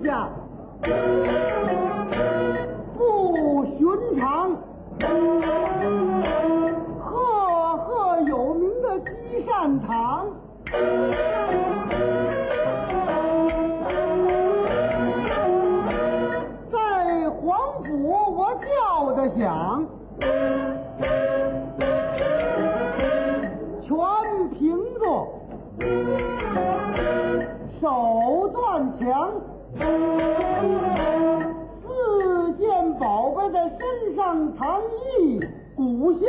家不寻常，赫赫有名的积善堂。在皇府我叫得响，全凭着手段强，四件宝贝在身上藏一古香，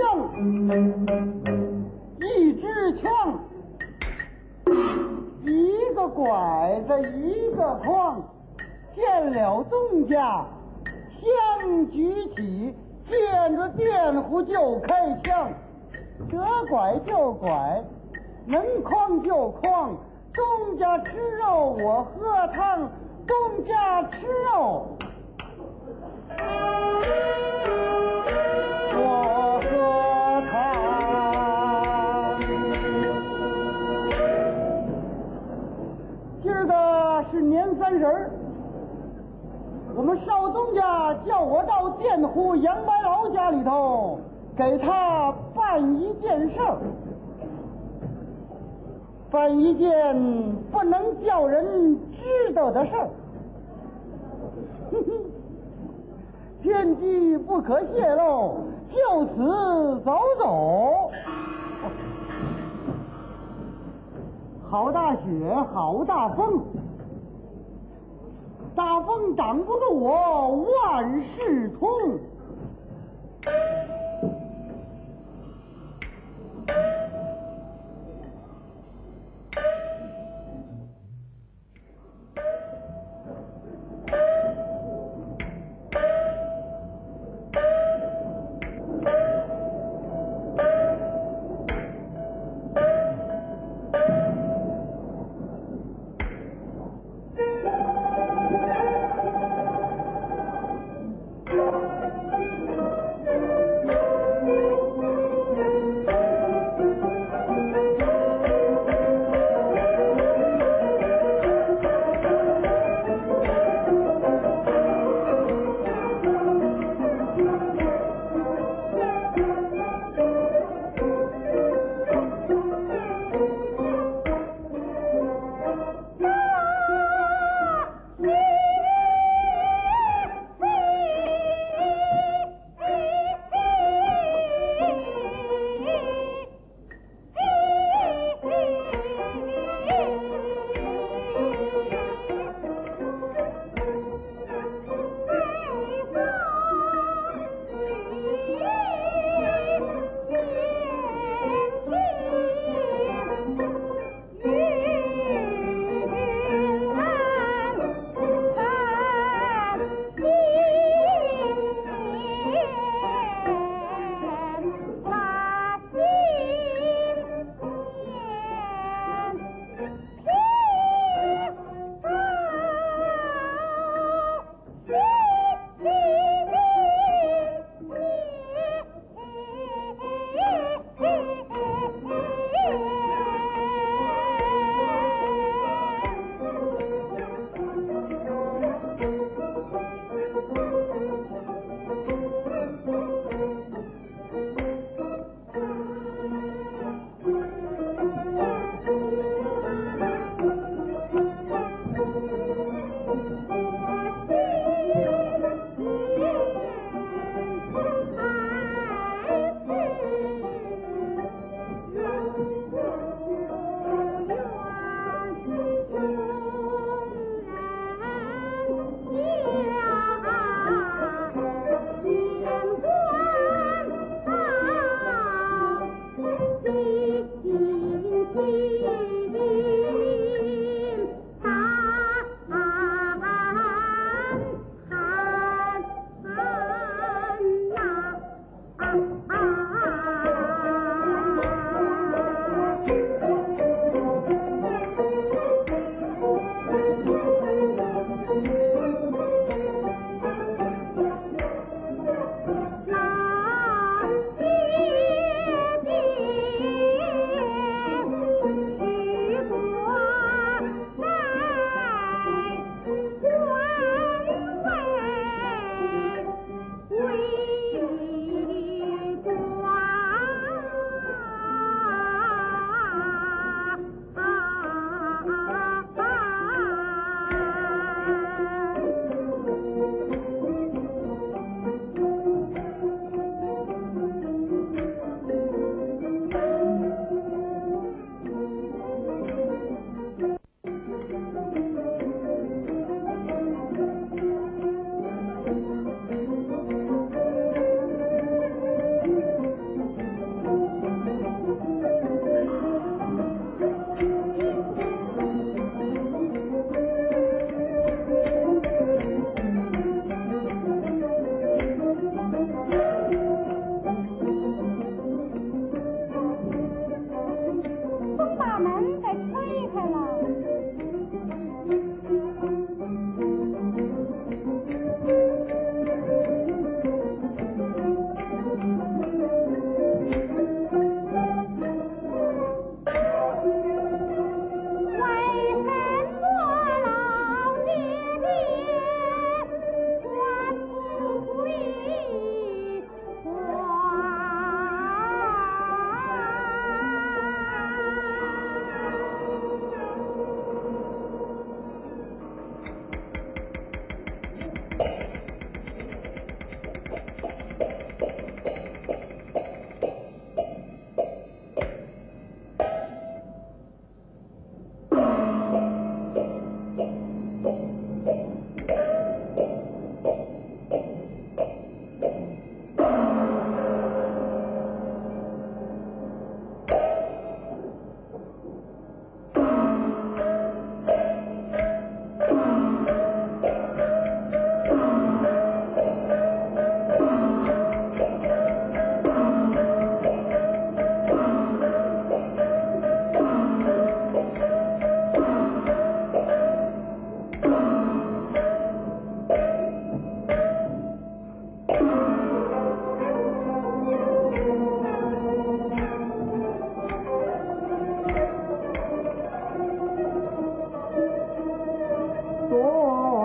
一支枪，一个拐子，一个筐。见了东家，枪举起，见着电户就开枪，这拐就拐，能诓就诓。东家吃肉，我喝汤；东家吃肉，我喝汤。今儿个是年30，我们少东家叫我到电户杨白劳家里头，给他办一件事儿。办一件不能叫人知道的事儿，天机不可泄露，就此走走。好大雪，好大风，大风挡不住我，万事通。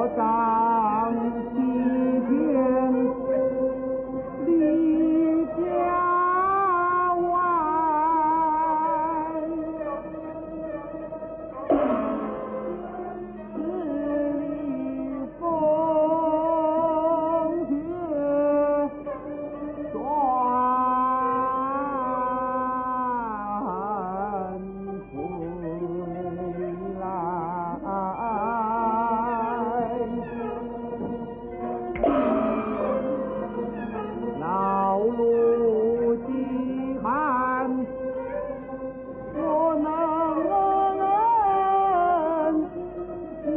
上西天离家湾，十里风雪断回来。老路的寒，我能耐。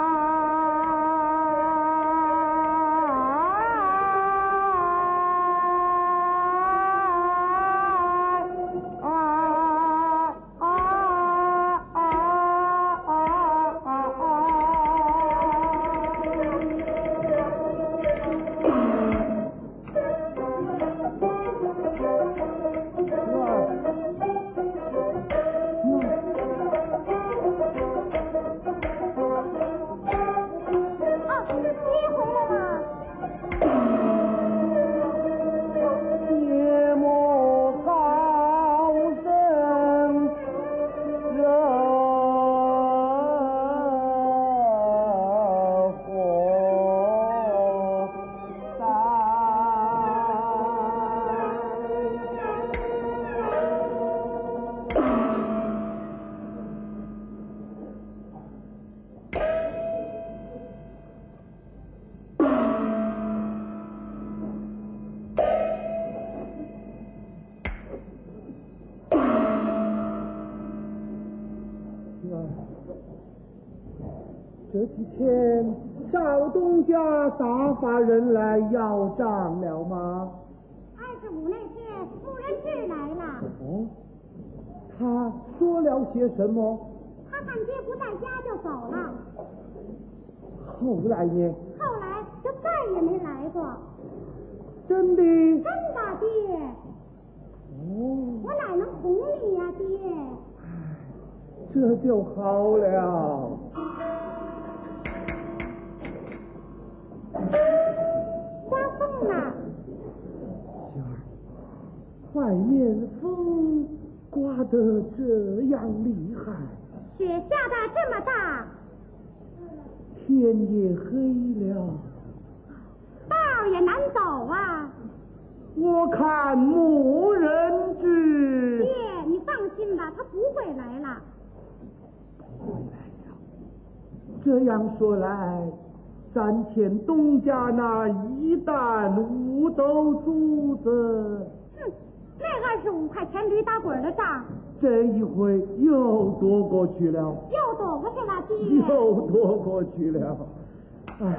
夜幕高声热火山。这几天赵东家打发人来要账了吗 25那天夫人志来了， 哦，他说了些什么？ 他看爹不在家就走了， 后来呢？ 后来就再也没来过。 真的？ 真的，爹， 哦， 我哪能哄你呀，爹？ 这就好了。 刮风呢， 娟儿，外面风刮得这样厉害， 雪下的这么大， 天也黑了， 道也难走啊。 我看无人知。 爹，你放心吧，他不会来了。 这样说来，咱前东家那一担五斗珠子， 哼，那25块钱驴打滚的账， 这一回又夺过去了， 又躲过去了，爹。 又夺过去了。哎，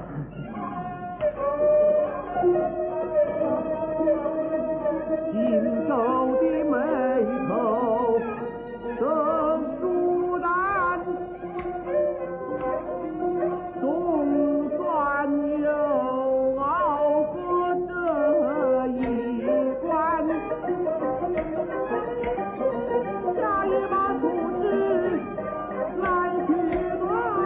行走的眉头生疏然，总算又熬过这一关。下一把处置来取暖。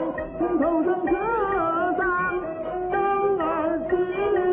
从头上车上生儿去。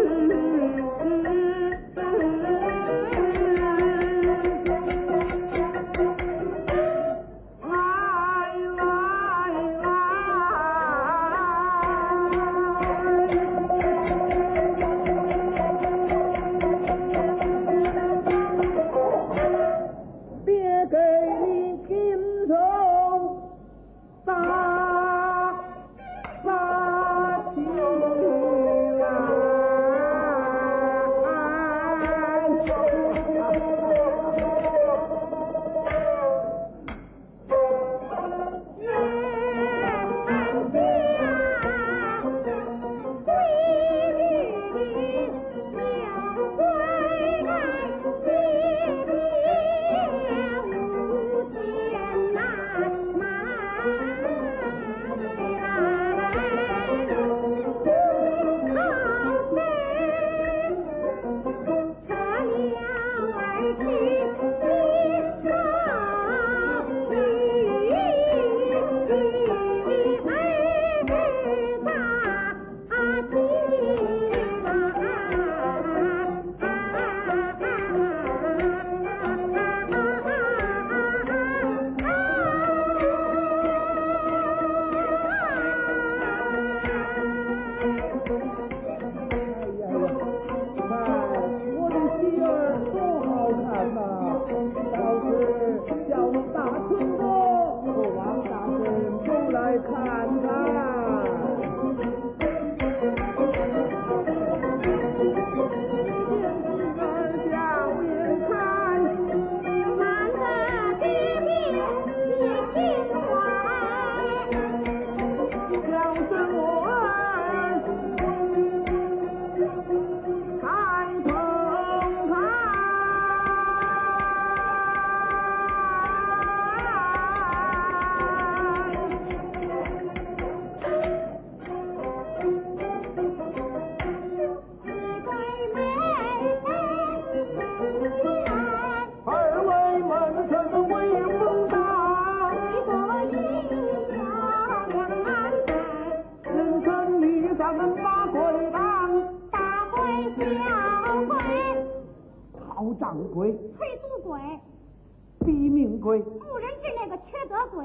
掌柜， 退租鬼， 毙命鬼， 不人治那个缺德鬼，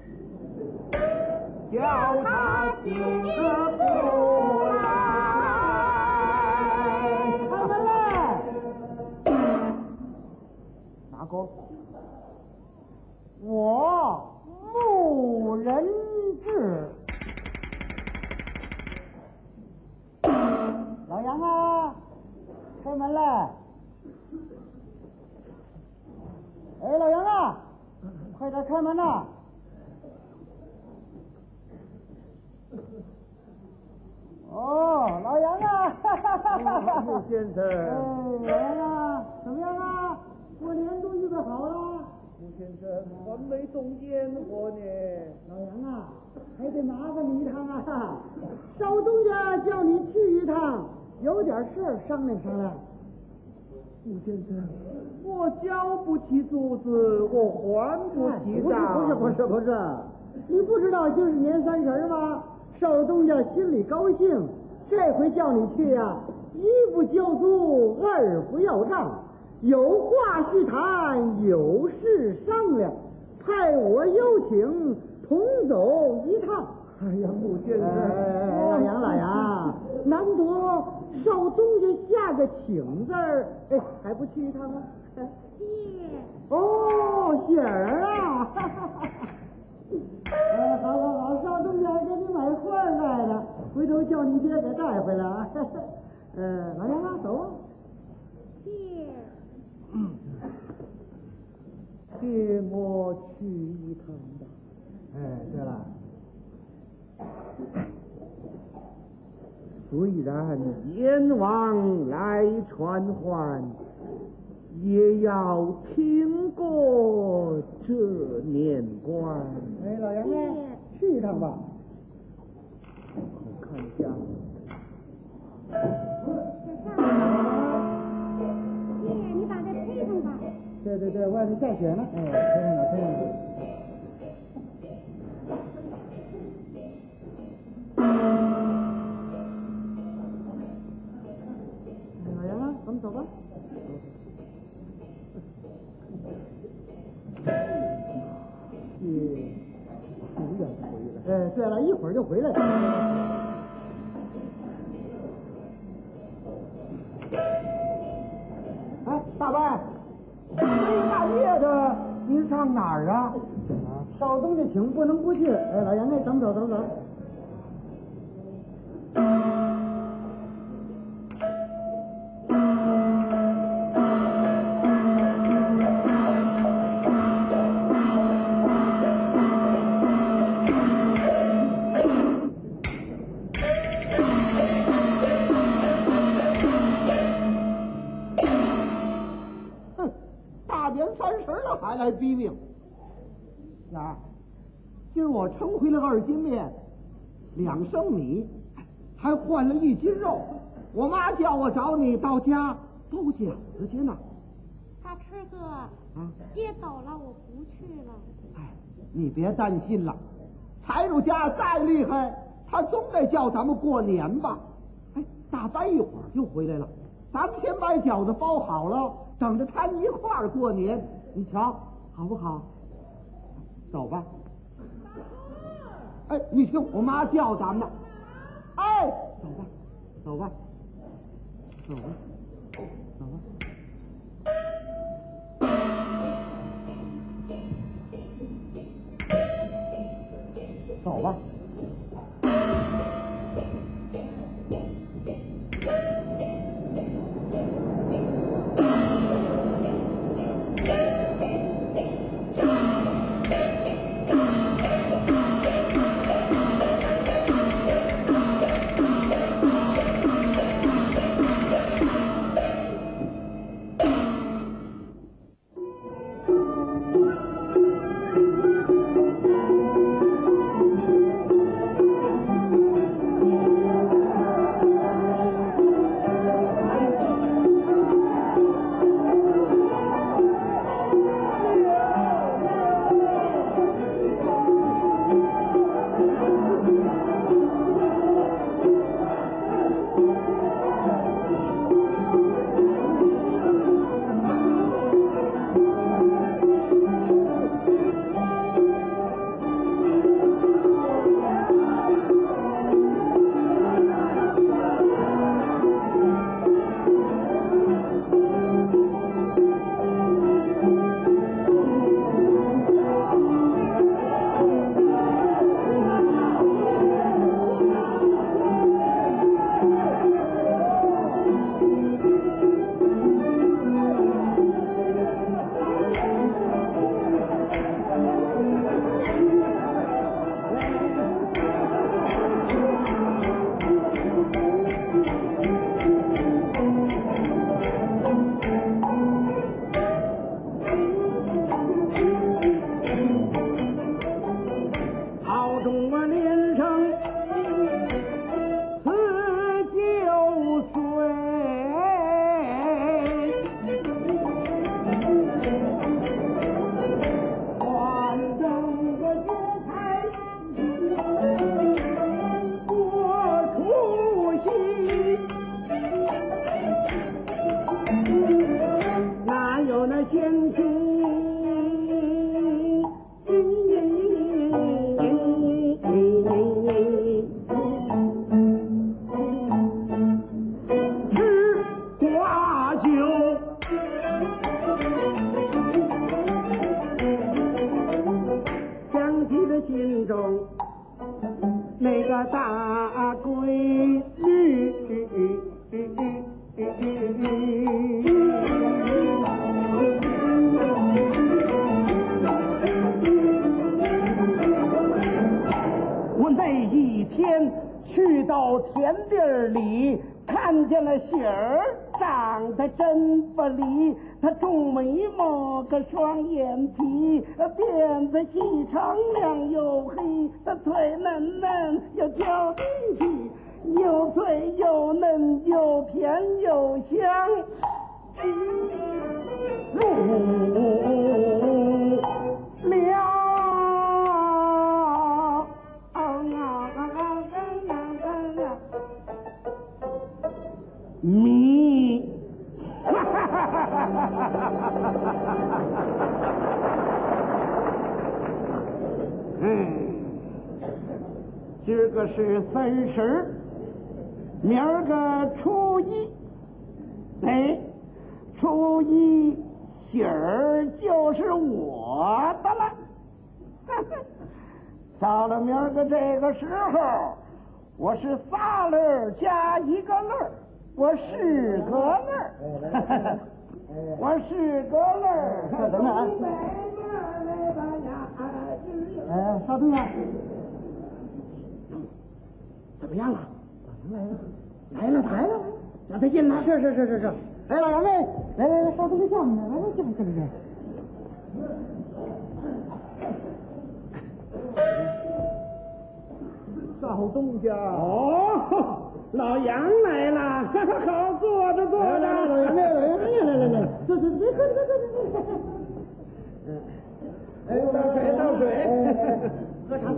叫他进个不来。 开门来！哪个？我穆人志。老杨啊，开门来！哎，老杨啊，快点开门呐！哦，老杨啊，哈哈哈哈哈！ 穆先生， 哎，老杨啊，怎么样啊？过年都预备好了？ 穆先生，还没动烟火呢。 老杨啊，还得麻烦你一趟啊！少东家叫你去一趟，有点事儿商量商量。 穆先生，我交不起租子，我还不起账。 不是，你不知道今儿是年30吗？少东家心里高兴，这回叫你去呀，一不交租，二不要账，有话细谈，有事商量，派我有请同走一趟。 哎呀，穆先生， 老杨，难得少东家下个请字儿，哎，还不去一趟吗？ 爹。 哦，喜儿啊！好，少东家给你买花来了，回头叫你爹给带回来啊。老杨啊，走啊。 爹。 爹，我去一趟吧。 哎，对了。 虽然阎王来传唤，也要听过这年关。 哎，老杨啊，去一趟吧。 我看一下。 爹，你把这推上吧。 对，外头下雪呢。哎，推上了。 对了，一会儿就回来。哎，大伯，这大夜的，您上哪儿啊？烧东西请，不能不去。哎，老杨，等走。还来逼命！呀，今儿我称回了2斤面，2升米，还换了1斤肉。我妈叫我找你到家包饺子去呢。 大吃哥，爹走了，我不去了。 哎，你别担心了，财主家再厉害，他总得叫咱们过年吧。哎，大伯一会儿就回来了，咱们先把饺子包好了，等着他一块儿过年。你瞧好不好？走吧。哎，你听我妈叫咱们呢。哎，走吧。走吧。 今个是3十，明儿个初一，哎，初一喜儿就是我的了。到了明儿个这个时候，我是仨乐加一个乐，我是个乐，我是个乐。等等啊！哎，稍等啊！怎么样了？来了，让他进来。是。哎，老杨哎，来，稍等一下呢，来，进来。 少东家。 哦，老杨来了，好，坐着。老杨来，坐。哎，倒水，喝茶。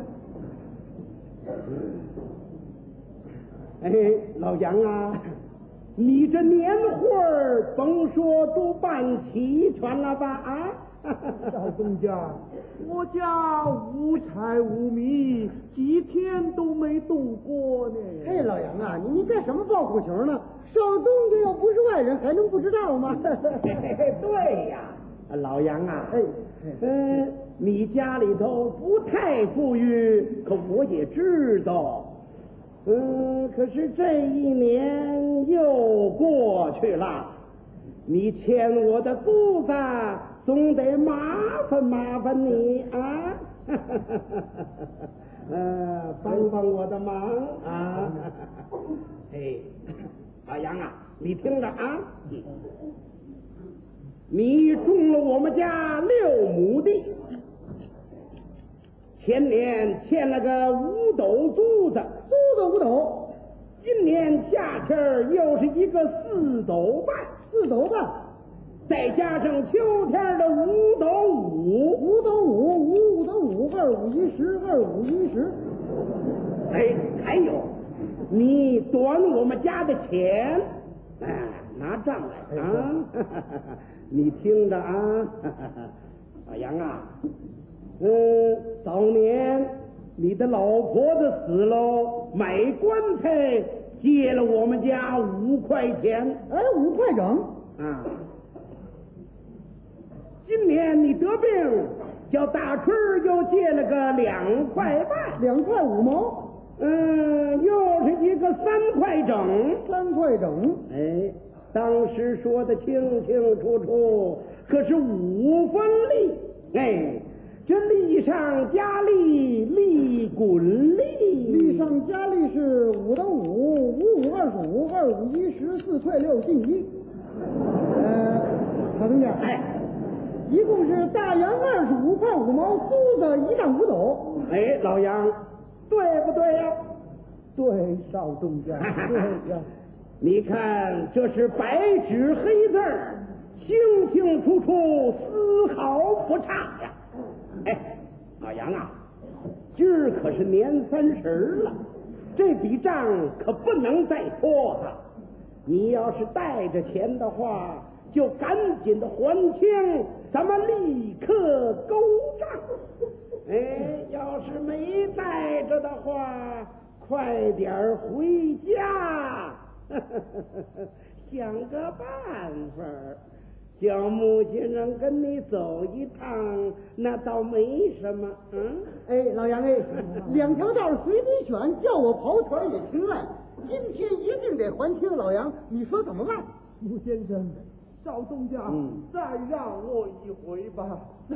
哎，老杨啊，你这年货儿甭说都办齐全了吧？啊， 少东家，我家无柴无米，几天都没度过呢。 嘿，老杨啊，你干什么抱苦穷呢？少东家又不是外人，还能不知道吗？对呀，老杨啊，你家里头不太富裕，可我也知道。可是这一年又过去了，你欠我的姑子，总得麻烦你啊！帮我的忙啊！哎，老杨啊，你听着啊，你种了我们家6亩地，前年欠了个5斗租子，5斗，今年夏天又是一个4斗半，再加上秋天的5斗5，5斗5，2、5、10，2、5、10。哎，还有，你短我们家的钱，拿账来啊！你听着啊，老杨啊，早年你的老婆子死喽，买棺材借了我们家5块钱，5块整啊。今年你得病，叫大春又借了个2块半，2块5毛，又是一个3块整，哎，当时说的清清楚楚，可是5分利，哎，这利上加利，利滚利，利上加利是5斗5，5、5、25，2、5、10，4退6进1。老东家，一共是大洋25块5毛，租子1丈5斗。哎，老杨，对不对呀？ 对，少东家，对呀。 你看，这是白纸黑字儿，清清楚楚，丝毫不差呀。哎，老杨啊，今儿可是年30了，这笔账可不能再拖了。你要是带着钱的话，就赶紧的还清，咱们立刻勾账。哎，要是没带着的话，快点回家，想个办法，叫穆先生跟你走一趟，那倒没什么。哎，老杨哎，2条道随你选，叫我跑腿也情愿。今天一定得还清，老杨，你说怎么办？ 穆先生，少东家，再让我一回吧，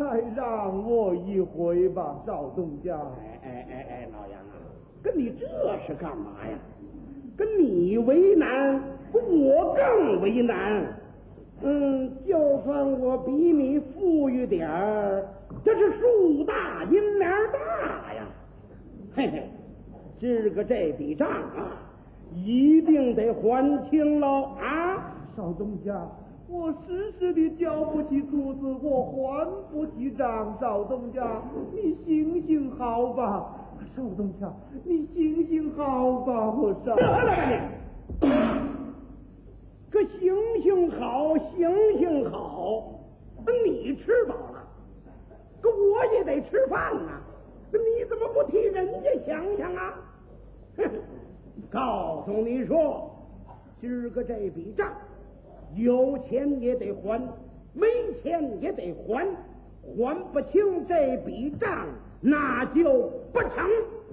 少东家。 哎，老杨啊，跟你这是干嘛呀？跟你为难，我更为难。就算我比你富裕点儿，这是树大阴凉大呀。嘿嘿，今个这笔账啊，一定得还清喽啊！ 少东家，我时的交不起租子，我还不起账。少东家，你行好吧？少东家，你行好吧？我少。 得了吧你！ 可行行好，行行好，你吃饱了，可我也得吃饭呐，你怎么不替人家想想啊？哼，告诉你说，今儿个这笔账，有钱也得还，没钱也得还，还不清这笔账，那就不成。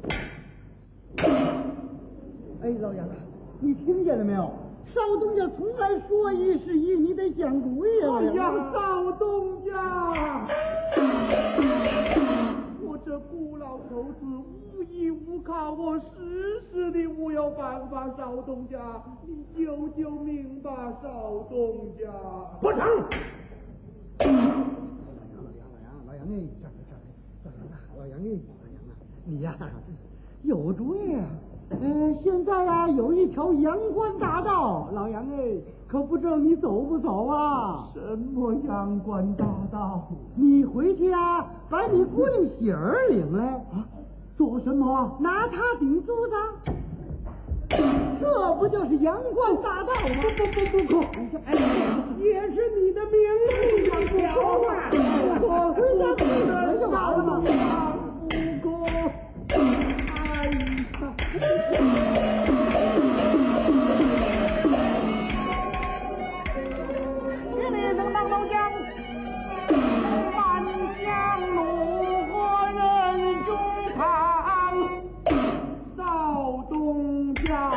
哎，老杨啊，你听见了没有？少东家从来说一是一，你得想主意啊！ 哎呀，少东家，我这孤老头子无依无靠，我时时的我要办法，少东家，你救救命吧，少东家！不成！ 老杨你呀，有主意啊！现在啊，有一条阳关大道，老杨哎，可不知道你走不走啊？ 什么阳关大道？ 你回去啊，把你姑娘喜儿领来啊，做什么？ 拿她顶珠子。这不就是阳关大道吗？ 不，也是你的名字呀，小啊！我不能完了吗？不过，哎呀！ 听你声当头将，满江怒火人中堂， 少东家。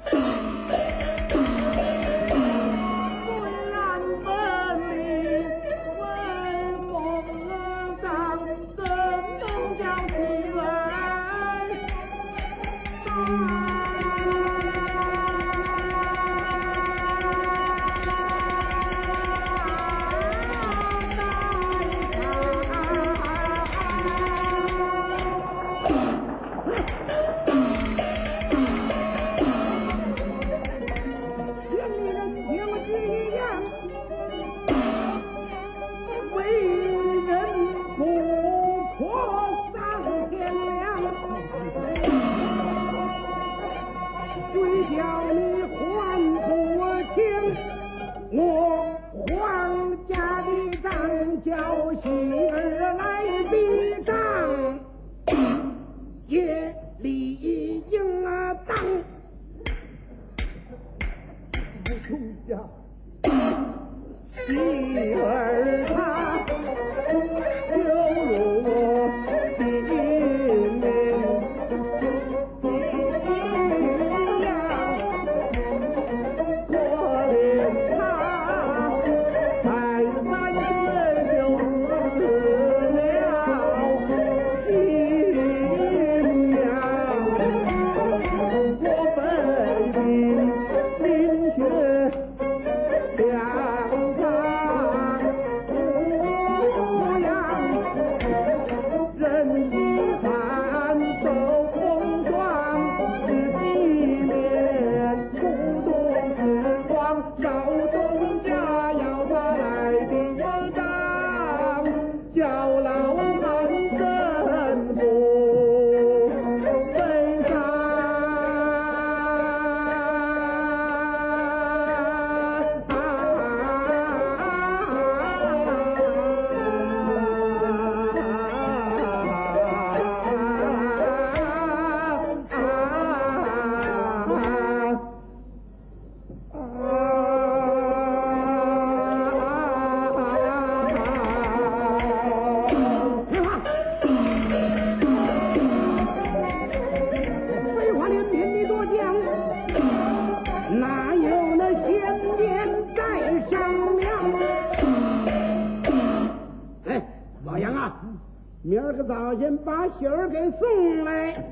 明儿个早先把喜儿给送来。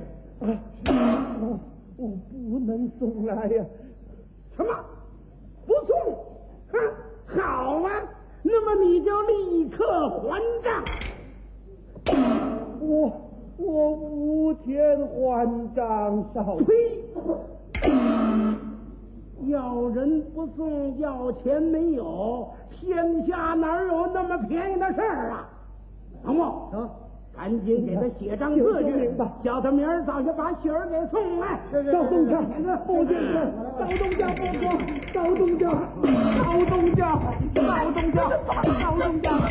我不能送来呀！什么？不送？哼，好啊！那么你就立刻还账。我无钱还账，少呸！要人不送，要钱没有，天下哪有那么便宜的事儿啊？王默， 赶紧给他写张字据，叫他明儿早些把喜儿给送来。赵东家，不见了，赵东家不走，赵东家，赵东家，赵东家，赵东家，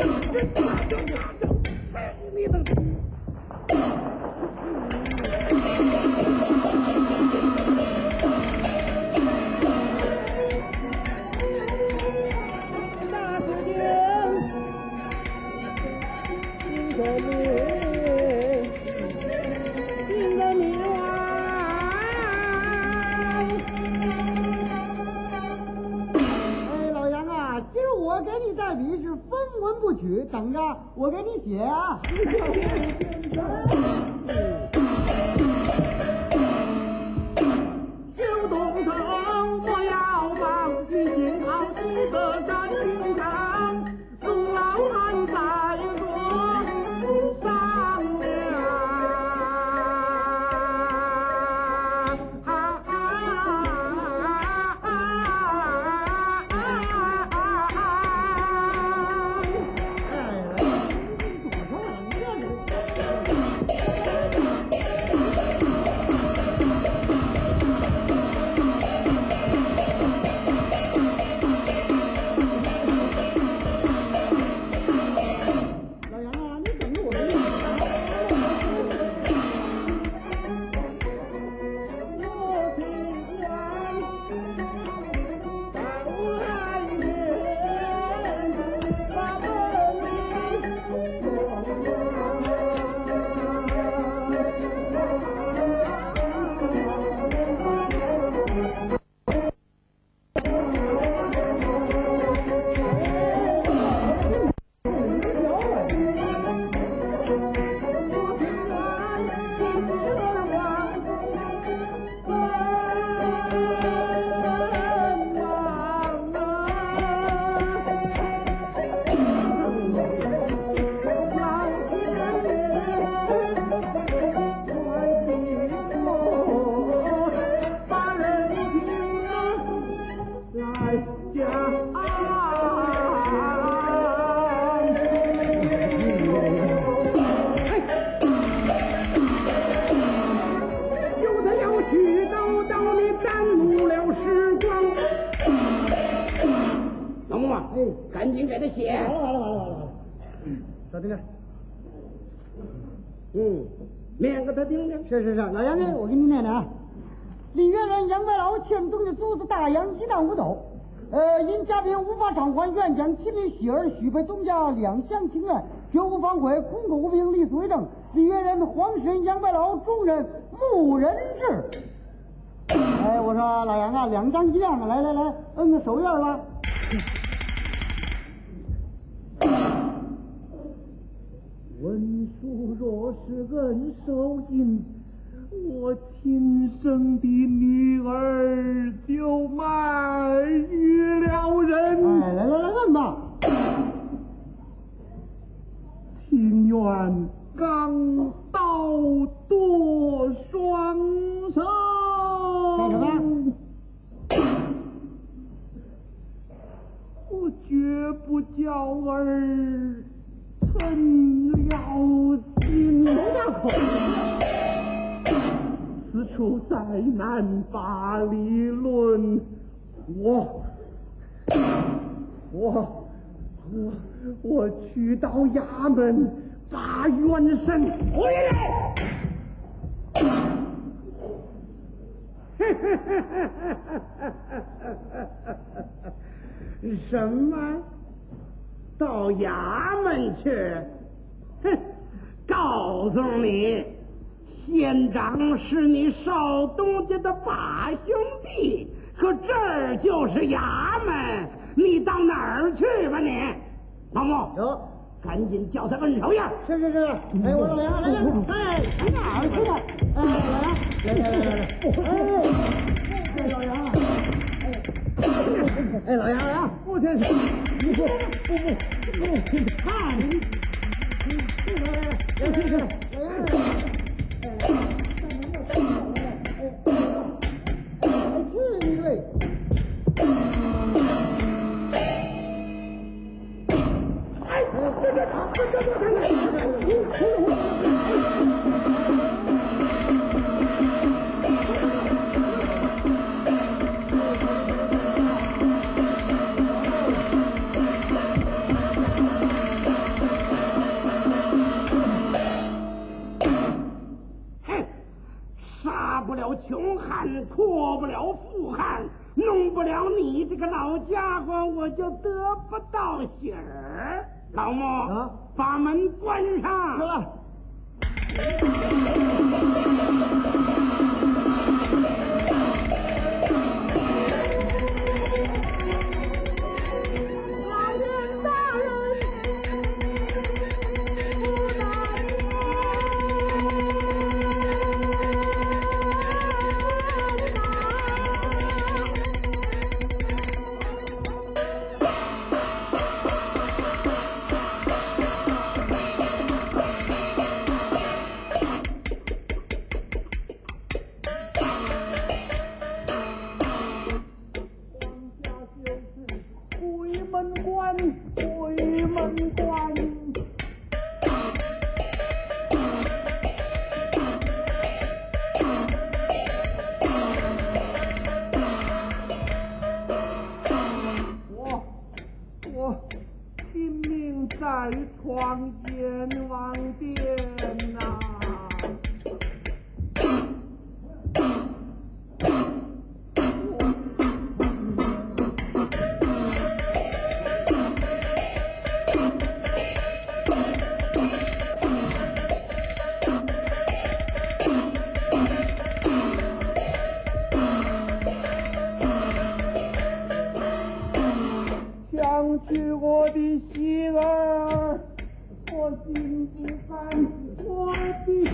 你等。 我给你代笔是分文不取，等着我给你写啊。 修东城不要忙，你幸好住得山顶上，众老汉在座商量。赶紧给他写。 好了。小丁， 念给他听听。 是，老杨呢，我给你念念啊。李元人杨白劳欠东的祖子大洋鸡蛋5斗，因家贫无法偿还，愿将其女喜儿许配东家两厢情愿，绝无反悔，空口无凭，立此为证。李元人皇神杨白劳众人牧人制。我说老杨啊，2张一样的，来，摁个手印吧。 文书若是摁手印，我亲生的女儿就卖于了人。 来，摁吧。 情愿钢刀剁双手。 干什么？ 我绝不叫儿成了心。此处再难把理论，我去到衙门把元神回来。 什么？到衙门去？哼！告诉你，县长是你少东家的把兄弟，可这儿就是衙门，你到哪儿去吧你？王木， 有， 赶紧叫他摁手印。 是。我老杨来，哪儿去了？老杨，老杨， 我先生，你说不， 看你， 这穷汉，脱不了富汉，弄不了你这个老家伙，我就得不到喜儿。老莫， 啊， 把门关上。 是了。 闯阎王殿呐！抢去我的媳儿，我心不甘，我的。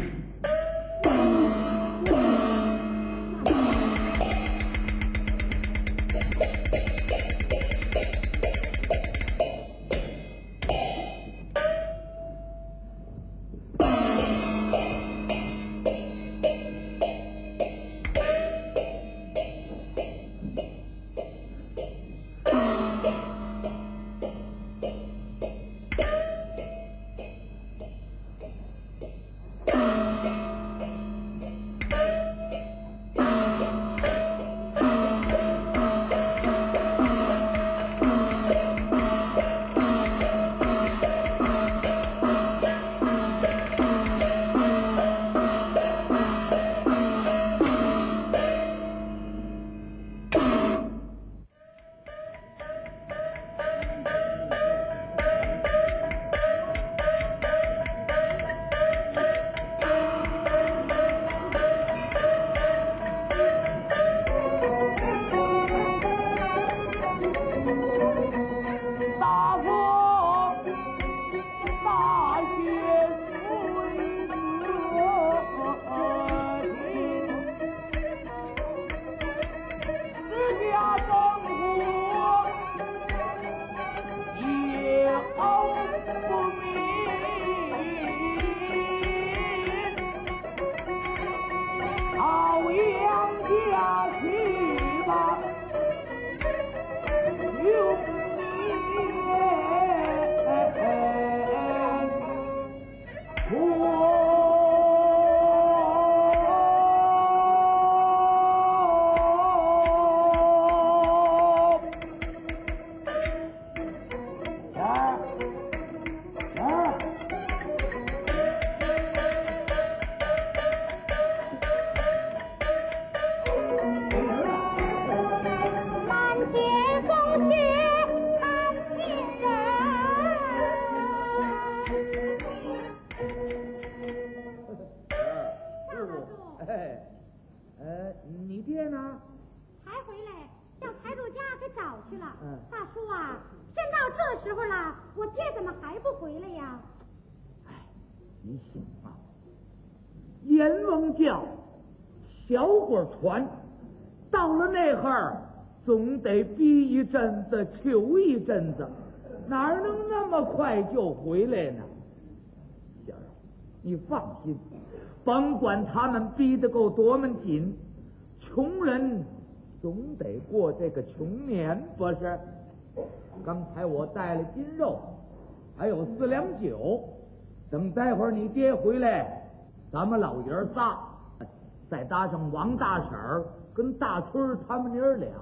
你爹呢？ 才回来，叫财主家给找去了。大叔啊，现到这时候了，我爹怎么还不回来呀？ 哎，你想啊，阎王叫，小官传，到了那会儿，总得逼一阵子，求一阵子，哪能那么快就回来呢？小儿，你放心，甭管他们逼得够多么紧，穷人总得过这个穷年，不是？刚才我带了斤肉，还有4两酒，等待会儿你爹回来，咱们老爷仨，再搭上王大婶儿跟大春他们娘俩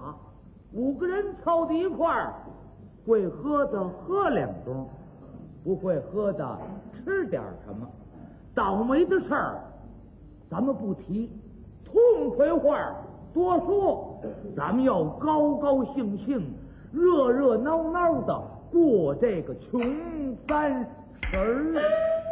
，5个人凑在一块儿，会喝的喝2盅，不会喝的吃点什么。倒霉的事儿咱们不提， 痛快话多说，咱们要高高兴兴、热热闹闹的过这个穷30儿。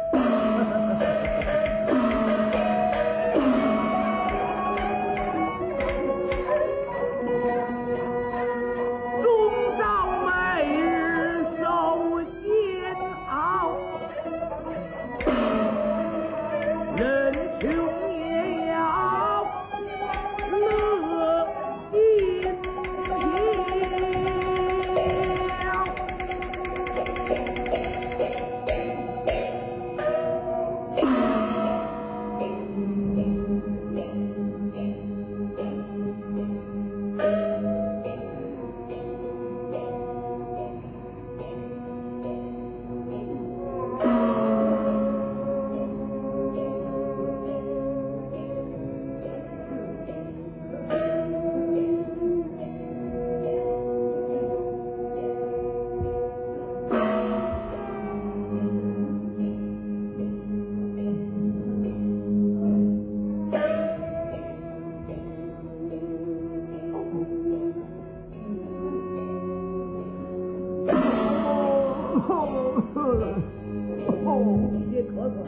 别咳嗽。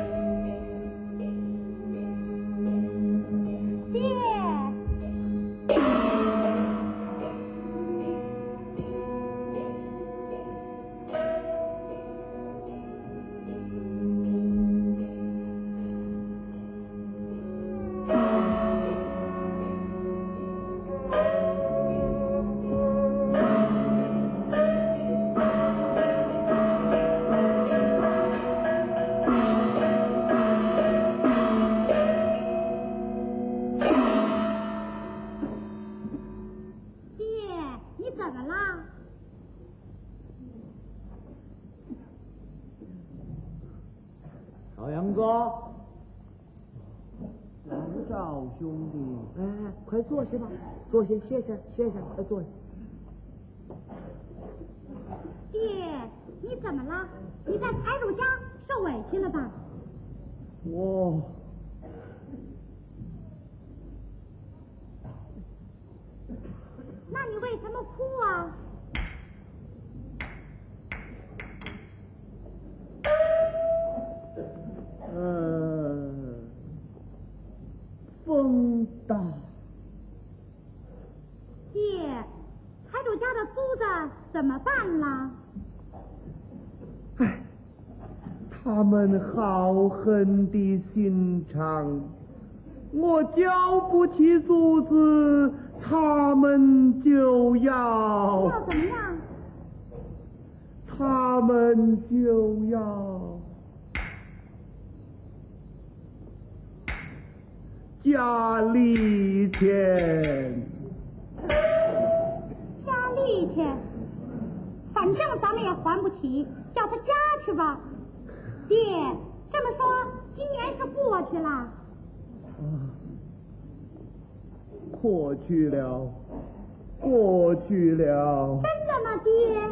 老杨哥，老赵兄弟， 哎，快坐下吧，坐下，歇下，快坐下。 爹，你怎么了？你在财主家受委屈了吧？ 我那你为什么哭啊？ 风大。 爹，财主家的租子怎么办了？ 唉，他们好狠的心肠，我交不起租子，他们就要怎么样？ 他们就要加利钱。 加利钱，反正咱们也还不起，叫他加去吧。爹，这么说，今年是过去了。 过去了，过去了。 真的吗，爹？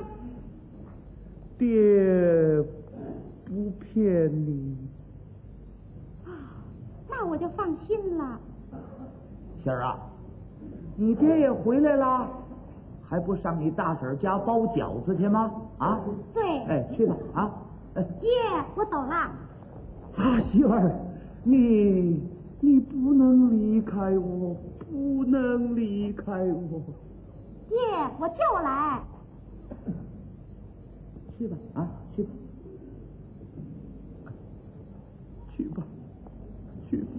爹不骗你。 那我就放心了。 杏儿啊，你爹也回来了，还不上你大婶家包饺子去吗？啊？ 对。 哎，去吧啊！哎， 爹，我走了。 啊，媳妇儿，你不能离开我，不能离开我。 爹，我就来。 去吧啊，去吧， 去吧，去吧。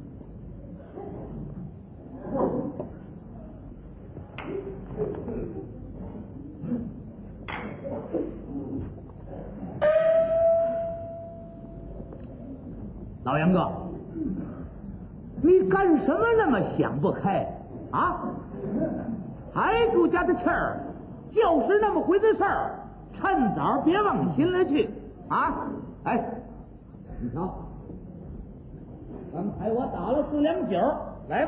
老杨哥，你干什么那么想不开啊？财主家的气儿就是那么回事儿，趁早别往心里去啊！哎，你瞧，刚才我打了4两酒，来吧，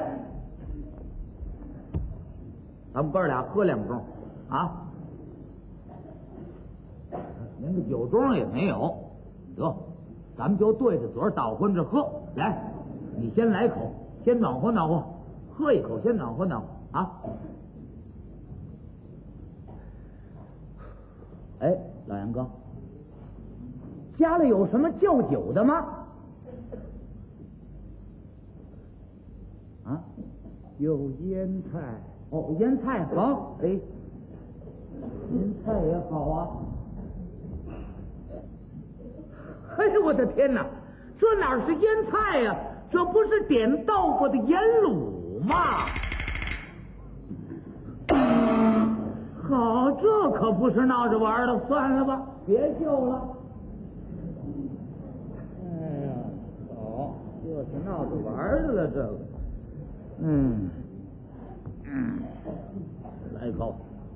咱们哥俩喝2盅啊！连个酒盅也没有，得，咱们就对着嘴倒混着喝。来，你先来口， 先暖和暖和，喝一口，先暖和暖和啊。哎，老杨哥，家里有什么叫酒的吗？啊， 有腌菜。 哦，腌菜好，哎，腌菜也好啊。哎呦我的天哪，这哪是腌菜呀、这不是点豆腐的腌卤吗？好，这可不是闹着玩的，算了吧，别救了。哎呀，好，这是闹着玩的了，这个。来一口。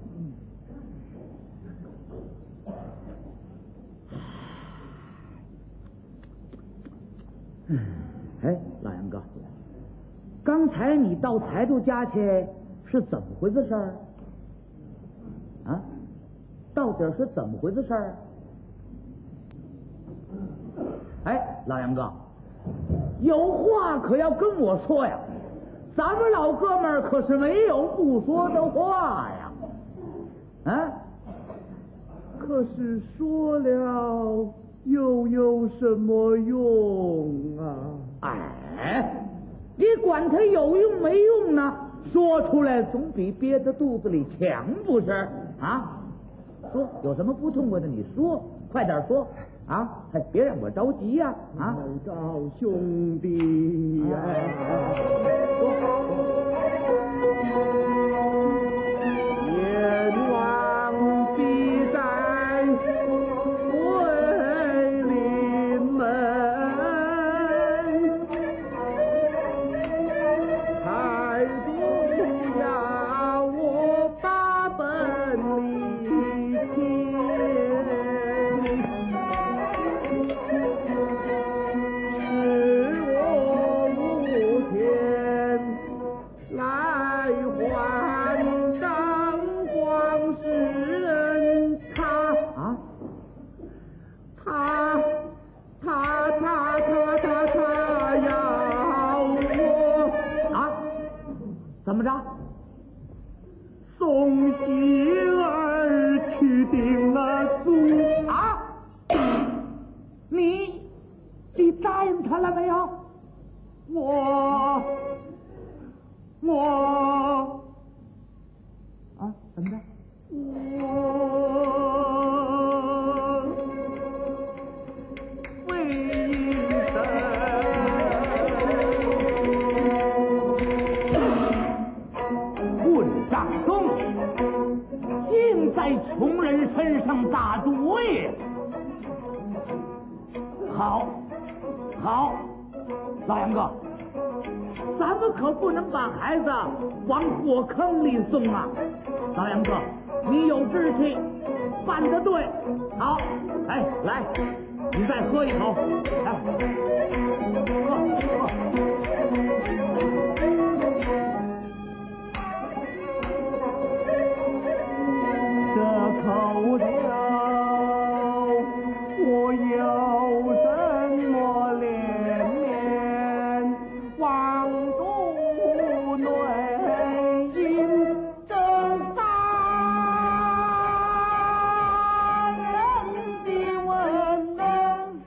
哎，老杨哥，刚才你到财主家去是怎么回事儿？啊，到底是怎么回事儿？哎，老杨哥，有话可要跟我说呀，咱们老哥们儿可是没有不说的话呀。啊， 可是说了又有什么用啊？ 哎，你管他有用没用呢？说出来总比憋在肚子里强，不是？啊，说有什么不痛快的你说，快点说啊！还别让我着急呀！啊， 赵兄弟呀，阎王必在桂林门，财主要我把本领是我无天来还张光世人，他要我怎么着？ 送喜儿去定了祖啊！你答应他了没有？ 我怎么着？混账东西，竟在穷人身上打主意！好，老杨哥，咱们可不能把孩子往火坑里送啊！老杨哥，你有志气，办得对。好，哎，来，你再喝一口，来，喝。 这口条我有什么脸面往肚内饮，这杀人的文能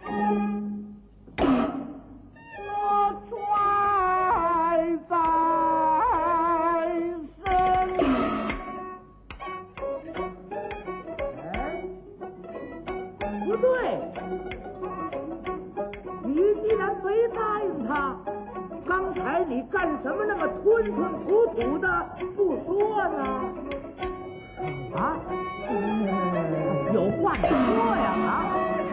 我揣在身。 不对，你既然没答应他，刚才你干什么那么吞吞吐吐的不说呢？啊？有话你说呀！啊？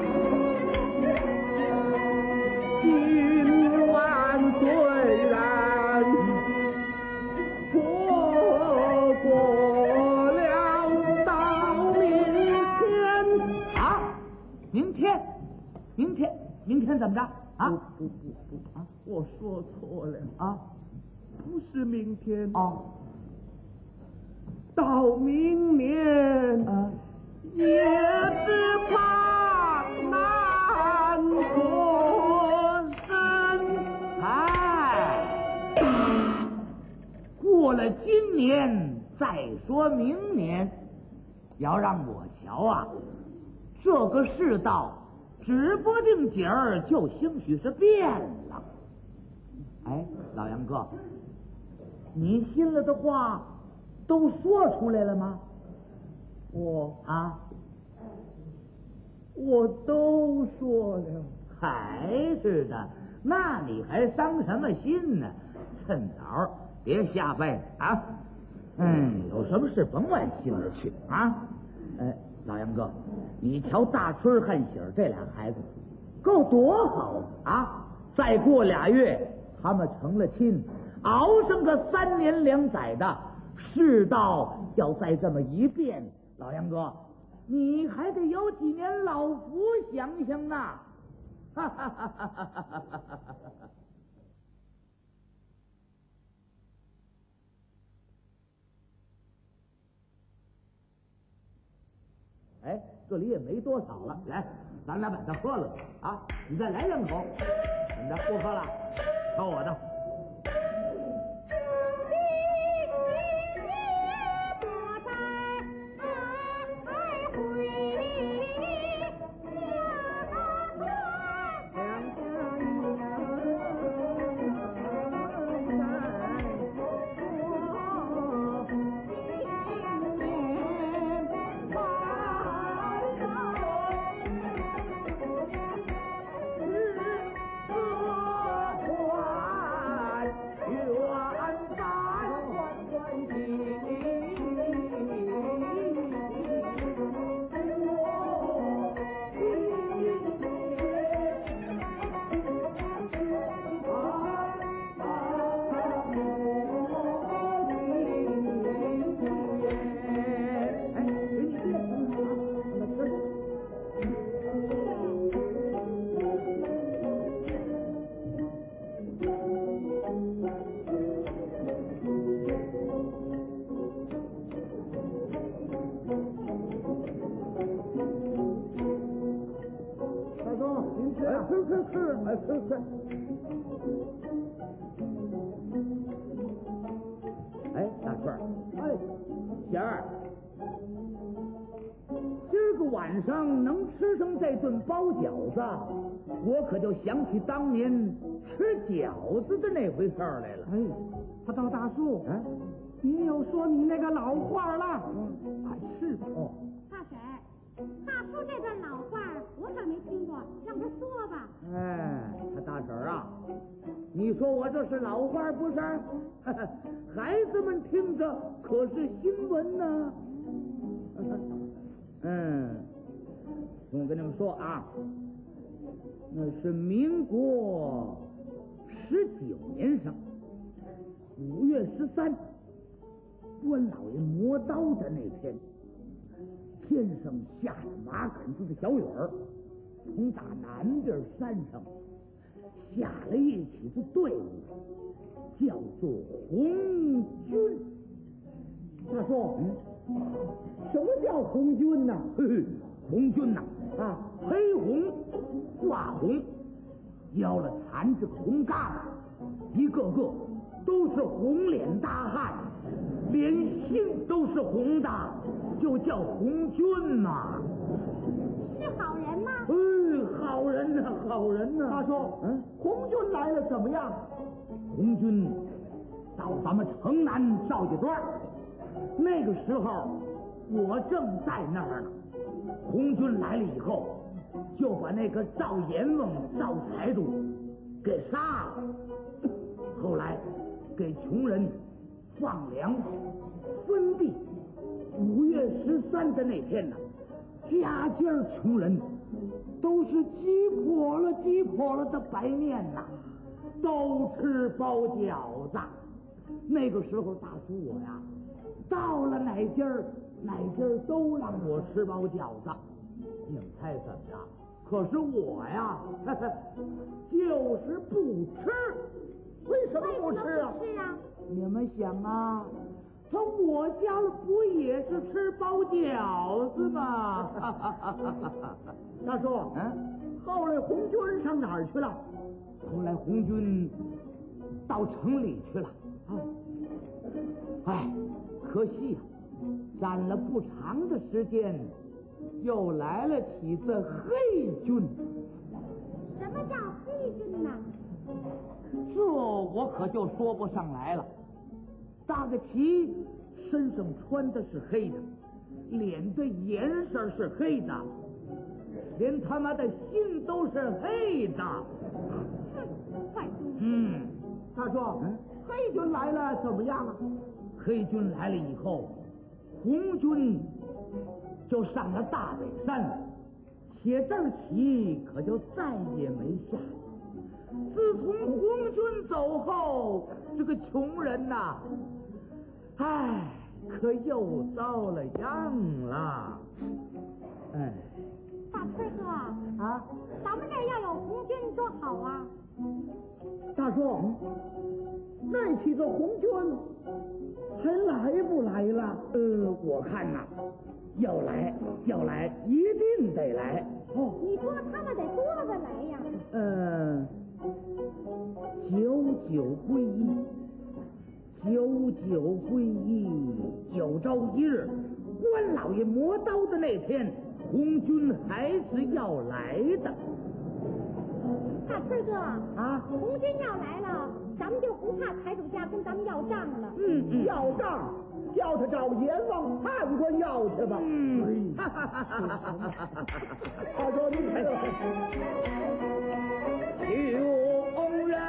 今晚虽然错过了到明天啊？明天怎么着？啊？ 不啊！我说错了啊！ 不是明天哦， 到明年也只怕难过身。 哎， 过了今年再说明年。要让我瞧啊，这个世道指不定今儿就兴许是变了。哎，老杨哥，你信了的话都说出来了吗？我都说了。还是的，那你还伤什么心呢？趁早别瞎掰啊！有什么事甭往心里去啊！老杨哥，你瞧大春和喜儿这俩孩子，够多好啊！再过2月，他们成了亲，熬上个3年2载的世道，要再这么一变，老杨哥，你还得有几年老福想想呢！哈哈哈哈哈哈哈哈！哎，这里也没多少了，来，咱俩把它喝了啊！你再来2口，怎么着？不喝了，瞧我的。吃。哎，大顺儿，贤儿，今儿个晚上能吃上这顿包饺子，我可就想起当年吃饺子的那回事儿来了。 他到大叔，你又说你那个老话了，是吧？ 大婶儿，大叔这段老话我可没听过，让他说吧。 他大婶儿啊，你说我这是老话不是？孩子们听着可是新闻呢。我跟你们说啊，那是民国19年上5月13，关老爷磨刀的那天，天上下着麻杆子的小雨儿，从打南边山上下了一起子队伍，叫做红军。大叔，什么叫红军呢？红军呐，黑红挂红，腰了缠着红疙瘩，一个个都是红脸大汉，连心都是红的，就叫红军嘛。 是好人吗？ 好人呐，好人呐。 大叔，红军来了怎么样？ 红军到咱们城南赵家庄，那个时候我正在那儿呢。红军来了以后，就把那个赵阎王、赵财主给杀了。后来给穷人放粮分地。5月13的那天呢，家家穷人都是急破了的白面呐，都吃包饺子。那个时候大叔我呀，到了哪家都让我吃包饺子。你们猜怎么着？可是我呀，就是不吃。为什么不吃啊？你们想啊，我家不也是吃包饺子吗？ 大叔，后来红军上哪儿去了？ 后来红军到城里去了。 哎，可惜呀、站了不长的时间，又来了起这黑军。 什么叫黑军呢？ 这我可就说不上来了。大个旗身上穿的是黑的，脸的颜色是黑的，连他妈的心都是黑的。 哼，坏东西。 大叔，黑军来了怎么样啊？ 黑军来了以后，红军就上了大北山，且这儿起可就再也没下。自从红军走后，这个穷人呐，唉，可又遭了殃了。哎， 大春哥啊， 咱们这儿要有红军多好啊！ 大叔，那起这红军还来不来了？ 我看呐，要来，一定得来。 哦， 你说他们得多个来呀？ 99归一，99归一，9朝1日，关老爷磨刀的那天，红军还是要来的。 大春哥啊， 红军要来了，咱们就不怕财主家跟咱们要账了。 要账，叫他找阎王判官要去吧。大叔，您看， 穷人。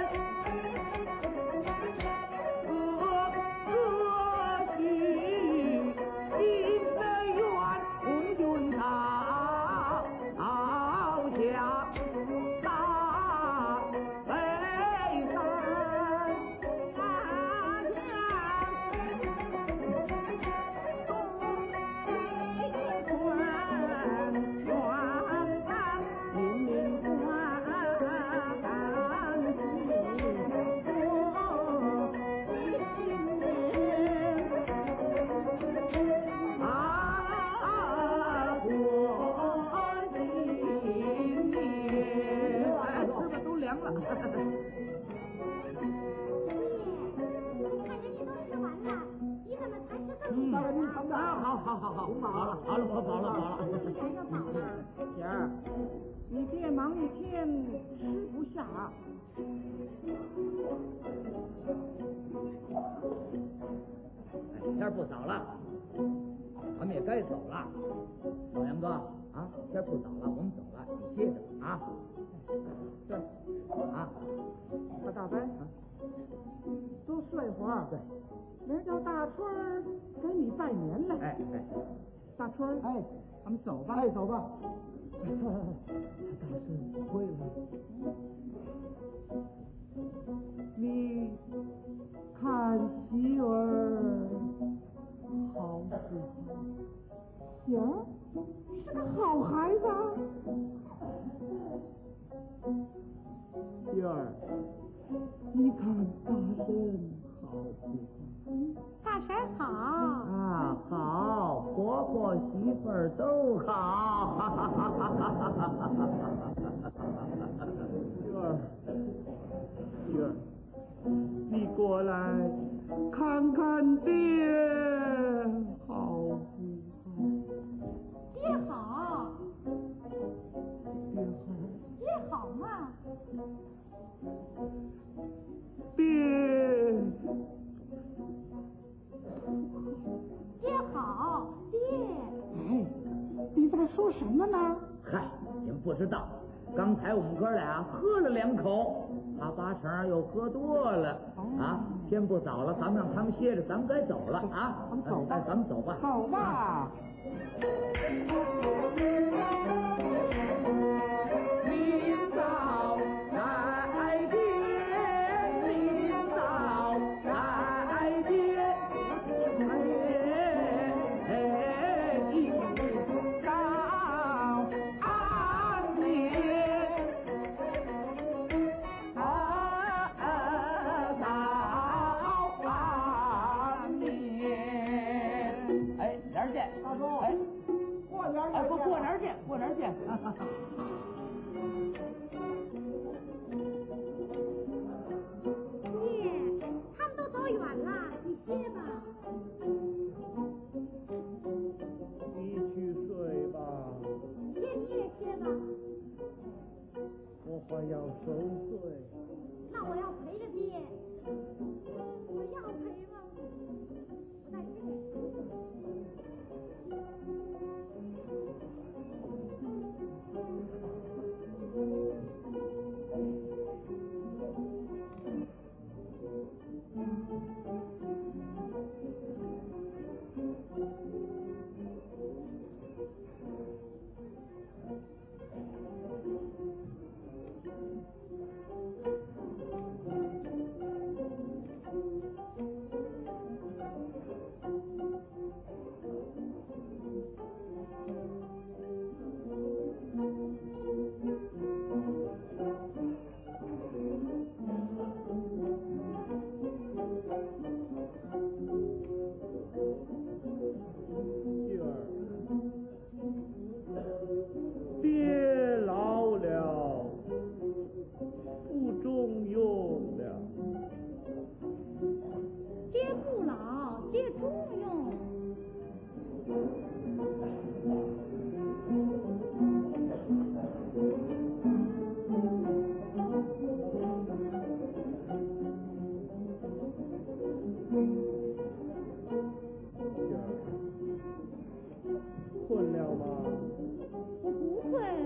好了，我饱了。 姐儿，你别忙一天吃不下。 天不早了，咱们也该走了。老杨哥啊，天不早了，我们走了，你歇着啊。 对， 啊， 大大伯，多睡会儿。 对， 明叫大春给你拜年了。 哎， 大春，咱们走吧。走吧。 大圣会了。 你看媳妇儿好不好？行，是个好孩子。媳妇儿，你看大圣好不好？ 大婶好啊，好，婆婆媳妇儿都好。 媳妇儿，你过来看看爹好不好？ 爹好， 爹好， 爹好嘛？爹好，爹。 你在说什么呢？ 嗨，您不知道，刚才我们哥俩喝了2口，他8成又喝多了啊。天不早了，咱们让他们歇着，咱们该走了啊。 咱们走吧， 咱们走吧。 走吧。 明早来爹，明早来爹，一早安眠，早安眠。哎，明儿见， 大叔。 哎， 过年哎，过年见，过年见。 爹，他们都走远了，你歇吧。 别住哟。 困了吗？ 我不困。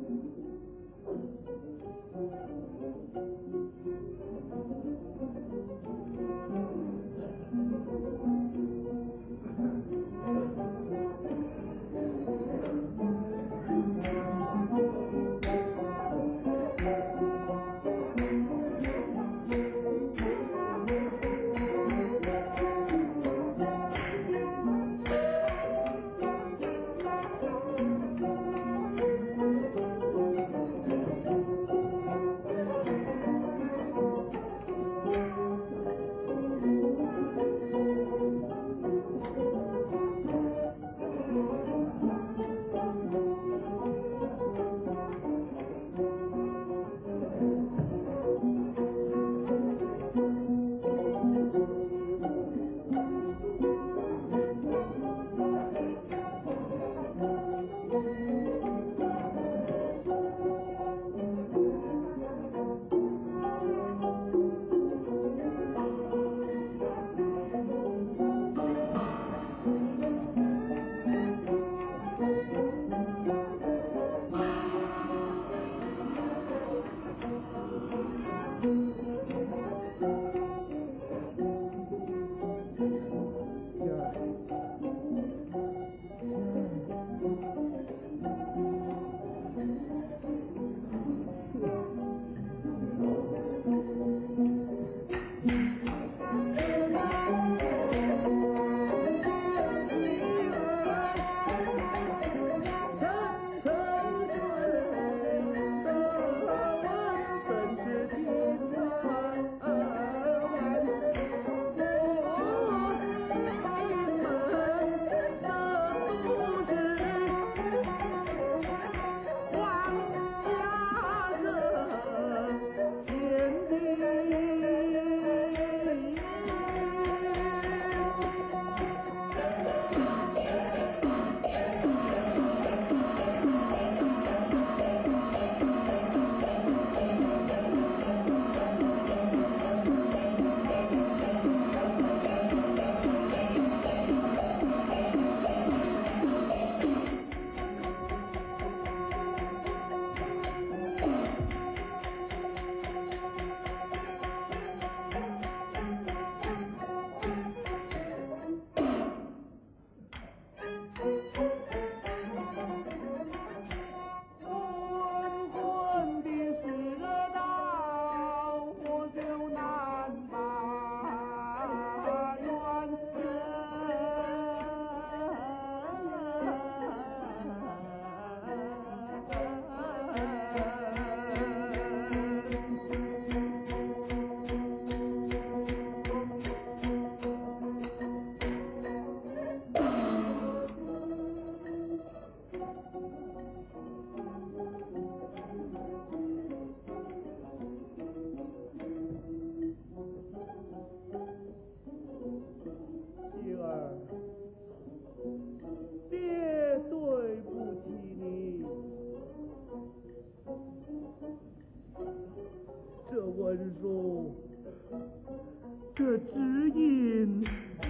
文书，这指引，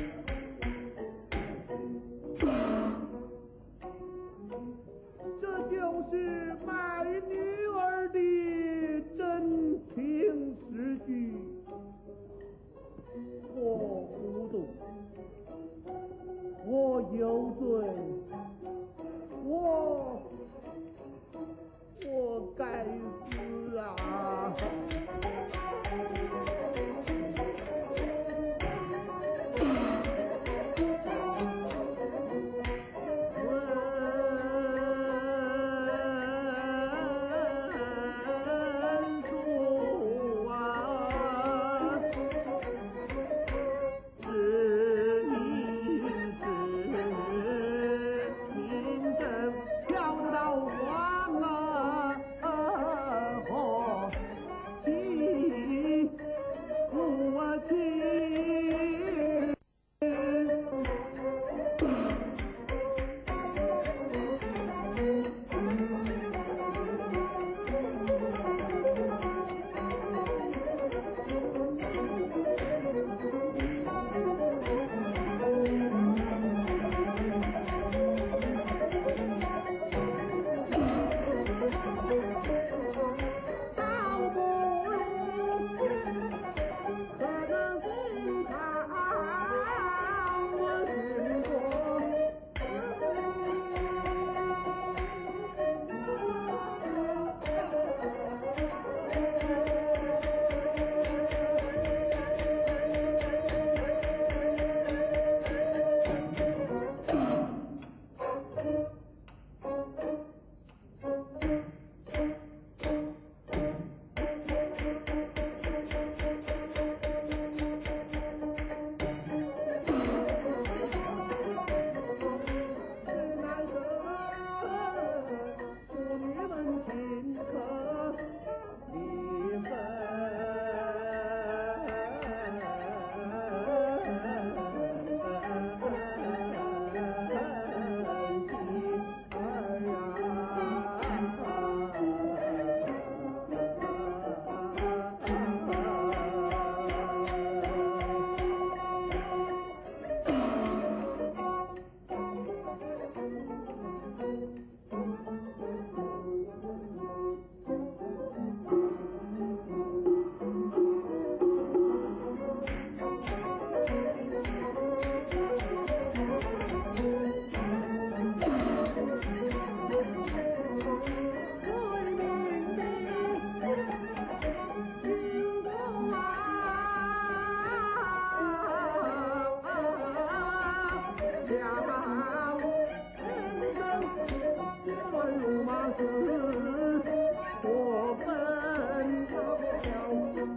这就是卖女儿的真凭实据。我糊涂，我有罪，我该死啊！ 我们要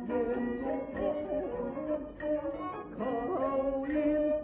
口音。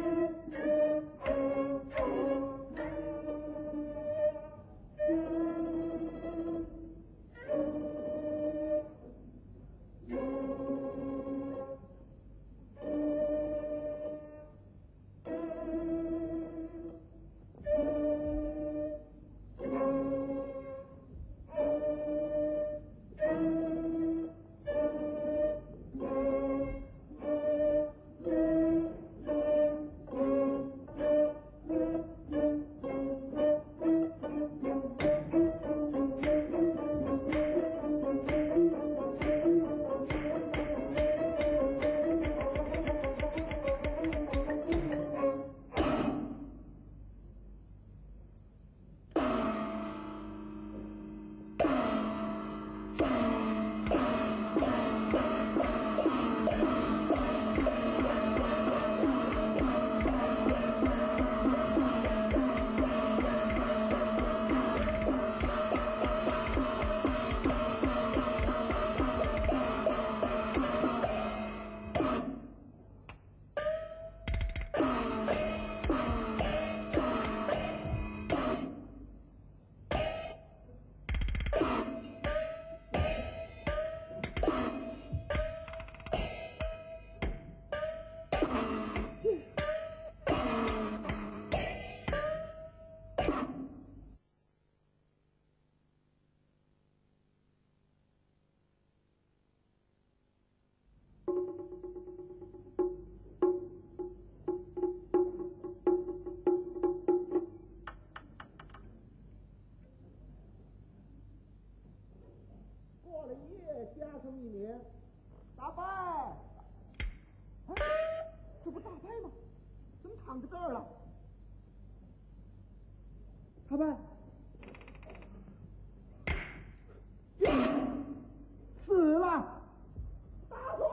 加上一年，大伯，这不大伯吗？怎么躺在这儿了？大伯，死了！大壮！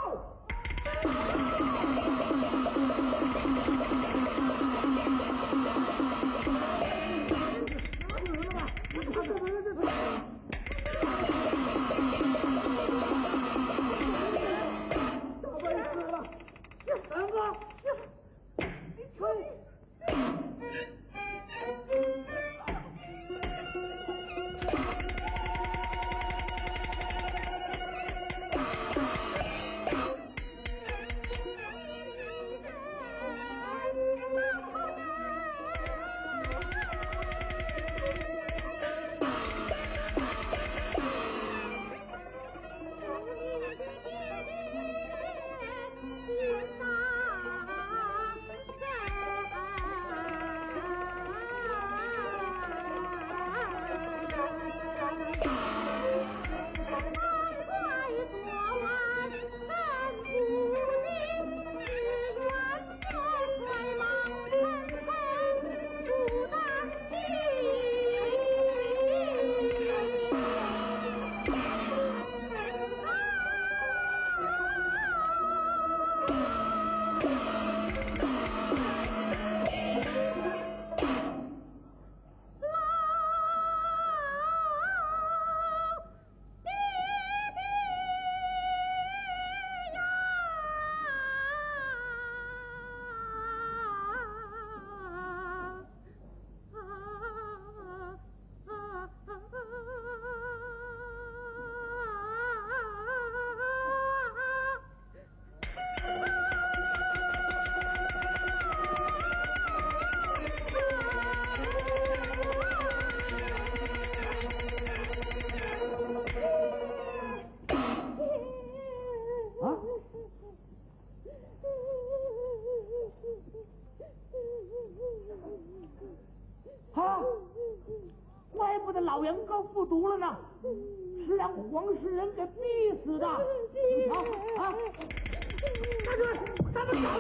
怪不得老杨高服毒了呢，是让黄世仁给逼死的。你瞧啊！大春，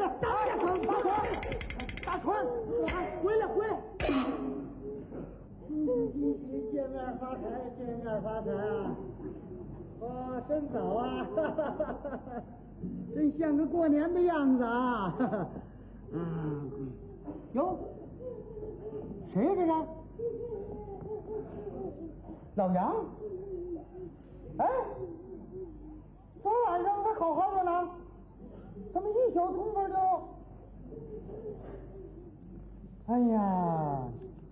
大春，回来！见面发财啊！哦，真早啊，真像个过年的样子啊！哟，谁这是？ 老杨，哎，昨晚上还好好的呢，怎么一宿通风就？哎呀，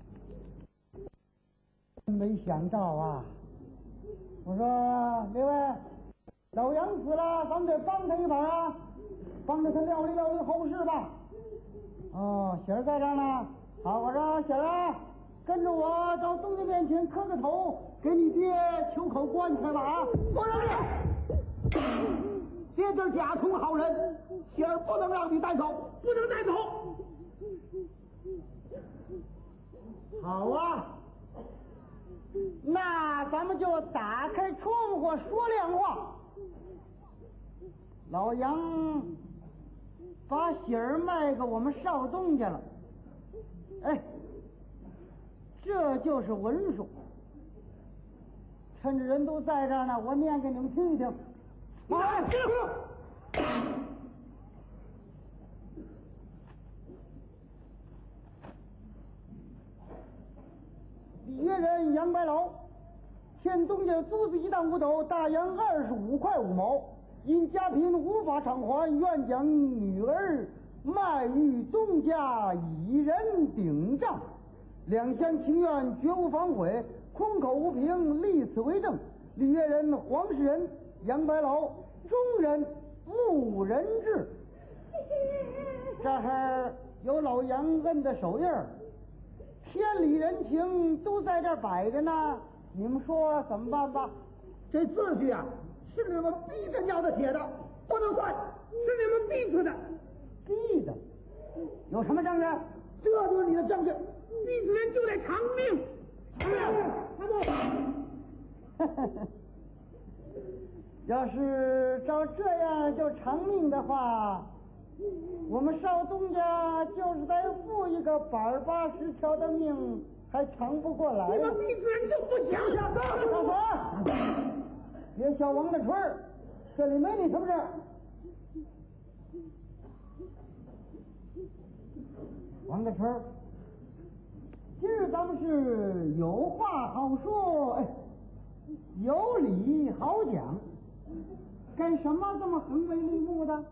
真没想到啊！我说列位，老杨死了，咱们得帮他一把啊，帮着他料理料理后事吧。哦，喜儿在这儿呢。好，我说喜儿啊，跟着我到东家面前磕个头，给你爹求口棺材吧啊！ 不能的，爹是家中好人，喜儿不能让你带走，不能带走。 好啊，那咱们就打开窗户说亮话。老杨把喜儿卖给我们少东家了，哎，这就是文书。趁着人都在这儿呢，我念给你们听一听。 来， 李约人杨白劳欠东家租子1担5斗，大洋25块5毛，因家贫无法偿还，愿将女儿卖与东家，以人顶账。两厢情愿，绝无反悔，空口无凭，立此为证。李约人黄世仁、杨白劳中人穆仁志。这儿有老杨摁的手印儿，天理人情都在这儿摆着呢，你们说怎么办吧？ 这字据啊，是你们逼着尿的写的，不能算，是你们逼出的。 逼的？有什么证据？ 这就是你的证据，逼死人就得偿命。 要是照这样就偿命的话，我们少东家就是再付一个板80条的命，还偿不过来。 你们逼死人就不想想大伙，别笑王大春儿，这里没你什么事。王大春儿，今儿咱们是有话好说，哎，有理好讲，干什么这么横眉立目的？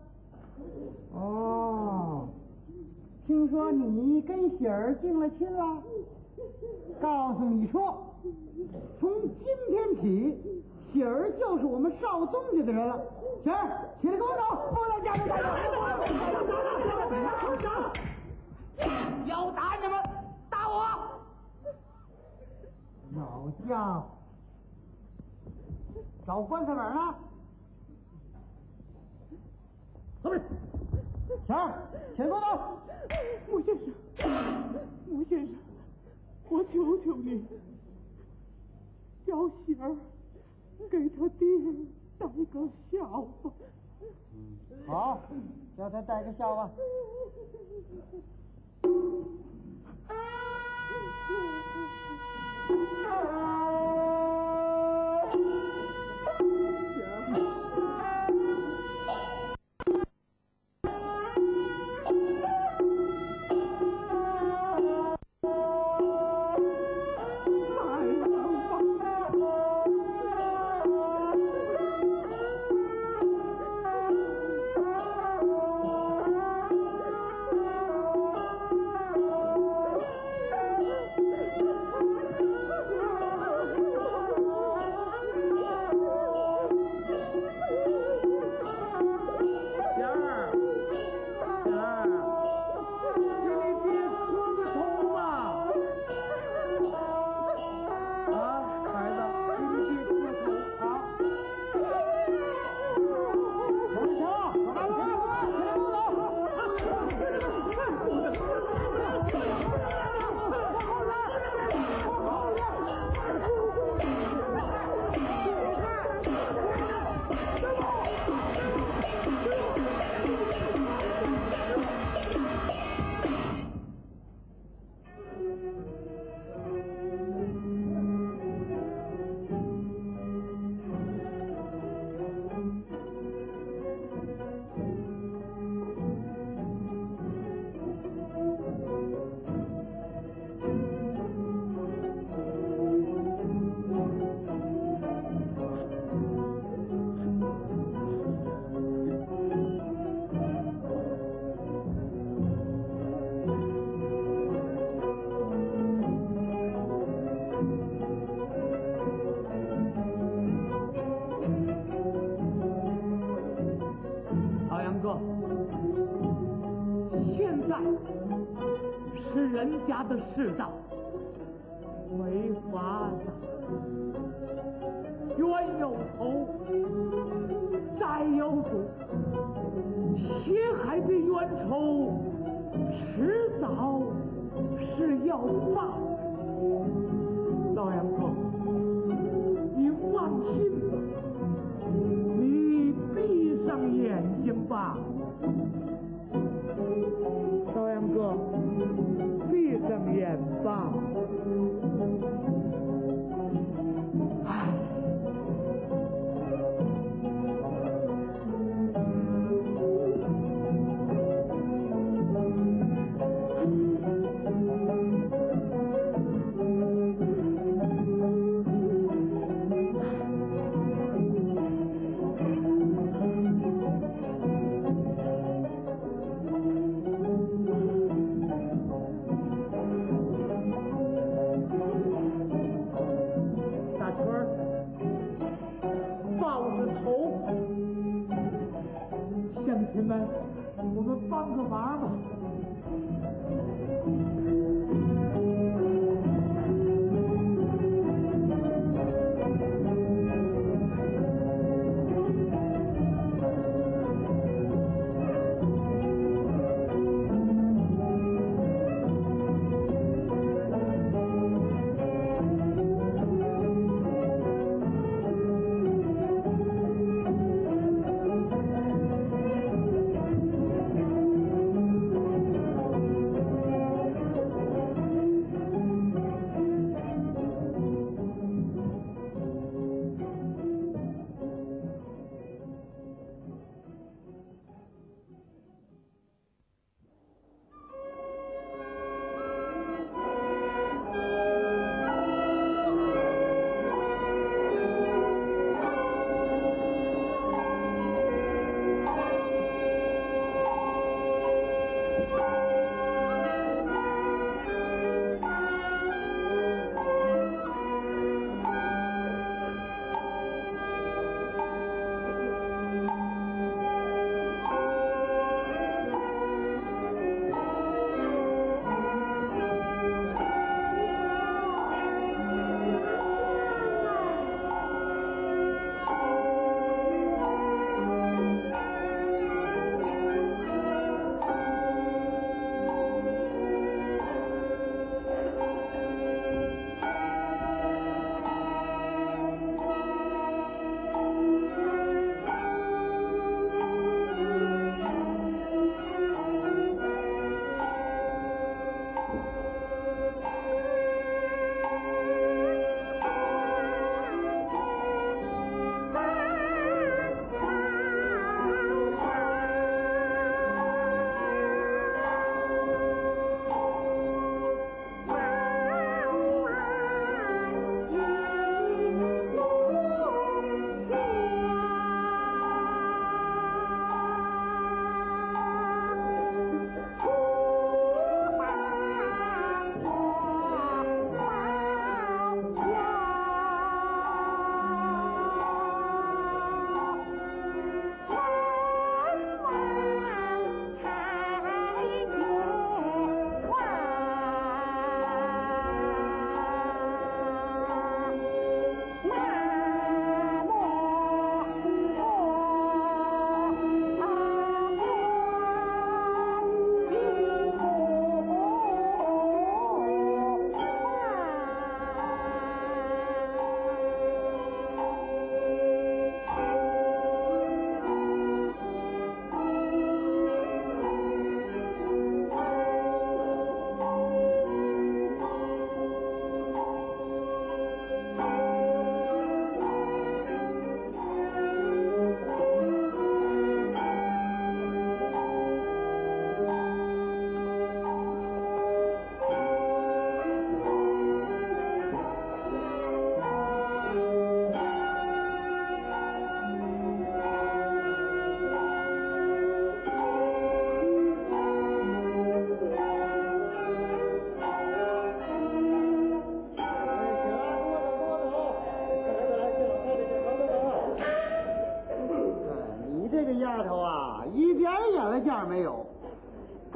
哦，听说你跟喜儿定了亲了？告诉你说，从今天起，喜儿就是我们少东家的人了。喜儿，起来跟我走，不能家里待着。 要打你们，打我！ 老家伙，找棺材本呢？后面，小二，起来跟我走。 穆先生，穆先生，我求求你，叫喜儿给他爹带个笑吧。 好，叫他带个笑吧。 吃人家的世道，没法子。冤有头，债有主，血海的冤仇，迟早是要报。老杨哥，你放心吧，你闭上眼睛吧。老杨哥，闭上眼吧。唉。乡亲们，我们帮个忙吧。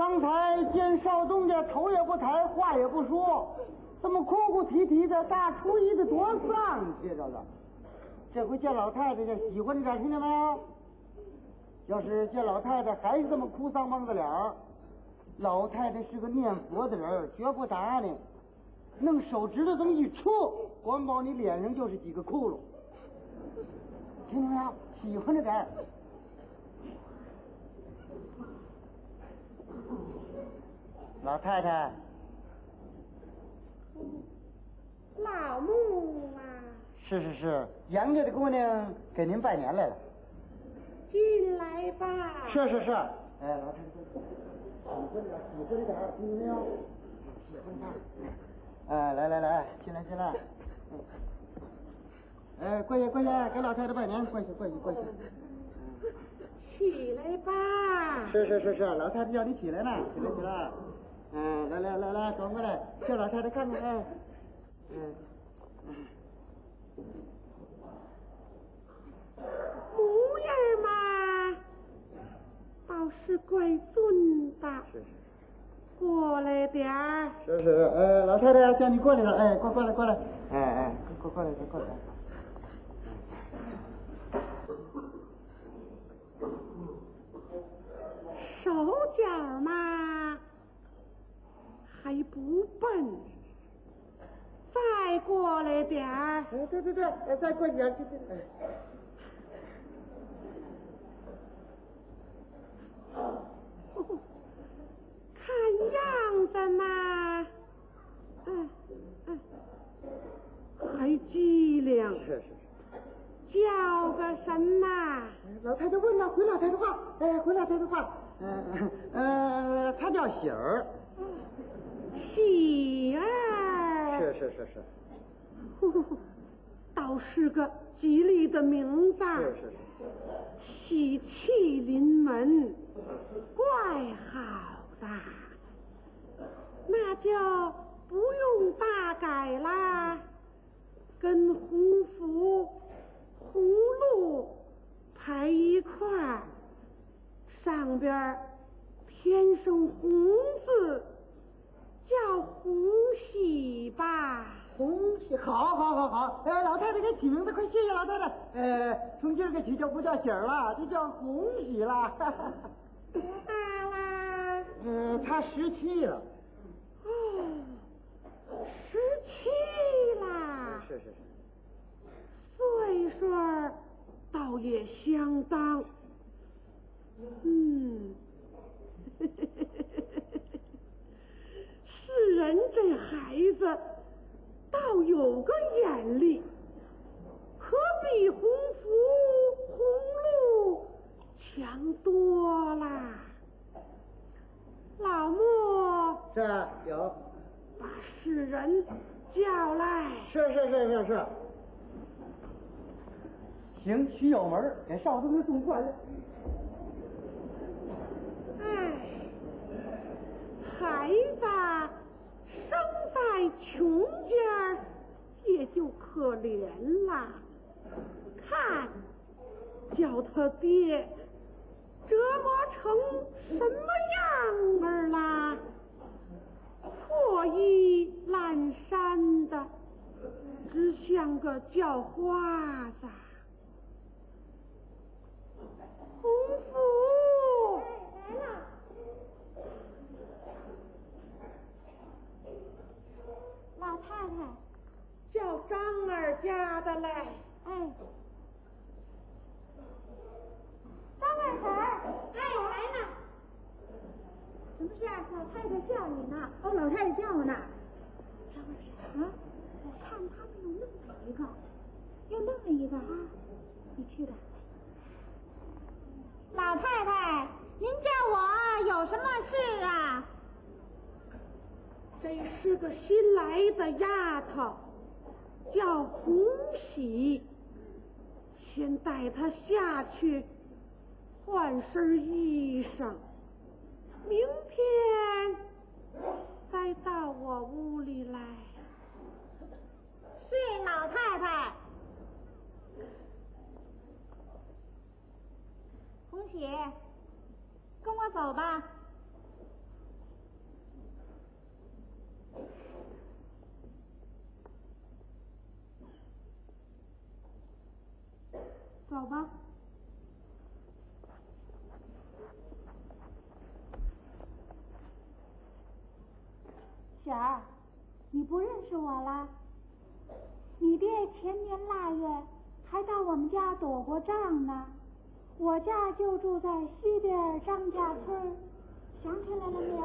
刚才见少东家头也不抬，话也不说，怎么哭哭啼啼的？大初一的多丧气，这个。这回见老太太这喜欢着点，听见没有？要是见老太太还是这么哭丧蒙的脸儿，老太太是个念佛的人，绝不打你，弄手指头这么一戳，光保你脸上就是几个窟窿，听见没有？喜欢着点。老太太， 老穆啊， 是，杨家的姑娘给您拜年来了。 进来吧。 是，哎，老太太，喜欢着点，听见没有？喜欢她。哎，来，进来。哎，过去，给老太太拜年，过去。 起来吧。 是，老太太叫你起来呢，起来。来，赶过来，叫老太太看看，哎， 模样嘛，倒是怪俊的。 是， 过来点儿。 是，老太太叫你过来了，哎，过来，过来，过来。 手脚嘛还不笨，再过来点儿。 对，再过点， 看样子嘛，还机灵。 是。 叫个什么？ 老太太问了，回老太太话，她叫喜儿。 喜儿。 是。 倒是个吉利的名字。 是。 喜气临门，怪好的。那就不用大改啦，跟红福、红鹿排一块儿，上边添上红字，叫红喜吧。 红喜，好，老太太给起名字，快谢谢老太太。从今儿个起就不叫喜儿了，就叫红喜了。 多大啦？ 她17了。 哦，17啦。 是。 岁数倒也相当。是人这孩子倒有个眼力，可比红福、红鹿强多啦。老穆是有。 把世人叫来。 是。行，许有门，给少东家送过来。 孩子生在穷家也就可怜了，看叫他爹折磨成什么样儿啦？破衣烂衫的，只像个叫花子。红福，来了。 老太太， 叫张二家的来。 张二婶，我来了。什么事？老太太叫你呢。哦，老太太叫我呢。张二婶啊，我看他们又弄了一个啊，你去吧。老太太，您叫我有什么事啊？ 这是个新来的丫头，叫红喜，先带她下去换身衣裳，明天再到我屋里来。 是老太太。红喜，跟我走吧。 好吧。雪儿，你不认识我啦？你爹前年腊月还到我们家躲过账呢。我家就住在西边张家村，想起来了没有？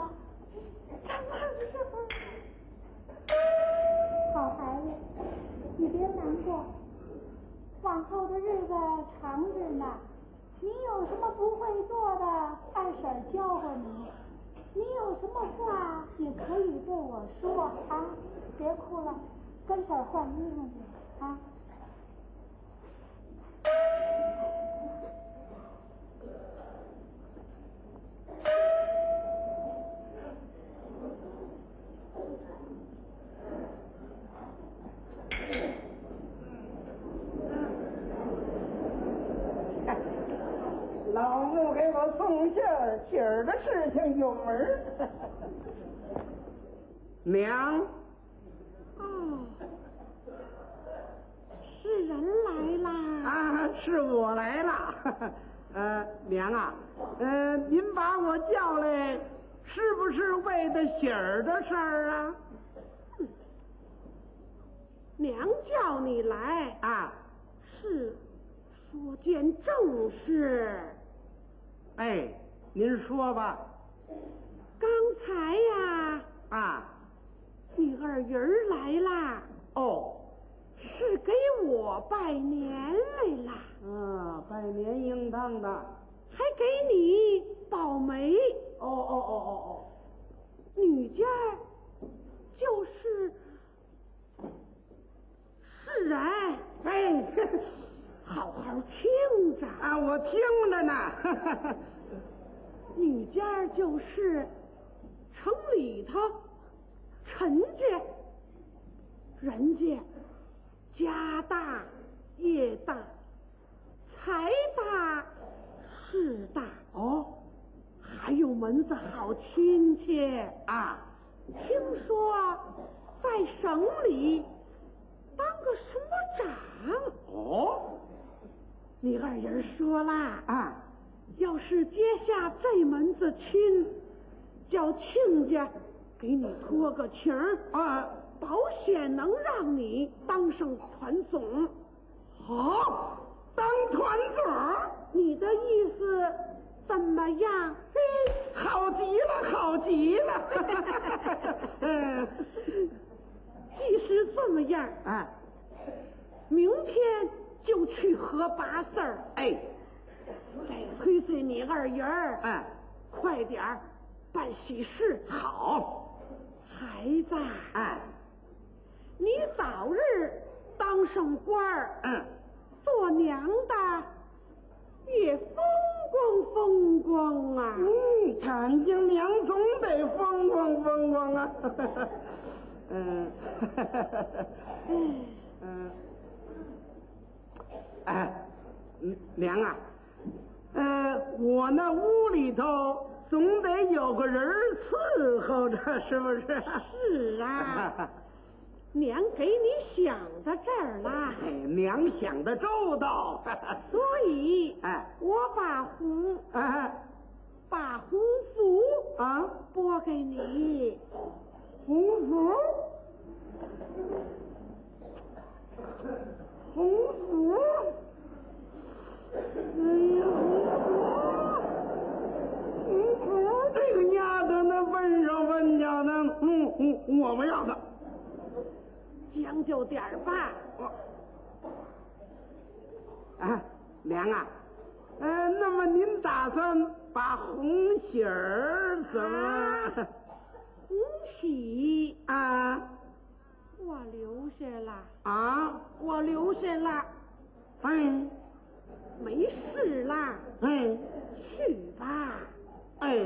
好孩子，你别难过，往后的日子长着呢。你有什么不会做的，二婶教过你。你有什么话也可以对我说啊！别哭了，跟婶换衣服去啊！ 老母给我送信儿，今儿的事情有门儿。娘， 哦，是人来啦！ 啊，是我来了。娘啊，您把我叫来，是不是为的喜儿的事儿啊？ 娘叫你来啊， 是说件正事。 哎，您说吧。 刚才呀， 啊， 你二姨儿来啦， 哦， 是给我拜年来啦， 拜年应当的。 还给你保媒。 哦， 女家就是人， 哎， 好好听着啊，我听着呢。 女家就是城里头陈家，人家家大业大，财大势大， 哦， 还有门子好亲戚啊， 听说在省里当个什么长。 哦， 你二爷说啦， 啊， 要是接下这门子亲，叫亲家给你托个情儿啊， 保险能让你当上团总。 好，当团总， 你的意思怎么样？ 好极了，好极了。 既是这么样， 啊， 明天就去河拔丝儿。 哎， 再催催你二爷儿， 哎， 快点儿办喜事。 好， 孩子， 哎， 你早日当上官儿，做娘的也风光风光啊！ 看见娘总得风光风光啊！娘啊，我那屋里头总得有个人伺候着，是不是？ 是啊，娘给你想到这儿了， 娘想的周到， 所以，我把红符啊拨给你。 红符，红符，哎呀，红符，这个丫头那温柔温家的，我不要她。 将就点儿吧。 娘啊，那么您打算把红喜儿怎么？ 红喜啊， 我留下了， 啊， 我留下了， 哎， 没事啦， 哎， 去吧。 哎，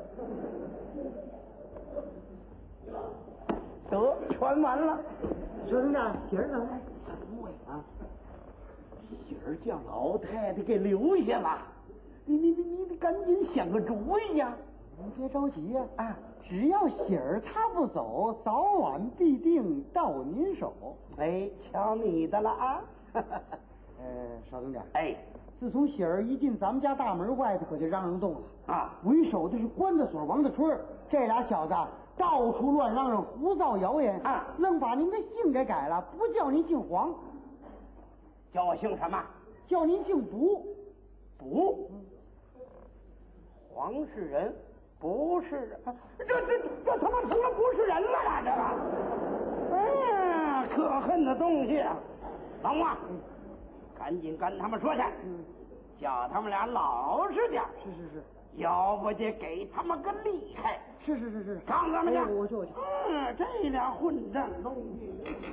得全完了。说什么？喜儿呢？啊，喜儿叫老太太给留下了。你赶紧想个主意呀！ 您别着急呀，只要喜儿她不走，早晚必定到您手。 哎，瞧你的了啊！ 稍等点。 哎， 自从喜儿一进咱们家大门外头，可就嚷嚷动了啊！ 为首的是关子锁、王大春，这俩小子到处乱嚷嚷，胡造谣言啊， 愣把您的姓给改了，不叫您姓黄， 叫我姓什么？ 叫您姓卜。 卜？黄是人，不是人，这他妈成了不是人了呀！这个，哎呀，可恨的东西啊！王旺，赶紧跟他们说去，叫他们俩老实点。 是， 要不就给他们个厉害。 是， 告诉他们去。 我去。 这俩混账东西。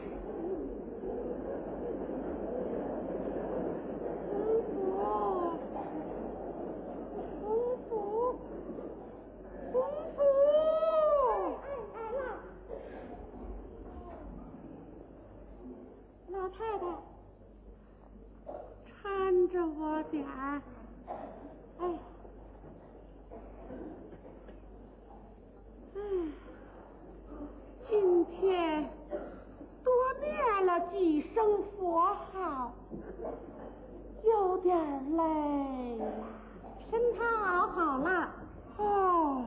公主， 来了，老太太， 搀着我点儿。 哎， 今天多念了几声佛号，有点累呀。 身汤熬好了。 哦，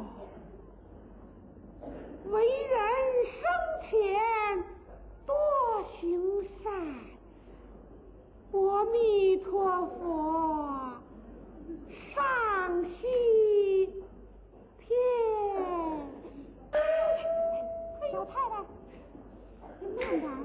为人生前多行善，阿弥陀佛，上西天。 老太太，您慢点儿。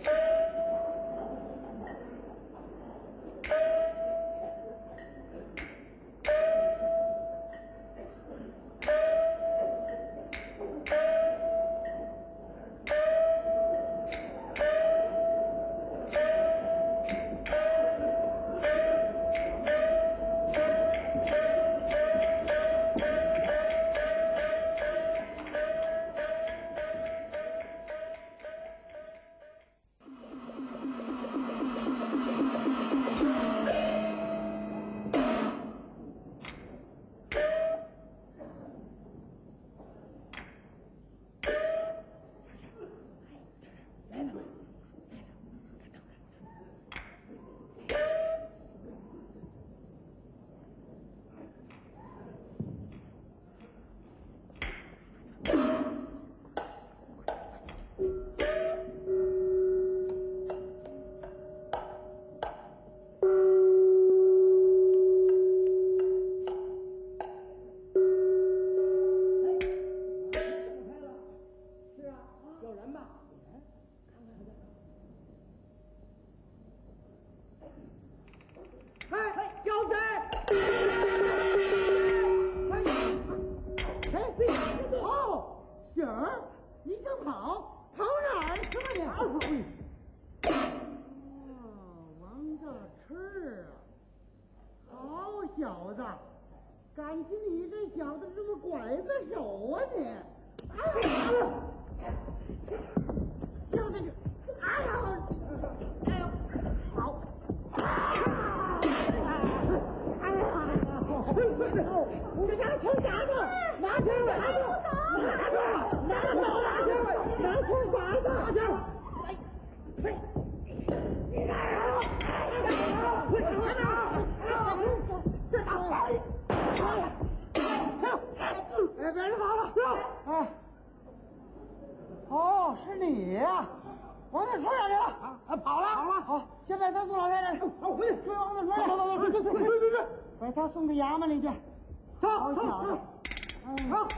小子，感情你这小子是个拐子手啊你！哎呀，就是这，哎呀，哎呦，好，哎呀，你拿枪打他，拿枪打他，拿枪打他，呸！你拿呀！哎，别人跑了！哎，哦，是你呀！王大春哪里了？跑了，好，先把他送老太太，我回去追王大春。走，把他送到衙门里去。好小子，好。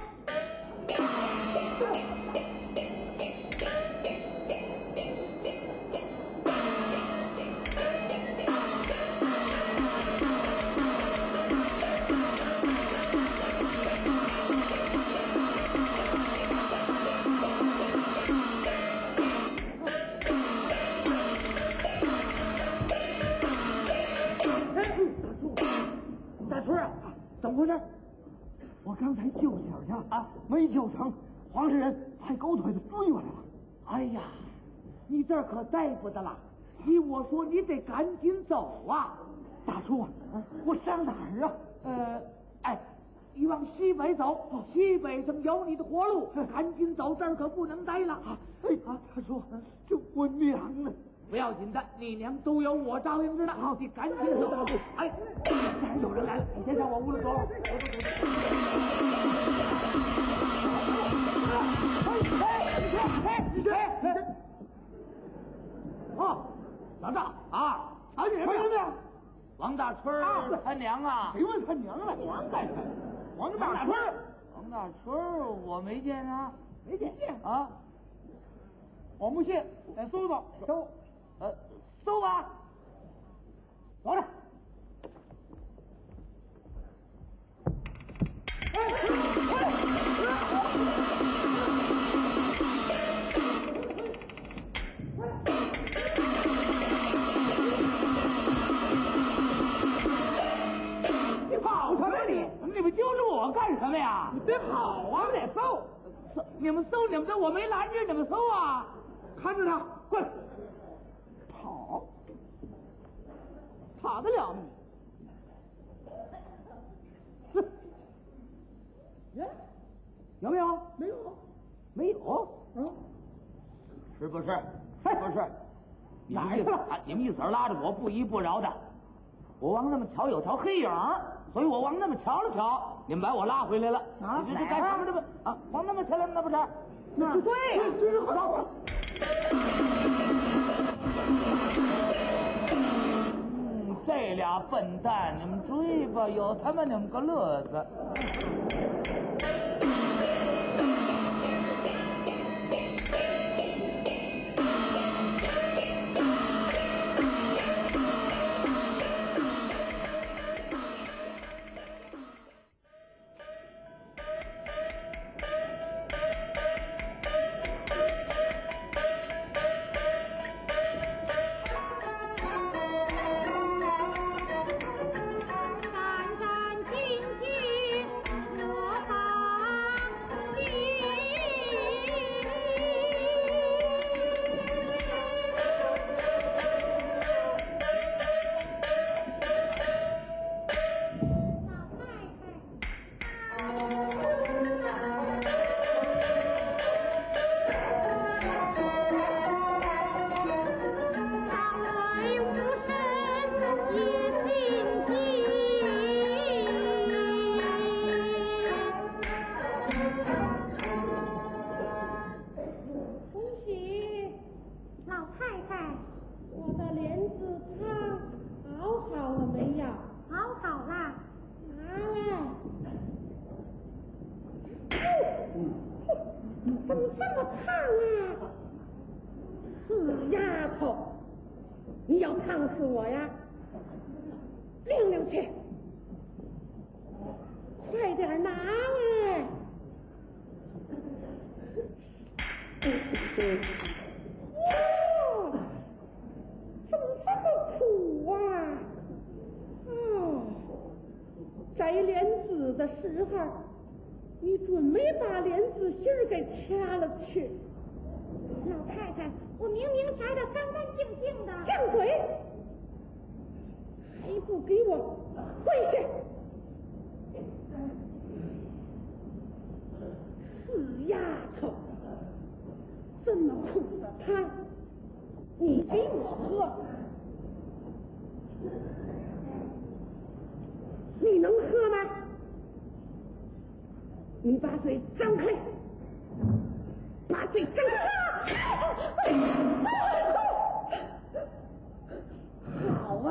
大春啊，怎么回事？我刚才救喜儿去了啊，没救成，黄世仁派狗腿子追我来了。 哎呀，你这儿可待不得了！依我说，你得赶紧走啊！ 大叔啊，我上哪儿啊？ 你往西北走，西北上有你的活路，赶紧走，这儿可不能待了。 大叔，这我娘呢？ 不要紧的，你娘都有我照应着呢。好，你赶紧走。哎，有人来了，你先上我屋里走。哦，老赵啊，瞧见什么呀？王大春他娘啊！ 谁问他娘了？ 王大春， 王大春， 王大春，我没见啊， 没见啊， 我不信，再搜搜， 搜吧，走着。你跑什么你们揪着我干什么呀？ 你别跑啊！ 我得搜，你们搜你们的，我没拦着你们搜啊！ 看着他， 滚！ 跑得了吗？哼！ 有没有？ 没有， 没有。是不是？不是。 哪儿去了？ 你们一死拉着我，不依不饶的。我往那么瞧有条黑影，所以我往那么瞧了瞧，你们把我拉回来了。 啊？ 你这干什么这不啊？往那么瞧来那不是？ 那对呀，这是好。 这俩笨蛋，你们追吧，有他妈你们个乐子。 怎么这么烫啊？死丫头，你要烫死我呀？拎拎去，快点拿来！哇，怎么这么苦啊？哦，摘莲子的时候，你准没把莲子芯儿给掐了去。 老太太，我明明摘得干干净净的。 犟嘴！还不给我跪下！死丫头，这么苦的汤，你给我喝，你能喝吗？你把嘴张开，把嘴张开！好啊！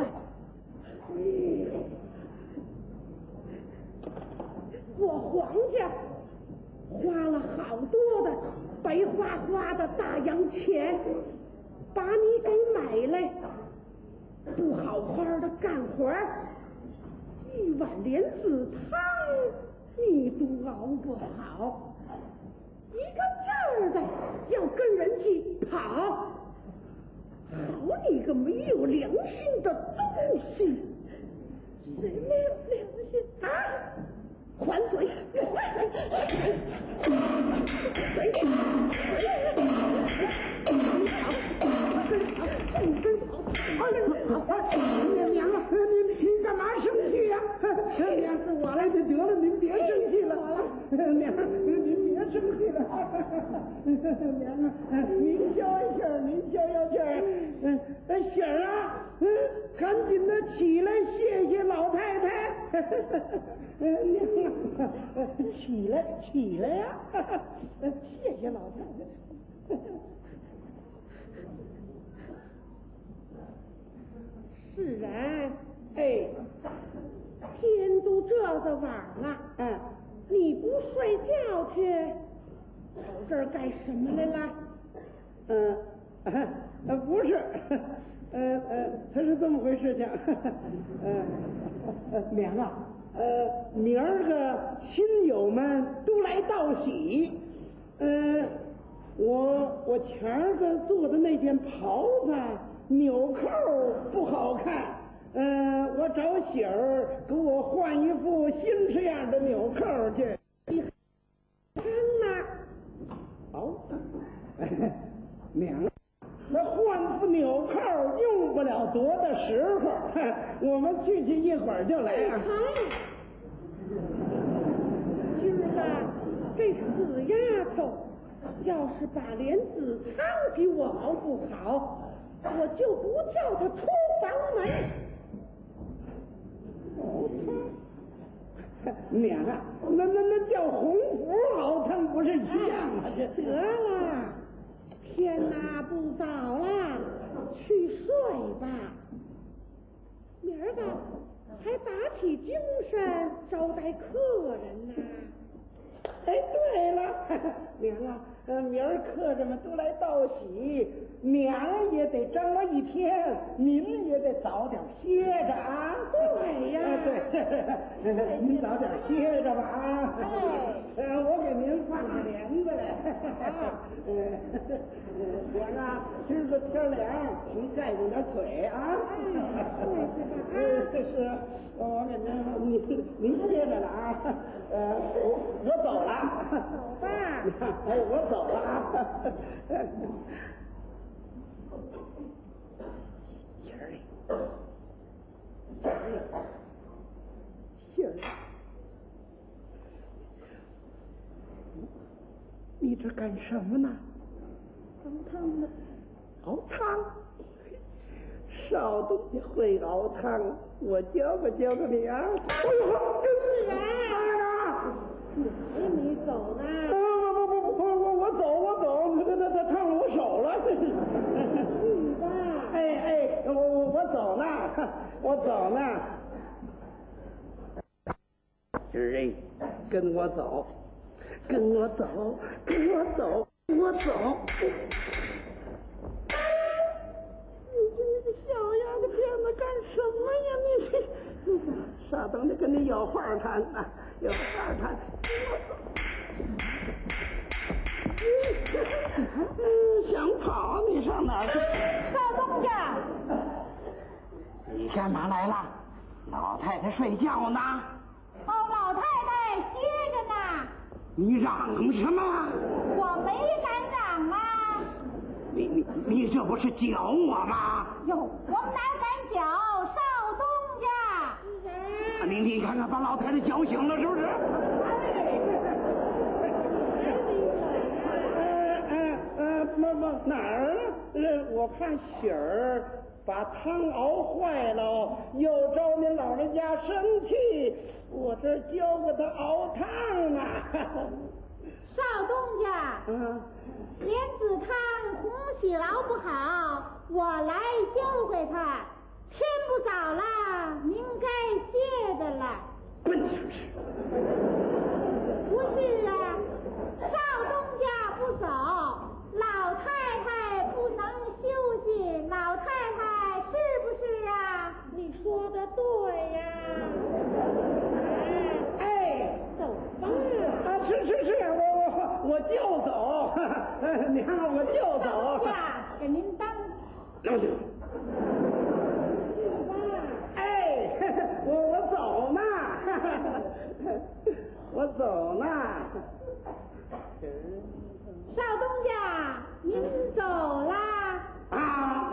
我黄家花了好多的白花花的大洋钱，把你给买来，不好好的干活，一碗莲子汤你都熬不好，一个劲儿的要跟人去跑，好你个没有良心的东西！谁没有良心啊？还嘴！娘啊，你干嘛生气呀？娘，我来就得了，您别生气了。娘，您别生气了。娘啊，您消消气儿，您消消气儿。 赶紧的起来，谢谢老太太。起来呀！谢谢老太太。 是啊， 哎， 天都这个晚了，你不睡觉去，跑这儿干什么来了？ 不是，他是这么回事情。娘啊，明儿个亲友们都来道喜，我前儿个做的那件袍子纽扣不好看，我找喜儿给我换一副新式样的纽扣去。 你看呐， 好，娘，那换副纽扣用不了多大时候，我们去一会儿就来啊。 今儿个这死丫头，要是把连子仓给我熬不好，我就不叫她出房门。 娘啊，那叫红福熬汤不是一样吗？ 得了，天哪，不早了，去睡吧。明儿个还打起精神招待客人呢。 哎，对了，娘啊，明儿客人们都来道喜，娘也得张罗一天，您也得早点歇着啊。 对呀， 对，您早点歇着吧啊。我给您放个帘子来。娘啊，今儿个天凉，您盖住点腿啊。这是我给您歇着了啊。我走了。 走吧。 哎，我走了啊。喜儿嘞，喜儿，你这干什么呢？ 熬汤呢。 熬汤。少东家会熬汤，我教给你啊！哎呦， 是啊，还没走呢。 我走，他烫了我手了。 去吧。 哎，我走呢。今儿跟我走。你这小丫头片子干什么呀？你傻等着跟你有话谈呢，有话谈。想跑你上哪儿去？ 少东家， 你干嘛来了？老太太睡觉呢。 老太太歇着呢。 你嚷什么？ 我没敢嚷啊。 你这不是搅我吗？ 哟，我们哪敢搅少东家？ 你看看，把老太太搅醒了是不是？哪儿啊？我看喜儿把汤熬坏了，又招您老人家生气，我这教给他熬汤呢。 少东家，莲子汤红喜熬不好，我来教给他。天不早了，您该歇着了。 滚出去！ 不是啊，少东家不走，老太太不能休息，老太太是不是啊？ 你说的对呀。 哎， 走吧。 是，我就走。娘，我就走。 呀，给您当。 哎，我走呢。我走呢。 少东家，您走啦。 啊。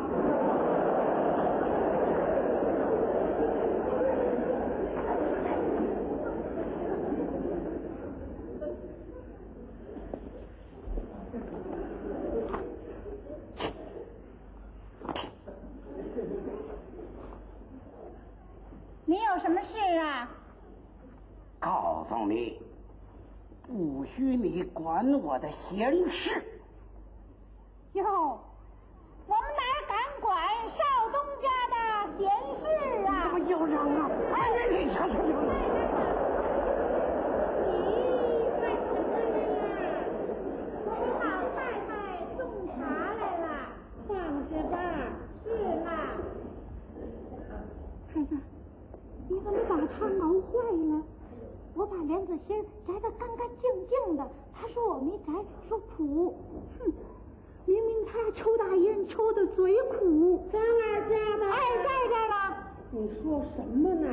许你管我的闲事。 哟，我们哪敢管少东家的闲事啊？ 怎么又嚷啊？哎，你瞧瞧， 我们老太太种茶来了，放着吧。是啦。孩子，你怎么把茶熬坏了？我把莲子心摘得干干净净的，他说我没摘，说苦。哼，明明他抽大烟抽的嘴苦。张二家的。哎，在这儿呢。 你说什么呢？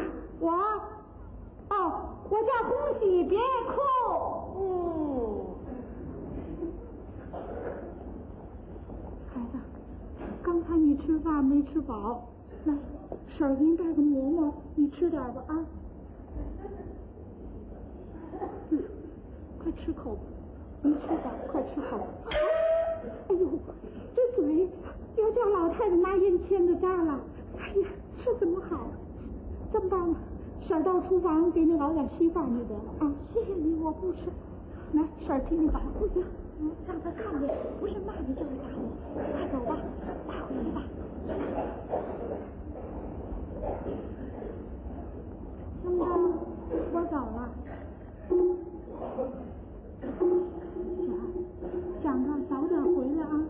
我叫红喜，别哭。孩子，刚才你吃饭没吃饱，来，婶儿给你带个馍馍，你吃点吧啊。快吃口吧，你吃吧，快吃口。哎呦，这嘴要叫老太太拿烟签子扎了。哎呀，这怎么好？这么办吧，婶儿到厨房给你熬点稀饭就得了啊。谢谢你，我不吃。来，婶儿替你把不行，让他看见，不是骂你就是打你。快走吧，快回去吧。听着，我走了。想着早点回来啊。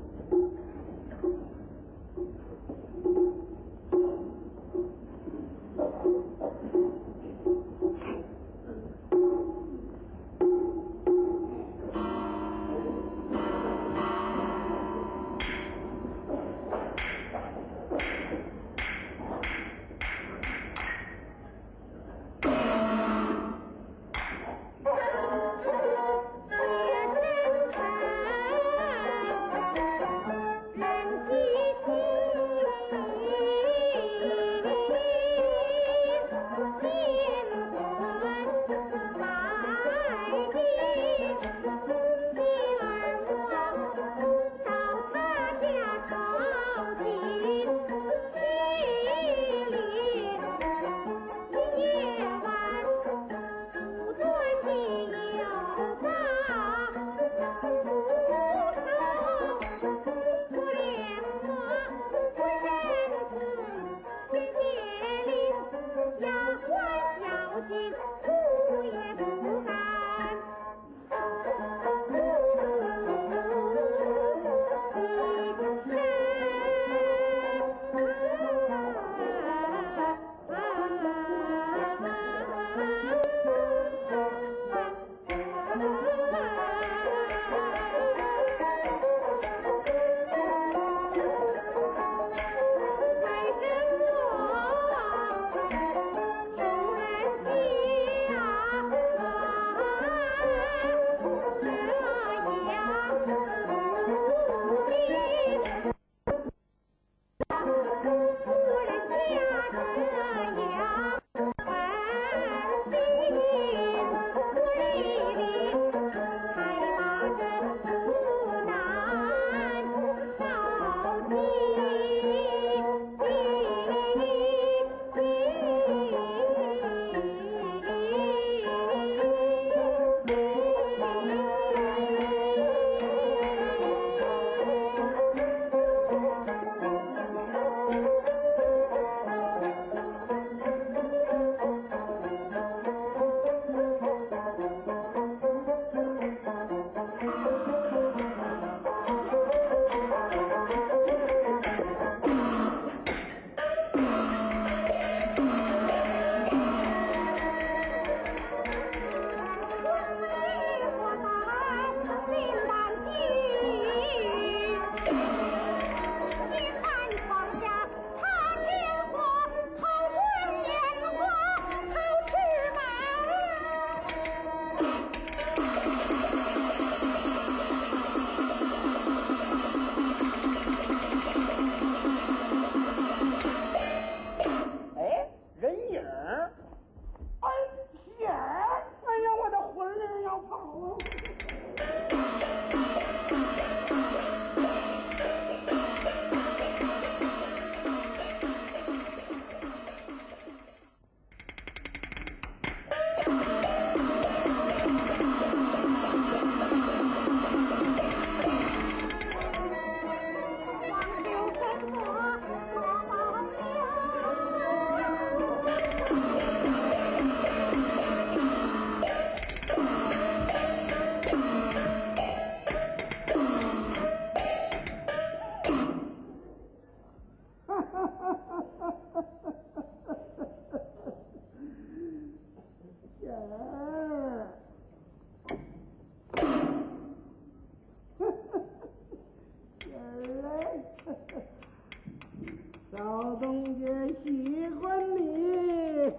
喜欢你。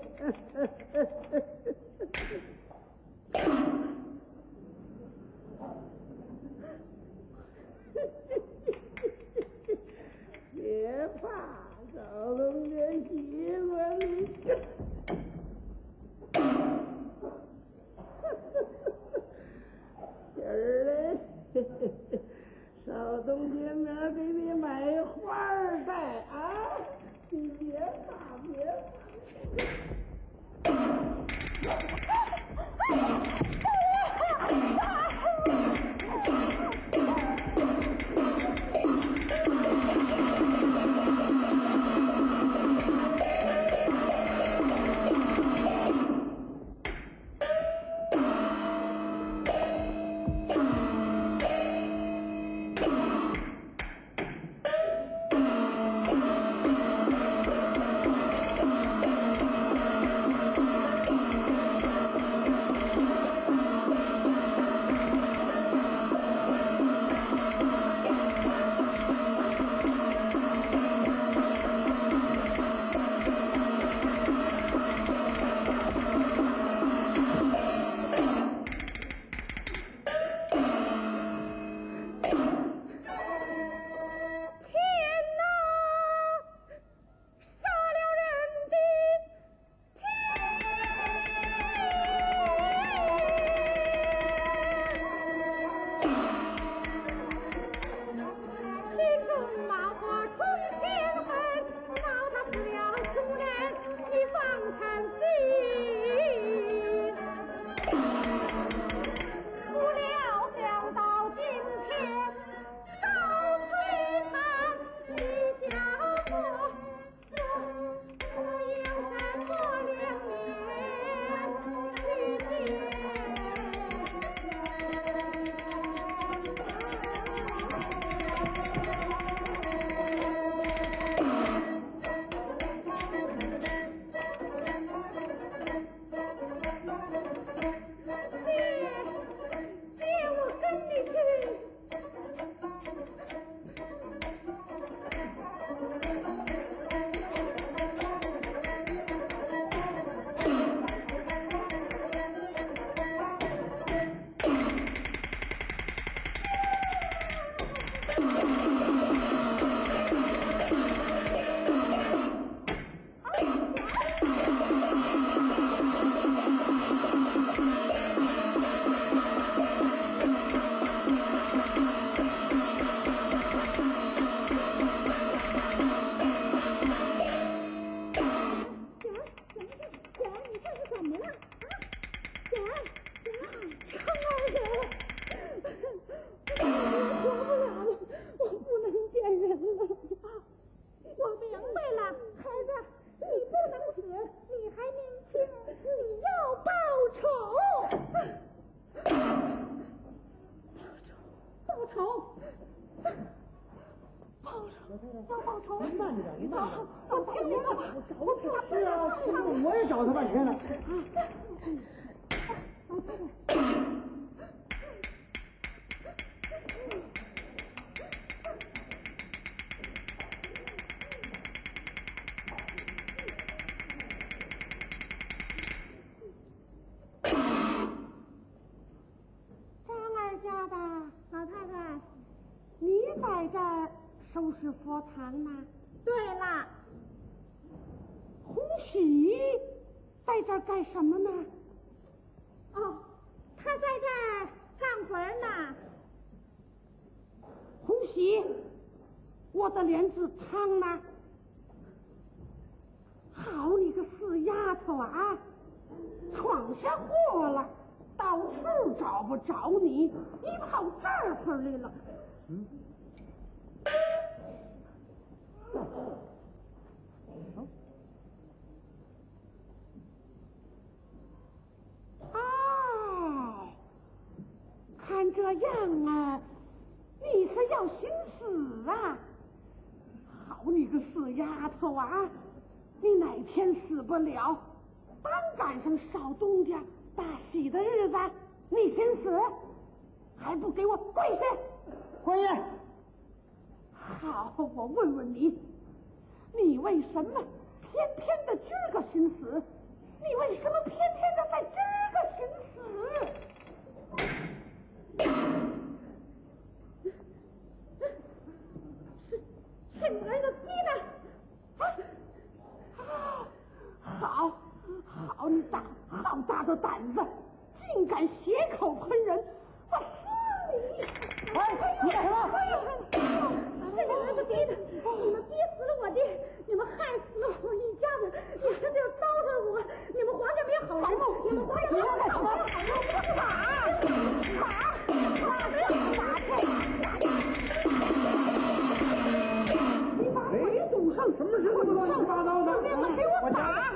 别怕，赵龙姐喜欢你。今儿嘞，少东姐明儿给你买花儿戴啊！你别怕，别怕。 是啊，我也找他半天了。 张二家的老太太，你在这儿收拾佛堂呢？ 对了， 红喜在这儿干什么呢？ 哦，他在这儿干活呢。 红喜，我的莲子汤呢？好你个死丫头啊！闯下祸了，到处找不着你，你跑这儿来了。哦，看这样啊，你是要寻死啊！好你个死丫头啊！你哪天死不了，当赶上少东家大喜的日子，你先死，还不给我跪下！ 官爷， 好，我问问你，你为什么偏偏的今儿个心思？你为什么偏偏的在今儿个心思？是你儿子逼的啊！好你好大的胆子，竟敢血口喷人！我撕你！ 哎，你干什么？ 是你儿子逼的，你们逼死了我爹，你们害死了我一家子，你儿子又糟蹋我，你们皇家没有好人，你们皇家没有好人， 哎，赌上什么事这么乱七八糟的？ 给我打！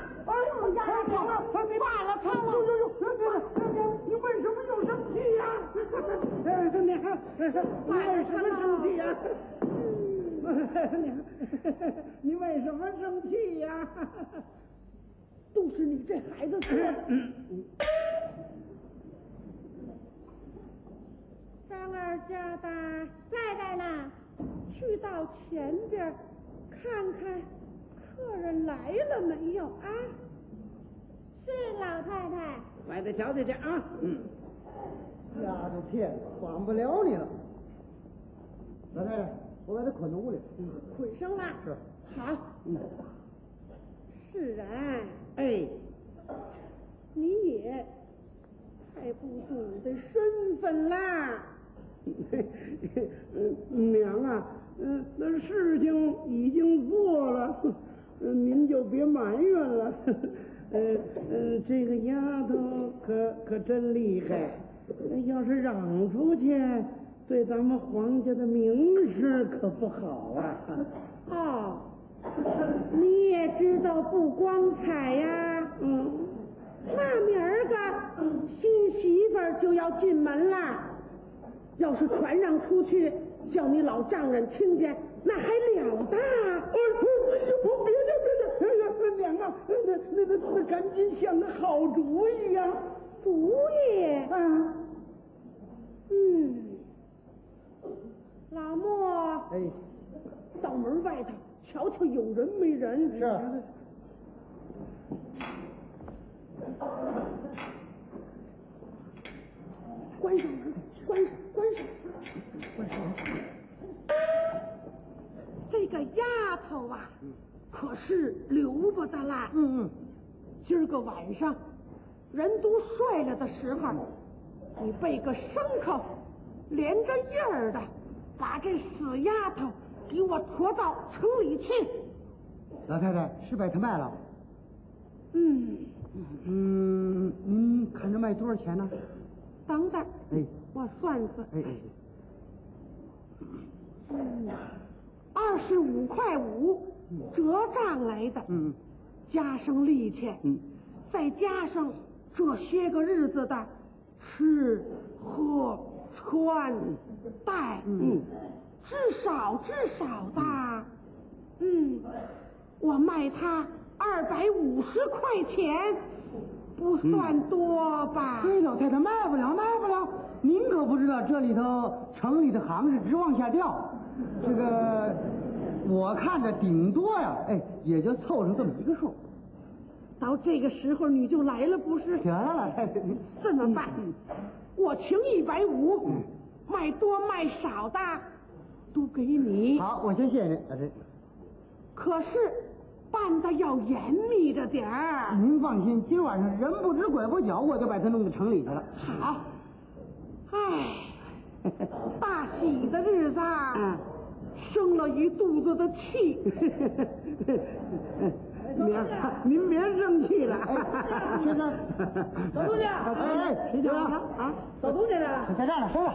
你为什么又生气呀？你为什么生气呀？你为什么生气呀？ 都是你这孩子做的。张二家的在呢。 去到前边看看客人来了没有啊？ 是老太太。 外头瞧瞧去啊！ 丫头片子，管不了你了。老太太，我把他捆到屋里。 捆上了。 是。 好。是然。 哎， 你也太不懂得身份啦。 娘啊，那事情已经做了，您就别埋怨了。这个丫头可真厉害，要是嚷出去，对咱们皇家的名声可不好啊。 哦，你也知道不光彩呀。那明儿个新媳妇儿就要进门了，要是传让出去，叫你老丈人听见，那还了得？ 别娘啊，那赶紧想个好主意呀！ 主意啊，老莫， 哎， 到门外头瞧瞧有人没人。 是。 关上门，关上。这个丫头啊，可是留不得啦。今儿个晚上人都睡了的时候，你备个牲口，连着印儿的，把这死丫头给我驮到城里去。 老太太，是把她卖了？您看着卖多少钱呢？ 等等，我算算。25块5，折账来的。加上利钱，再加上这些个日子的吃喝穿戴，至少的，我卖他250块钱，不算多吧？ 老太太，卖不了。您可不知道这里头城里的行是直往下掉，这个我看着顶多呀，也就凑成这么一个数。 到这个时候你就来了，不是？ 行了，老太太， 这么办？我请150，卖多卖少的都给你。 好，我先谢谢您。 可是办的要严密着点儿。 您放心，今晚上人不知鬼不觉，我就把他弄到城里去了。 好。大喜的日子，生了一肚子的气。 娘，您别生气了。 先生， 小东家， 谁叫啊？小东家呢？ 在这儿呢，收了。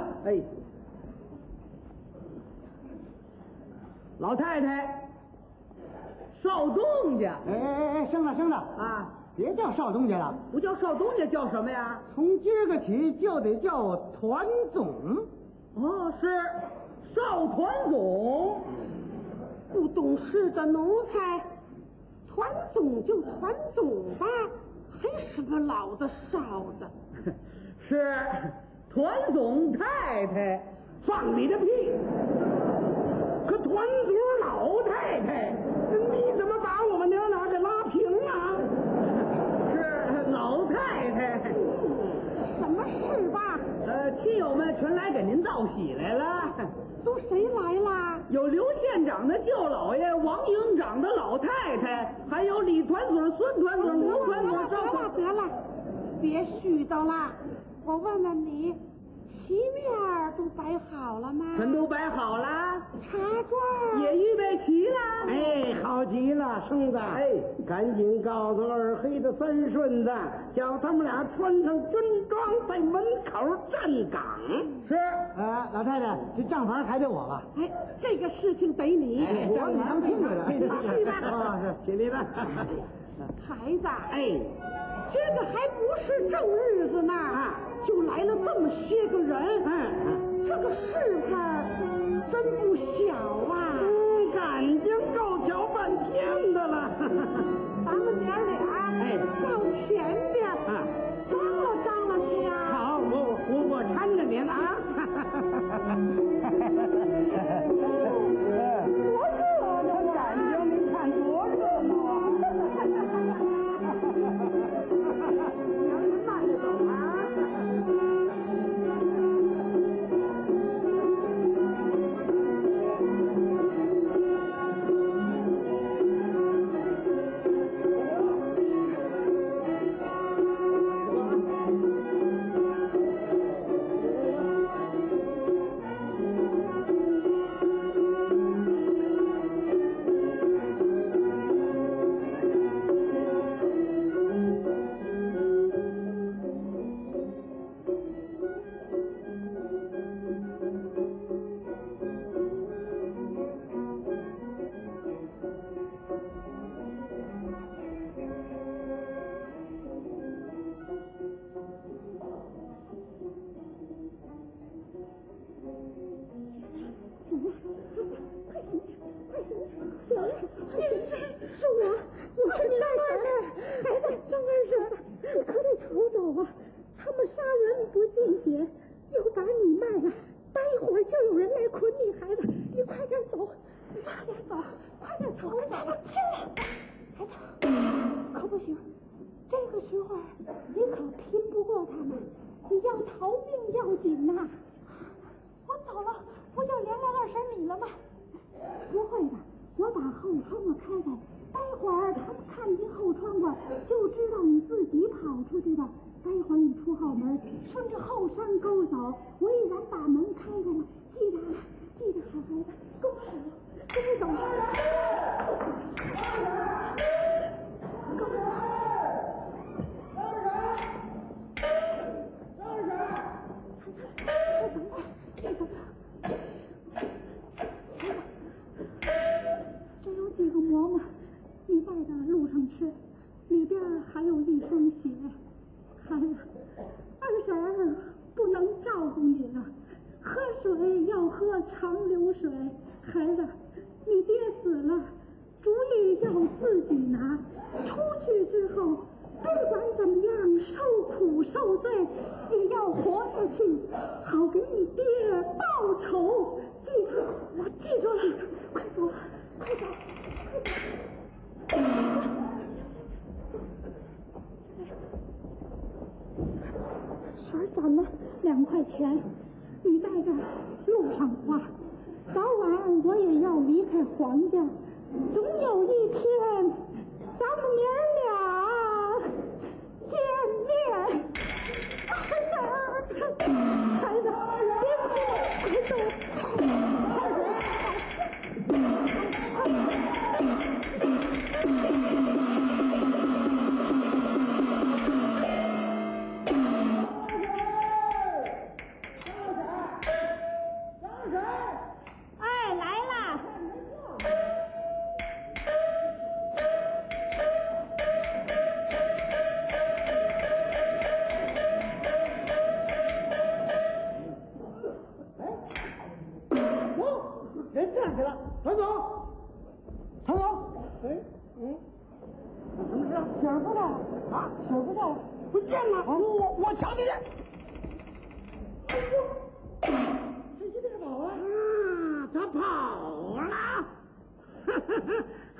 老太太，少东家。 生了啊！别叫少东家了， 不叫少东家叫什么呀？ 从今儿个起就得叫团总。 是少团总。 不懂事的奴才，团总就团总吧，还是个老的少的。 是团总太太。放你的屁！可团总老太太，你怎么把我们娘俩给拉给您道喜来了。 都谁来啦？ 有刘县长的舅老爷，王营长的老太太，还有李团嘴、孙团嘴、吴团嘴。 得了，别絮叨了。我问问你，席面都摆好了吗？ 全都摆好了， 茶桌也预备齐了。 哎，好极了，生子。哎，赶紧告诉二黑的三顺子，叫他们俩穿上军装，在门口站岗。 是。 老太太，这账房还得我吧？ 哎，这个事情得你。 我你能听着的。 去吧。 是，请你的。 孩子， 哎， 这个还不是正日子呢，就来了这么些个人。这个事份真不小啊。 感情够瞧半天的了。 咱们娘俩到前边张罗去啊。 好，我搀着您啊。多热闹，感情您看多热闹啊！娘您慢着走啊。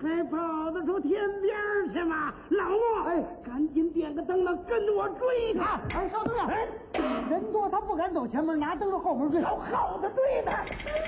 还跑得出天边去吗？老莫， 哎， 赶紧点个灯笼，跟着我追他！ 哎，少东啊，人多他不敢走前门，拿灯笼后门追， 好的追他！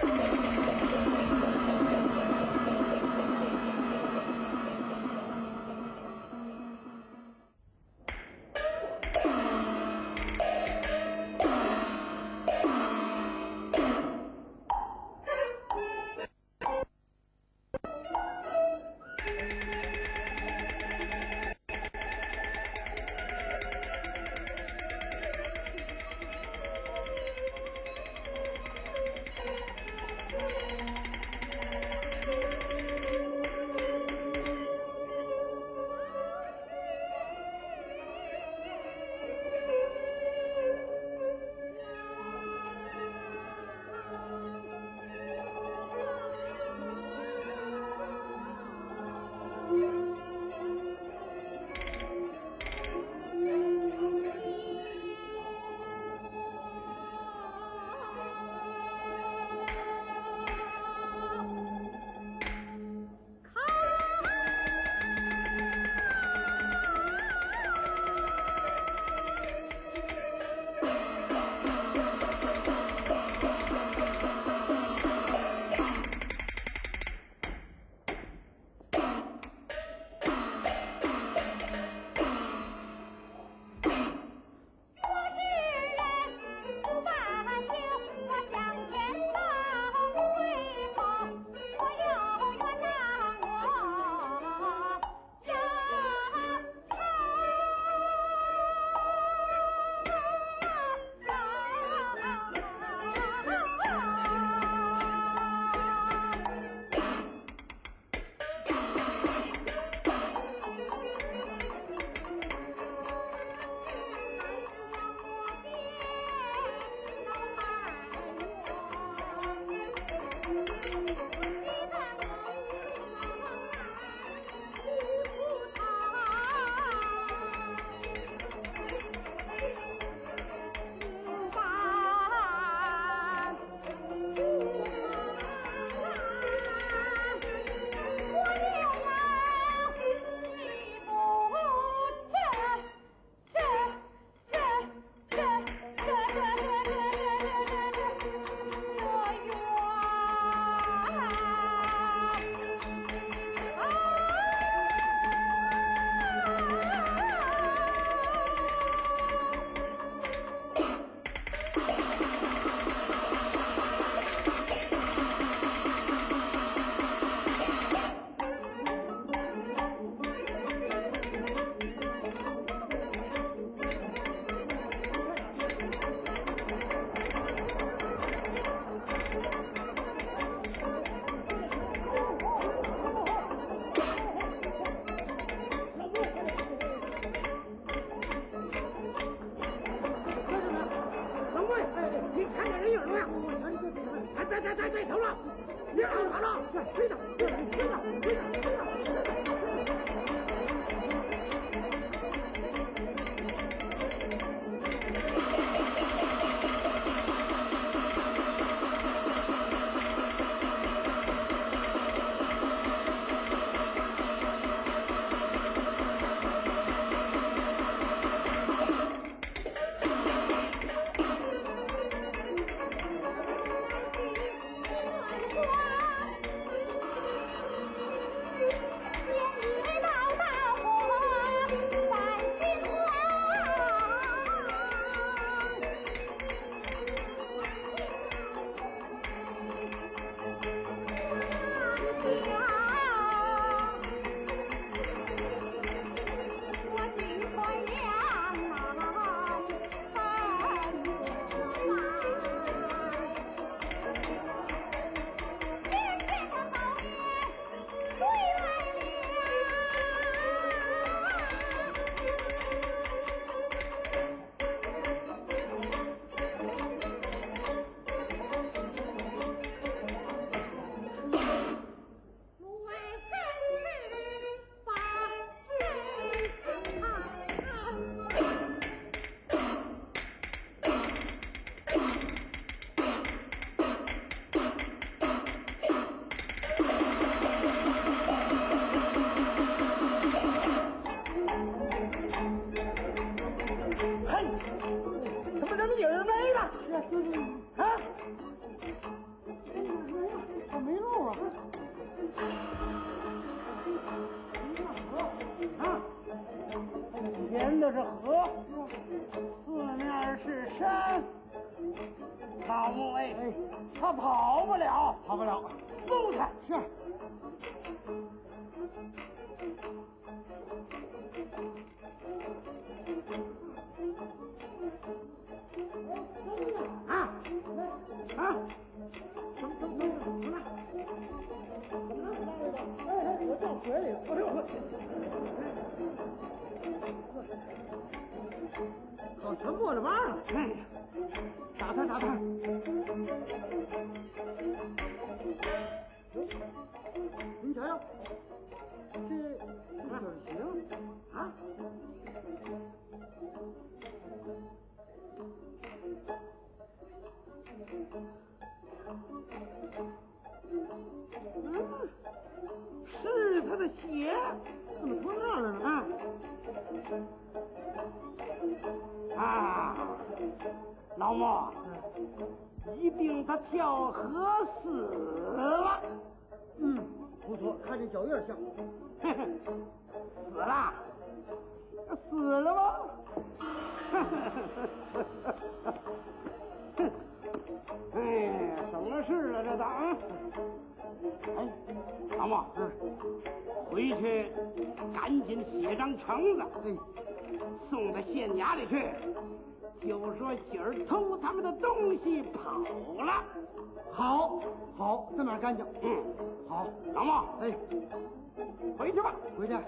对头了，别跑了，追着，追着，追着，追着，追着。 他跑不了， 跑不了。 搜他。 是。 我掉水里了， 好沉没了玩了。 哎，打他！ 您瞧瞧，这哪行啊？ 是他的血， 怎么从那儿来了啊？老莫，一定他跳河死了。 不错，看这脚印像。 死了？死了吗？哎，省了事了，这当。哎，老莫，回去赶紧写张橙子，送到县衙里去，就说喜儿偷他们的东西跑了。 好，这哪干净？ 好，老莫，回去吧， 回去。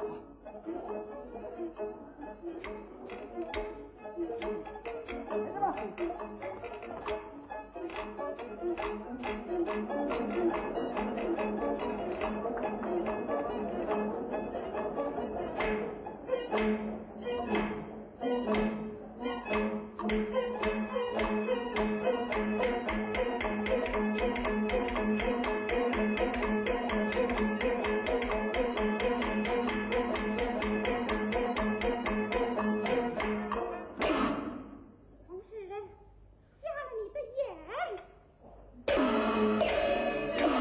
同事人瞎了你的眼。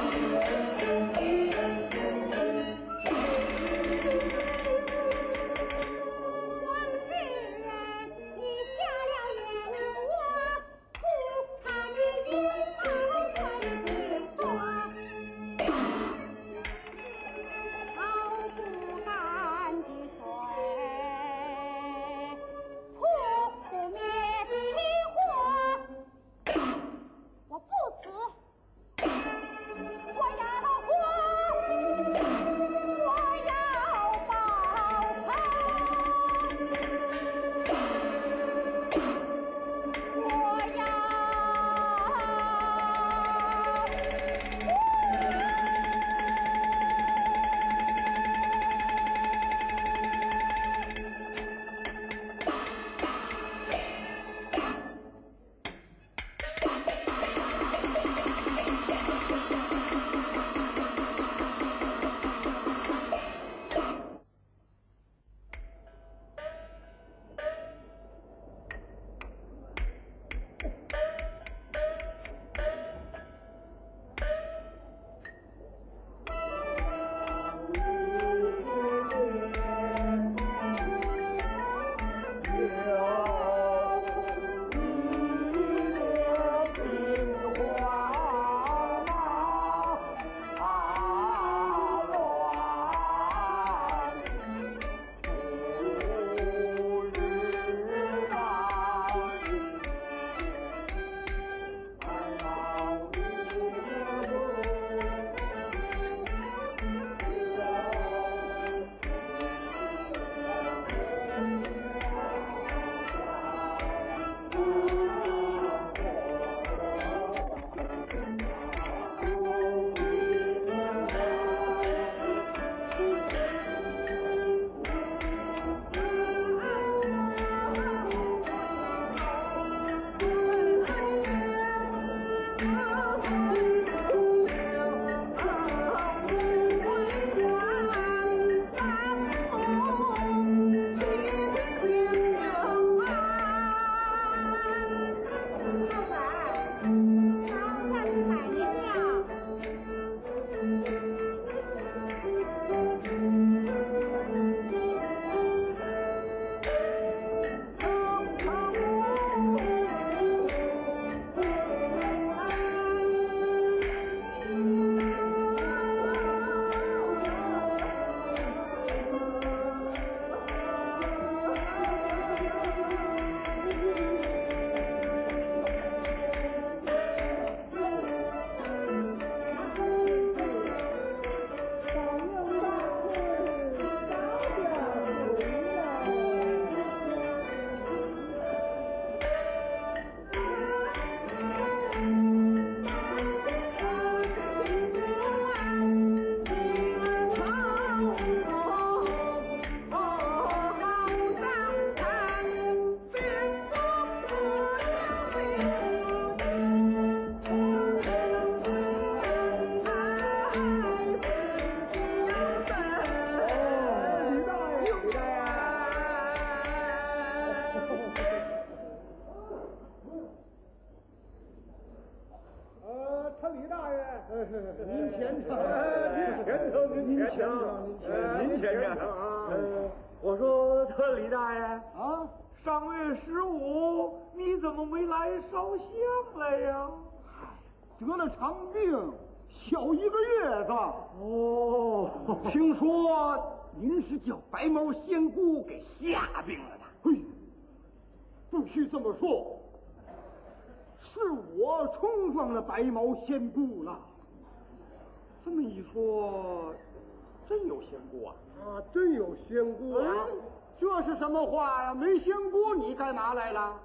前程， 您先生啊！ 我说他李大爷啊， 上月15你怎么没来烧香来呀？ 得了长病，小1个月子。 哦， 听说您是叫白毛仙姑给吓病了的。嘿，不许这么说，是我冲撞了白毛仙姑了。这么一说，真有仙姑啊！ 啊，真有仙姑啊！ 这是什么话呀？没仙姑你干嘛来了？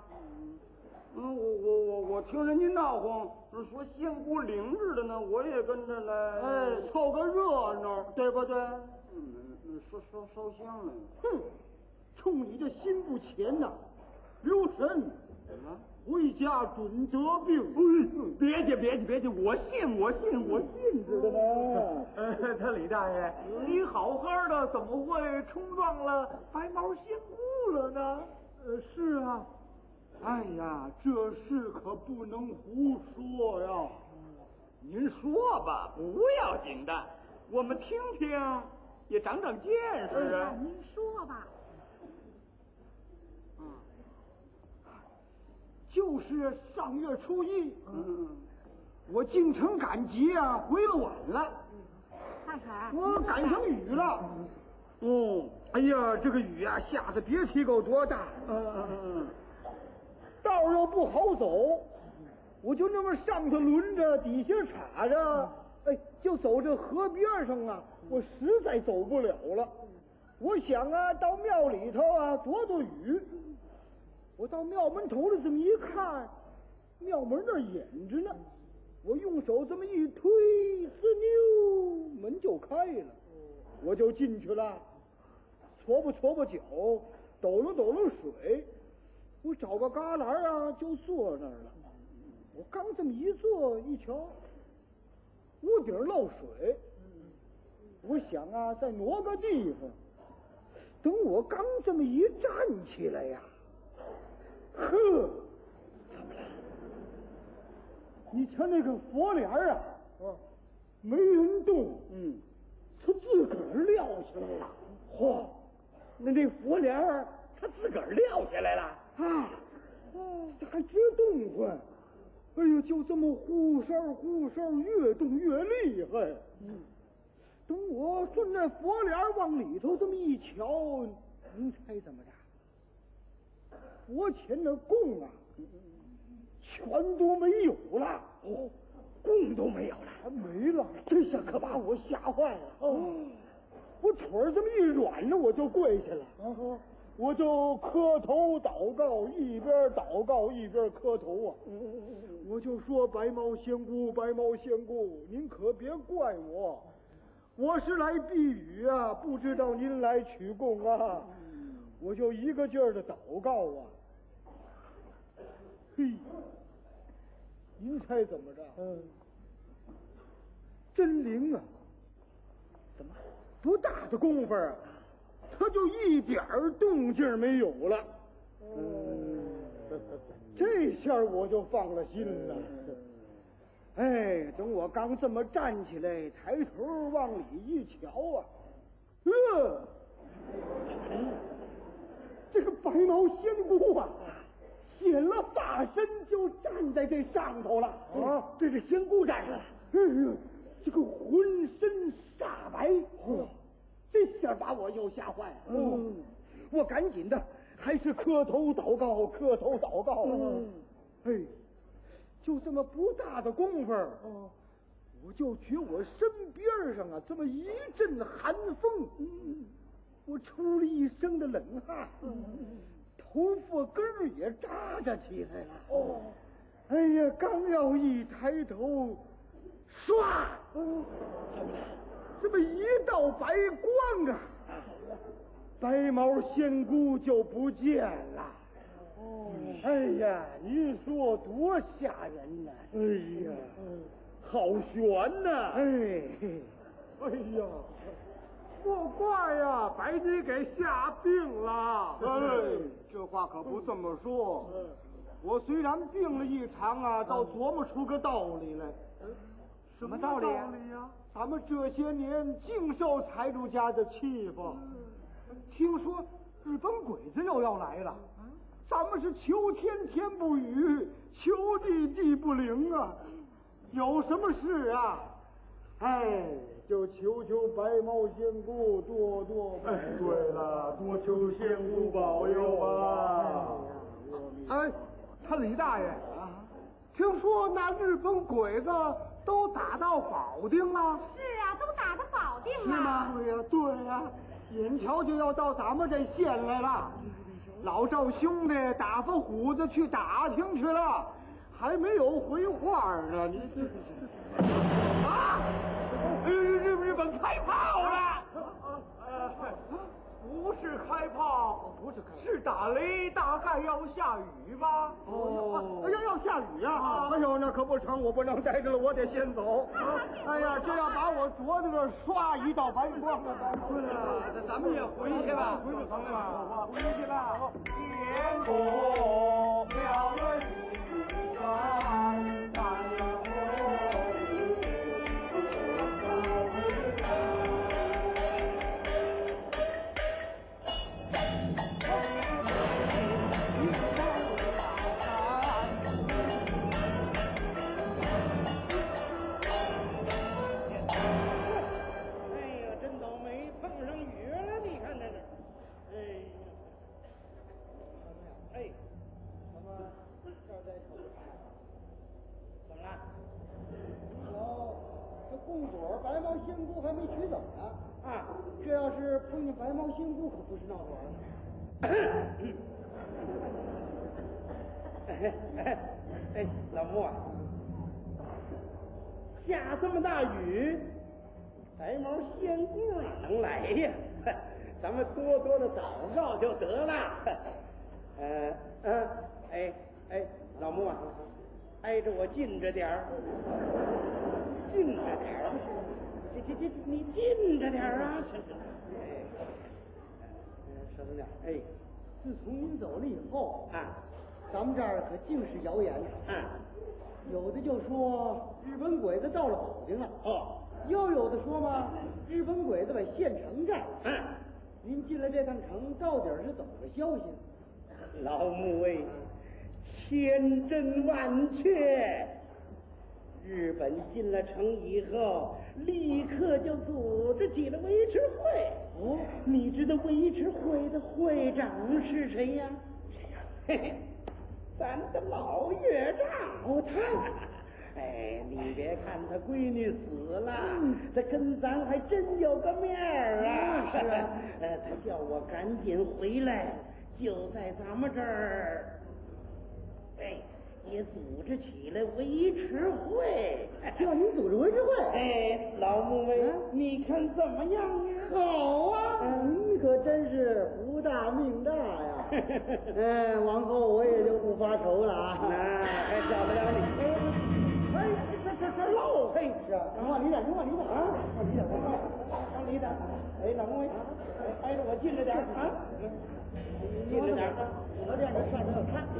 我听人家闹哄，说仙姑领着的呢，我也跟着来，凑个热闹，对不对？烧香了。哼，冲你这心不浅呐！留神，回家准得病。别介，我信知道吗？ 他李大爷，你好好的怎么会冲撞了白毛仙姑了呢？ 是啊。哎呀，这事可不能胡说呀！ 您说吧，不要紧的，我们听听，也长长见识啊。 您说吧。 就是上月初1，我进城赶集啊，回了晚了，我赶上雨了。哎呀，这个雨啊下的别提够多大。道又不好走，我就那么上头轮着，底下插着，就走这河边上啊，我实在走不了了。我想啊，到庙里头啊躲躲雨。我到庙门头里这么一看，庙门那儿掩着呢，我用手这么一推，呲溜，门就开了，我就进去了，搓吧脚，抖了水。我找个旮旯啊，就坐那儿了。我刚这么一坐，一瞧，屋顶漏水。我想啊，再挪个地方。等我刚这么一站起来呀，呵，怎么了？你瞧那个佛帘啊，没人动，他自个儿撂下来了。嚯，那佛帘他自个儿撂下来了。这还直动唤，哎呦，就这么呼哨，越动越厉害。等我顺着佛帘往里头这么一瞧，您猜怎么着？佛前的供啊，全都没有了。供都没有了，没了。这下可把我吓坏了。我腿儿这么一软呢，我就跪下了。我就磕头祷告，一边祷告一边磕头啊！我就说白毛仙姑，您可别怪我，我是来避雨啊，不知道您来取供啊！我就一个劲儿的祷告啊！嘿，您猜怎么着？真灵啊！怎么多大的功夫啊？他就一点动静没有了。这下我就放了心了。等我刚这么站起来，抬头往里一瞧啊，这个白毛仙姑啊，显了大身就站在这上头了。这是仙姑站着了。这个浑身煞白。这下把我又吓坏了。我赶紧的，还是磕头祷告。就这么不大的功夫，我就觉我身边上啊，这么一阵寒风，我出了一身的冷汗，头发根儿也扎着起来了。哎呀，刚要一抬头，唰！这么一道白光啊，白毛仙姑就不见了。哎呀，您说多吓人呐！哎呀，好悬呐！哎呀， 莫怪呀，把你给吓病了。 这话可不这么说。我虽然病了一场啊，倒琢磨出个道理来。 什么道理呀？咱们这些年净受财主家的欺负，听说日本鬼子又要来了，咱们是求天天不语，求地地不灵啊！有什么事啊？哎，就求求白毛仙姑多多保佑。哎，对了，多求仙姑保佑啊！哎，他李大爷啊，听说那日本鬼子都打到保定了。 是啊，都打到保定了。 是吗？对呀，对呀，眼瞧就要到咱们这县来了。老赵兄弟打发虎子去打听去了，还没有回话呢。你这啊！日本开炮了！不是开炮，不是开炮，是打雷，大概要下雨吧？哦，要下雨啊！哎呦，那可不成，我不能待着了，我得先走。哎呀，这要把我脖子上刷一道白光了。对啊，咱们也回去吧，回去成了，回去了。天空飘了雨山，大雁红。 怎么了？哦，这供果白毛仙姑还没取走呢。啊，这要是碰见白毛仙姑，可不是闹着玩的。 哎，老穆啊，下这么大雨，白毛仙姑哪能来呀？咱们多多的祷告就得了。老穆啊，挨着我近着点儿，近着点儿，你近着点儿啊！小姑娘，哎， 自从您走了以后啊， 咱们这儿可尽是谣言。有的就说日本鬼子到了保定了，又有的说嘛，日本鬼子把县城占。您进来这趟城到底是怎么个消息？ 老穆哎，千真万确。日本进了城以后，立刻就组织起了维持会。你知道维持会的会长是谁呀？嘿嘿，咱的老岳丈。他。哎，你别看他闺女死了，他跟咱还真有个面儿啊！是啊，他叫我赶紧回来，就在咱们这儿，也组织起来维持会。 叫您组织维持会？ 老穆威，你看怎么样啊？ 好啊，你可真是福大命大呀！往后我也就不发愁了啊。 那还少不了你。这漏嘿是啊！ 往里点，往里点啊！往里点， 往里点。老穆威，挨着我近着点啊！近着点， 我这样的上头要看。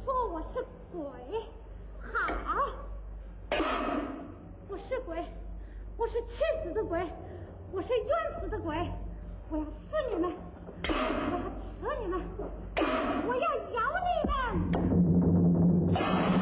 说我是鬼，好，我是鬼，我是气死的鬼，我是冤死的鬼，我要撕你们，我要扯你们，我要咬你们。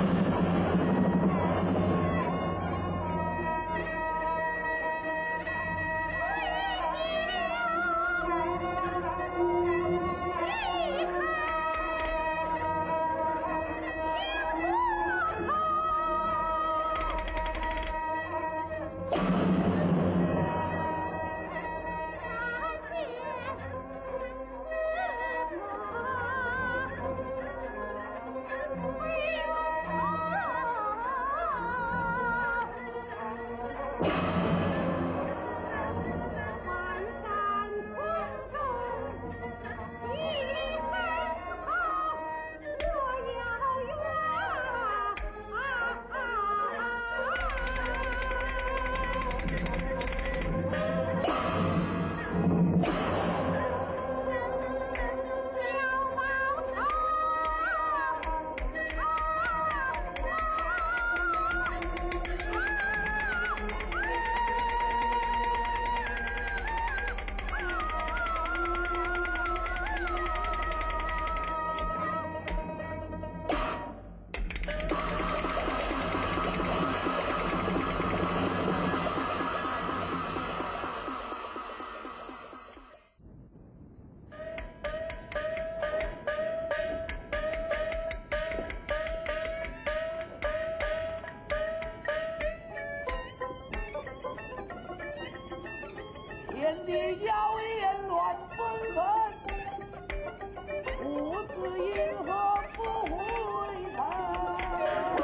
天地谣言乱纷纷，父子因何不回头？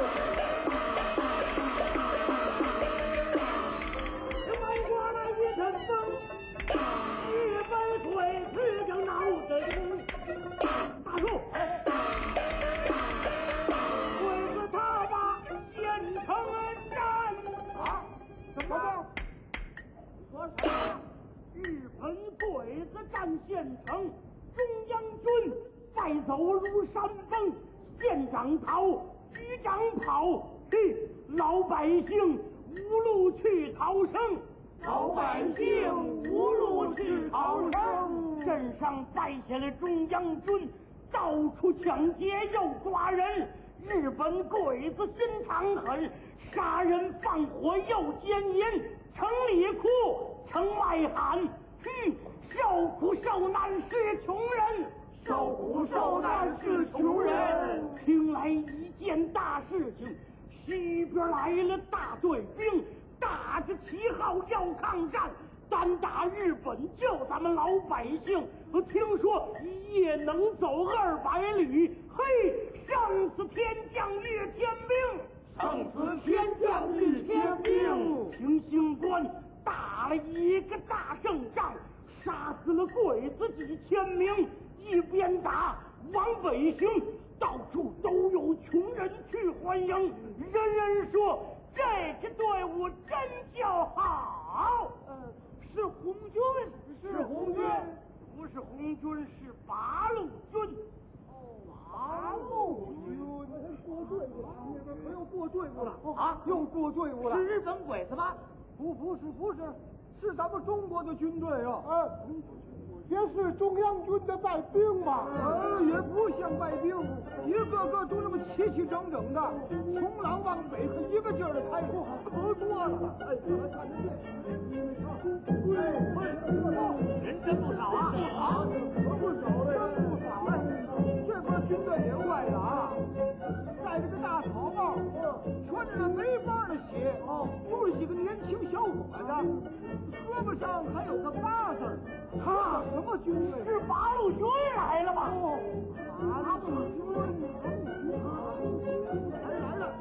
忙过了一阵风，一本鬼子正闹得凶。大叔，鬼子他把县城占啊！怎么？说什么？日本鬼子占县城，中央军败走如山崩，县长逃，局长跑，老百姓无路去逃生。老百姓无路去逃生，镇上败下了中央军，到处抢劫又抓人。日本鬼子心肠狠，杀人放火又奸淫，城里哭，城外喊，受苦受难是穷人，受苦受难是穷人。听来一件大事情，西边来了大队兵，打着旗号要抗战，单打日本救咱们老百姓。听说一夜能走200里，胜似天降日天兵，胜似天降日天兵。平型关打了一个大胜仗，杀死了鬼子几千名，一边打往北行，到处都有穷人去欢迎，人人说这支队伍真叫好。是红军，是红军，不是红军，是八路军。八路军过队伍了，那边可又过队伍了啊！又过队伍了，是日本鬼子吗？不是，是咱们中国的军队啊！也是中央军的带兵吧？也不像带兵，一个个都那么齐齐整整的，从南往北可一个劲儿的开火，可多了。哎，我看着这，人真不少啊！可不少了，不少了。这边军队也坏了啊！戴着个大草帽，穿着没法的鞋，不是几个年轻小伙子，胳膊上还有个8字。他什么军队？是八路军来了吧？八路军，来了！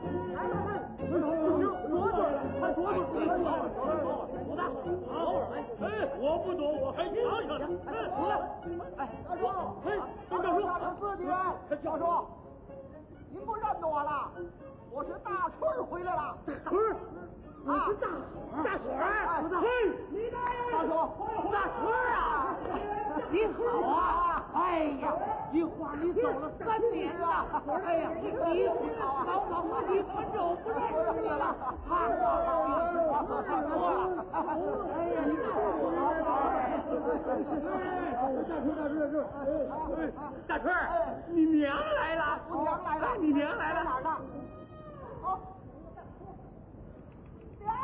多队了，快多队！多大？我不懂，我还瞧瞧呢。大叔，教授，您不认得我了？我是大春回来了。大春，我是大水儿。大叔，大春啊，你好啊！ 哎呀，一晃你走了3年了，哎呀，你老老你怎么就不认识你了？啊，多了，哎呀，你大春儿，你娘来了， 我娘来了， 你娘来了， 哪儿呢？哦，娘。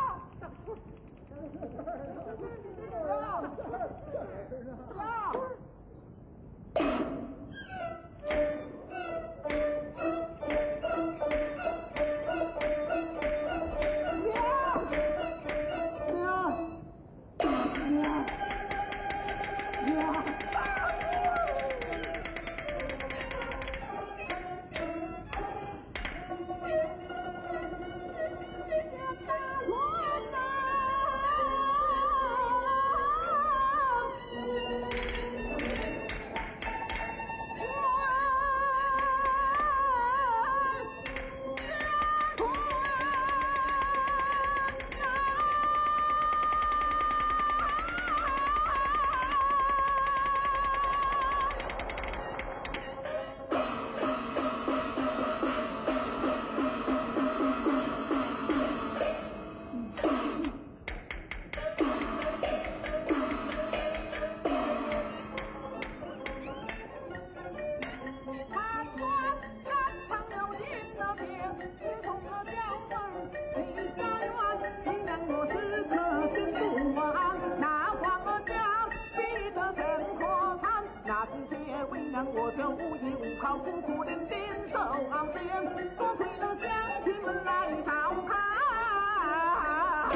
我这无依无靠，苦苦伶仃受熬煎，多亏了乡亲们来照看，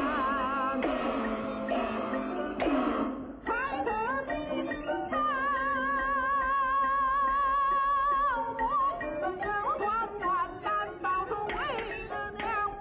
才得今朝我能够团团担保着为了娘。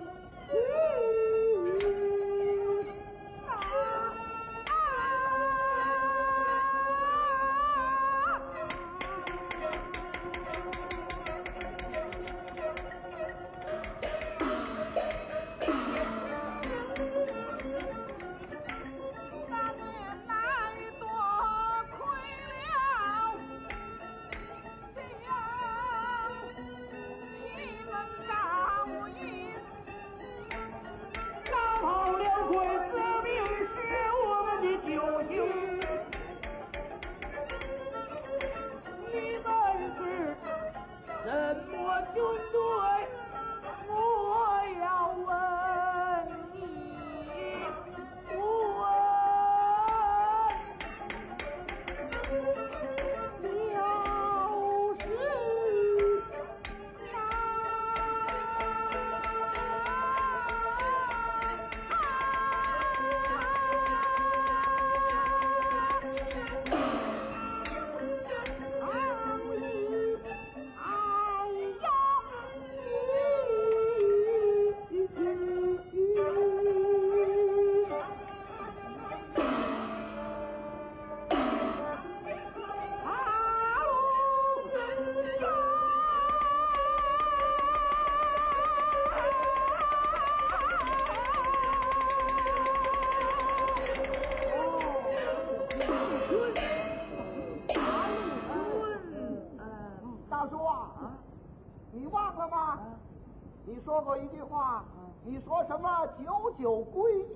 你说过一句话，你说什么九九归一？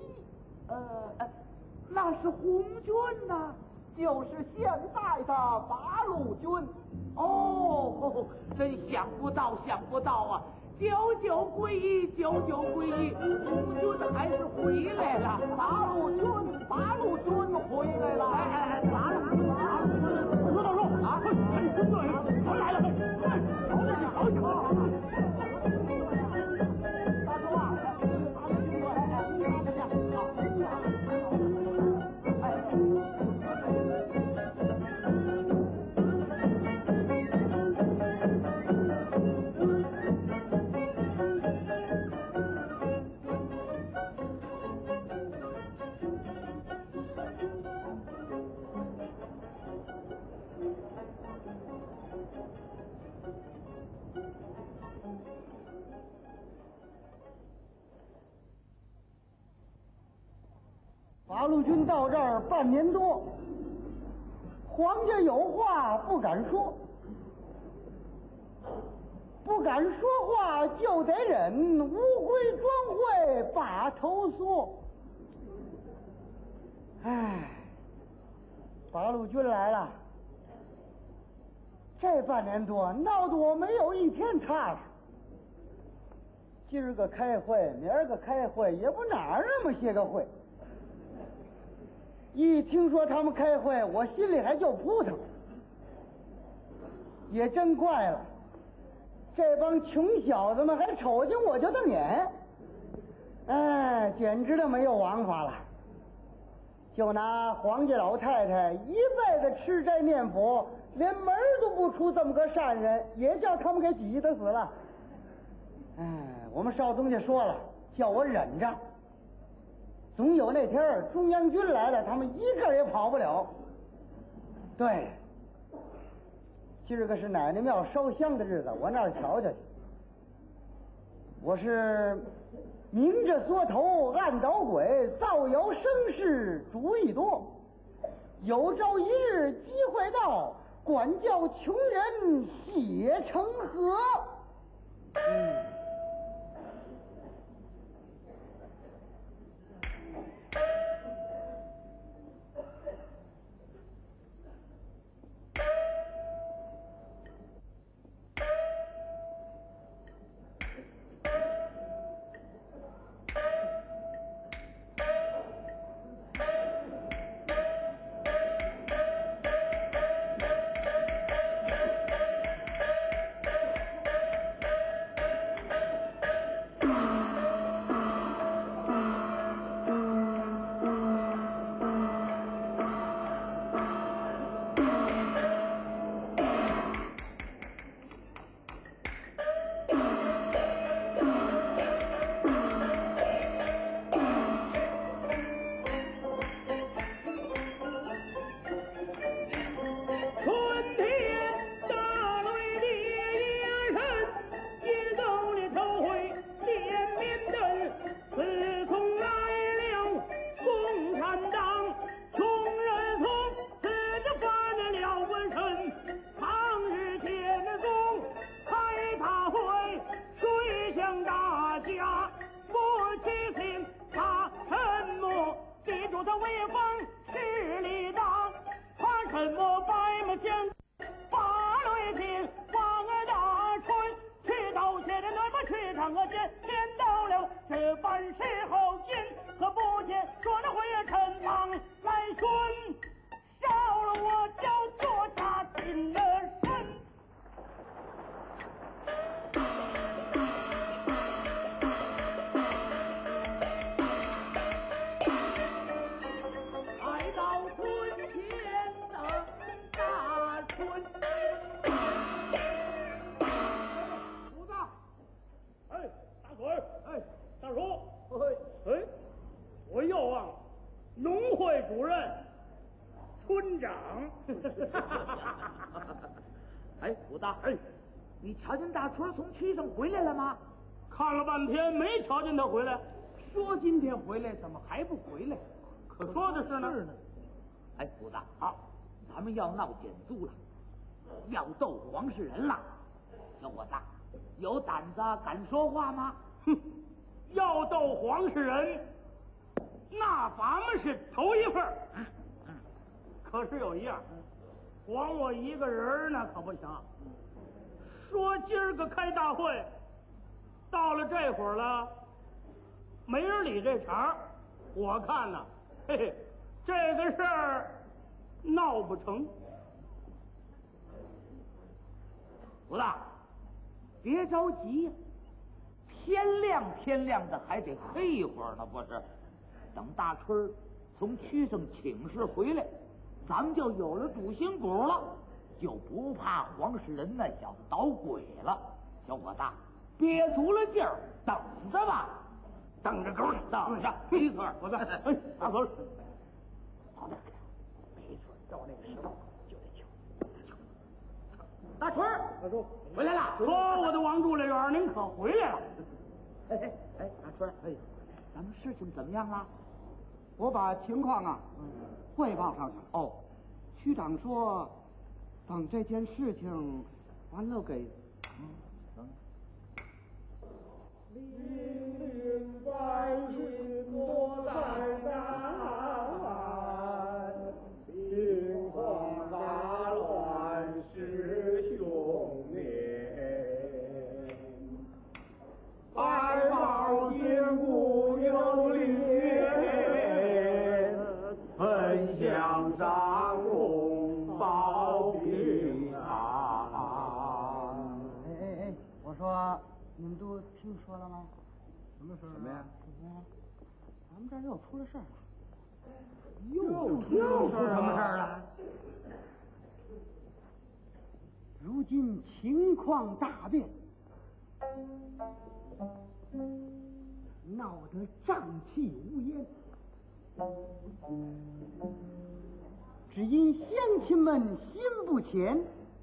那是红军呐， 就是现在的八路军。 哦，真想不到啊！九九归一，九九归一，红军还是回来了， 八路军回来了。 八路军，说道说啊，我来了，好。 八路军到这儿半年多，皇家有话不敢说，不敢说话就得忍，无悔转会把头缩。唉，八路军来了，这半年多闹得我没有一天踏实。今儿个开会，明儿个开会，也不哪儿那么些个会。一听说他们开会，我心里还就扑腾。也真怪了，这帮穷小子们还瞅见我就瞪眼，哎，简直的没有王法了。就拿黄家老太太一辈子吃斋念佛，连门都不出这么个善人，也叫他们给挤得死了。哎，我们少东家说了，叫我忍着。总有那天中央军来了，他们一个也跑不了。对，今儿个是奶奶庙烧香的日子，我那儿瞧瞧去。我是明着缩头，暗捣鬼，造谣生事，主意多。有朝一日机会到，管教穷人血成河。 威风势力大，怕什么白马将八雷霆，王大春去到些的那么去场个见，见到了这般时候因可不见，说那会陈王来顺，烧了我就做他进了身。来到春天的大春， 主子，哎，大嘴，哎，大叔，哎，我又望农会主任村长。 哎，武大，哎，你瞧见大春从区上回来了吗？ 看了半天没瞧见他回来， 说今天回来，怎么还不回来？ 可说的是呢。 哎，武大，好，咱们要闹减租了，要斗黄世仁了。小伙子，有胆子敢说话吗？ 哼，要斗黄世仁，那咱们是头一份。可是有一样，光我一个人那可不行。说今儿个开大会，到了这会儿了，没人理这茬，我看呐，嘿嘿，这个事儿闹不成。 武大，别着急呀，天亮的还得黑一会儿呢，不是？等大春从区上请示回来，咱们就有了主心骨了，就不怕黄世仁那小子捣鬼了。小伙子，憋足了劲儿，等着吧， 等着狗， 等着，没错。 我在，哎，大头， 好点，没错，照那个时候就得求。大春， 大叔回来了。 说我的王助理员，您可回来了。 哎，大春，哎，咱们事情怎么样了？ 我把情况啊汇报上去了。 哦， 区长说，等这件事情完了给林白云多在南，兵荒马乱是凶年。白毛坚固有力，奔向上空保平安。 哎，我说你们都听说了吗？ 什么事儿？ 什么呀？咱们这儿又出了事儿了。 又出什么事儿了？ 如今情况大变，闹得瘴气无烟，只因乡亲们心不浅，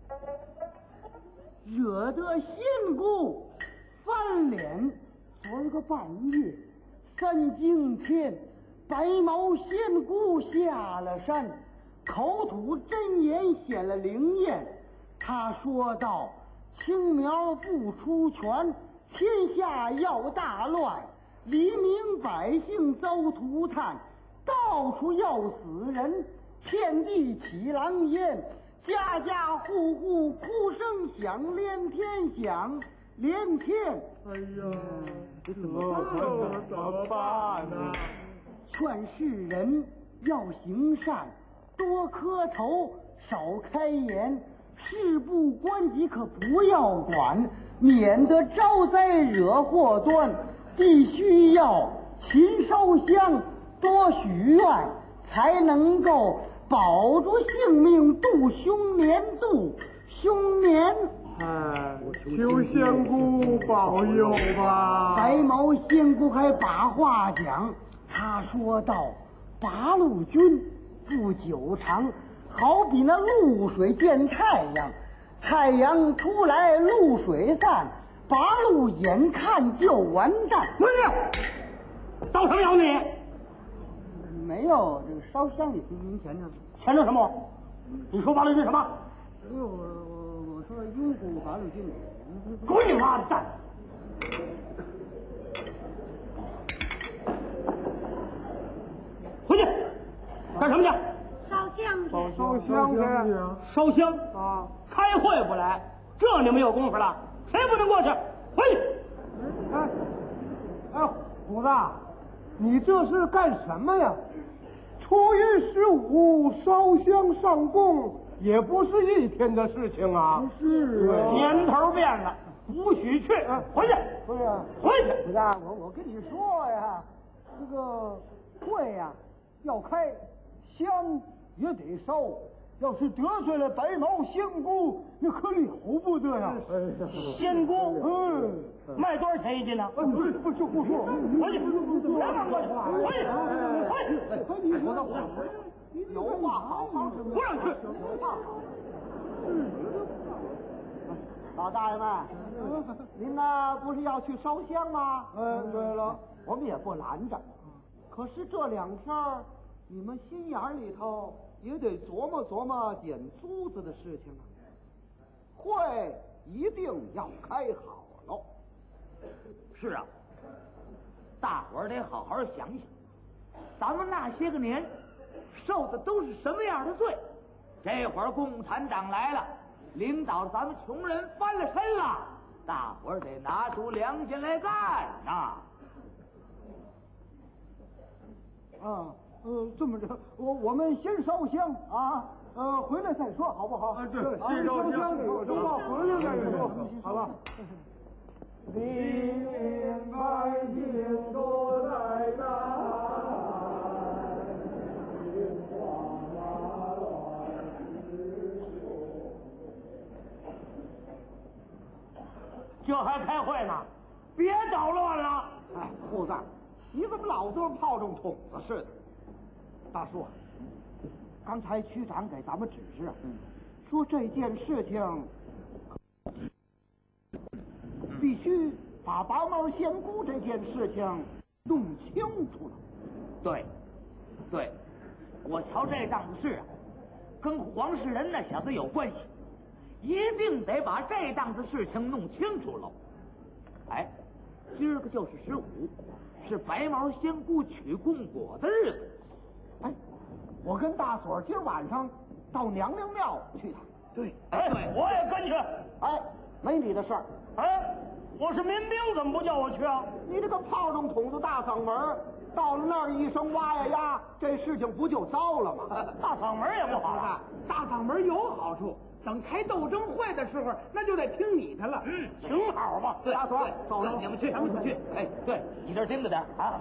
惹得县姑翻脸。昨儿个半夜三更天，白毛仙姑下了山，口吐真言显了灵验。他说道：青苗不出泉，天下要大乱，黎民百姓遭涂炭，到处要死人，遍地起狼烟，家家户户哭声响，连天响，连天。 哎呀，这怎么办呢？ 劝世人要行善，多磕头，少开言，事不关己可不要管，免得招灾惹祸端。必须要勤烧香，多许愿，才能够保住性命，度凶年，度凶年。 哎，求仙姑保佑吧！ 白毛仙姑还把话讲，他说道：八路军不久长，好比那露水见太阳，太阳出来露水散，八路眼看就完蛋。 不是，到什么妖你？ 没有，这个烧香里您前头。 前头什么？你说八路军什么？ 我说拥护八路军。 滚你妈的蛋！回去。 干什么去？ 烧香去。 烧香去。 烧香啊！ 开会不来，这你们有功夫了，谁不能过去？回去。 哎，虎子，你这是干什么呀？初一15烧香上供，也不是一天的事情啊。是啊， 年头变了，不许去。回去。 不是， 回去。 虎子，我跟你说呀，这个会呀要开，香也得烧。要是得罪了白毛仙姑，那可了不得呀！ 仙姑，卖多少钱一斤呢？ 不就不说， 回去，别忙过去，回去， 有话好好说， 不让去。 老大爷们，您呢不是要去烧香吗？ 对了， 我们也不拦着。可是这2天你们心眼里头也得琢磨琢磨点珠子的事情啊。会一定要开好喽。 是啊，大伙儿得好好想想，咱们那些个年受的都是什么样的罪？这会儿共产党来了，领导咱们穷人翻了身了，大伙儿得拿出良心来干呐！ 这么着，我们先烧香啊，回来再说好不好？ 对，先烧香，等到回来再说，好吧？黎明白天都在干， 这还开会呢，别捣乱了。 哎，虎子，你怎么老这么炮仗筒子似的？大叔，刚才区长给咱们指示，说这件事情必须把白毛仙姑这件事情弄清楚了。 对，我瞧这档子事啊，跟黄世仁那小子有关系，一定得把这档子事情弄清楚喽。哎，今儿个就是15，是白毛仙姑取供果的日子。 哎，我跟大锁今儿晚上到娘娘庙去趟。 对， 我也跟去。 哎，没你的事儿。 哎，我是民兵，怎么不叫我去啊？ 你这个炮仗筒子大嗓门，到了那儿一声哇呀呀，这事情不就糟了吗？ 大嗓门也不好啊。 大嗓门有好处，等开斗争会的时候，那就得听你的了。 请好吧。 大锁，走了， 你们去，你们去。哎，对你这儿盯着点啊。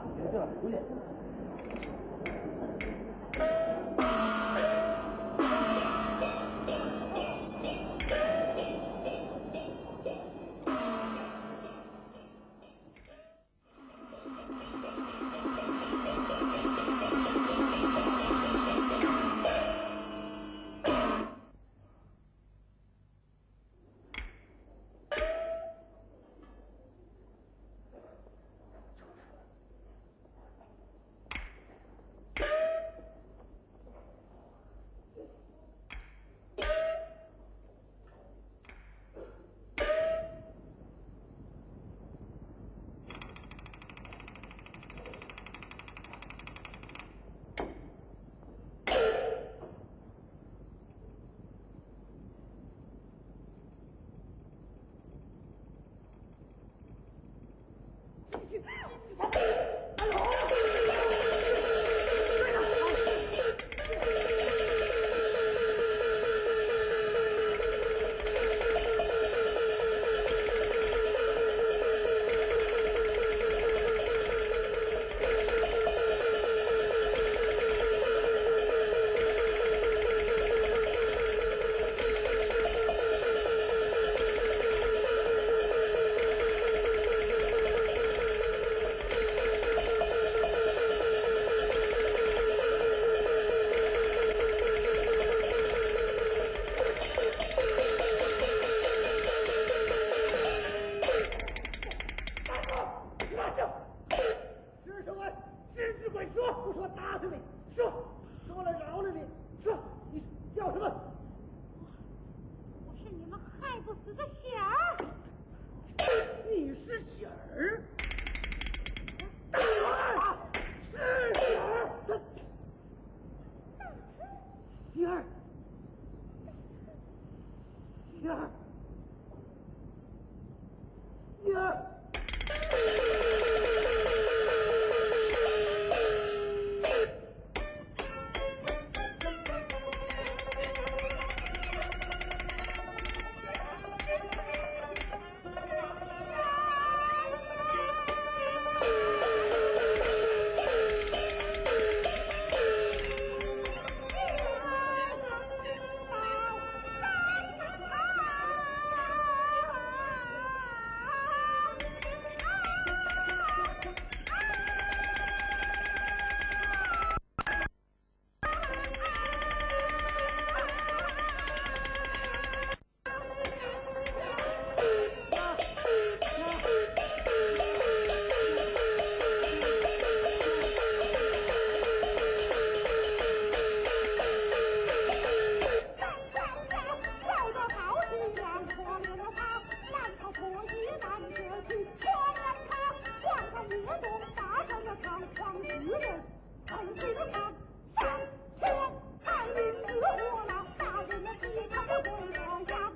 女人，跟随着他上前看林子火了，大人的地他不会落下。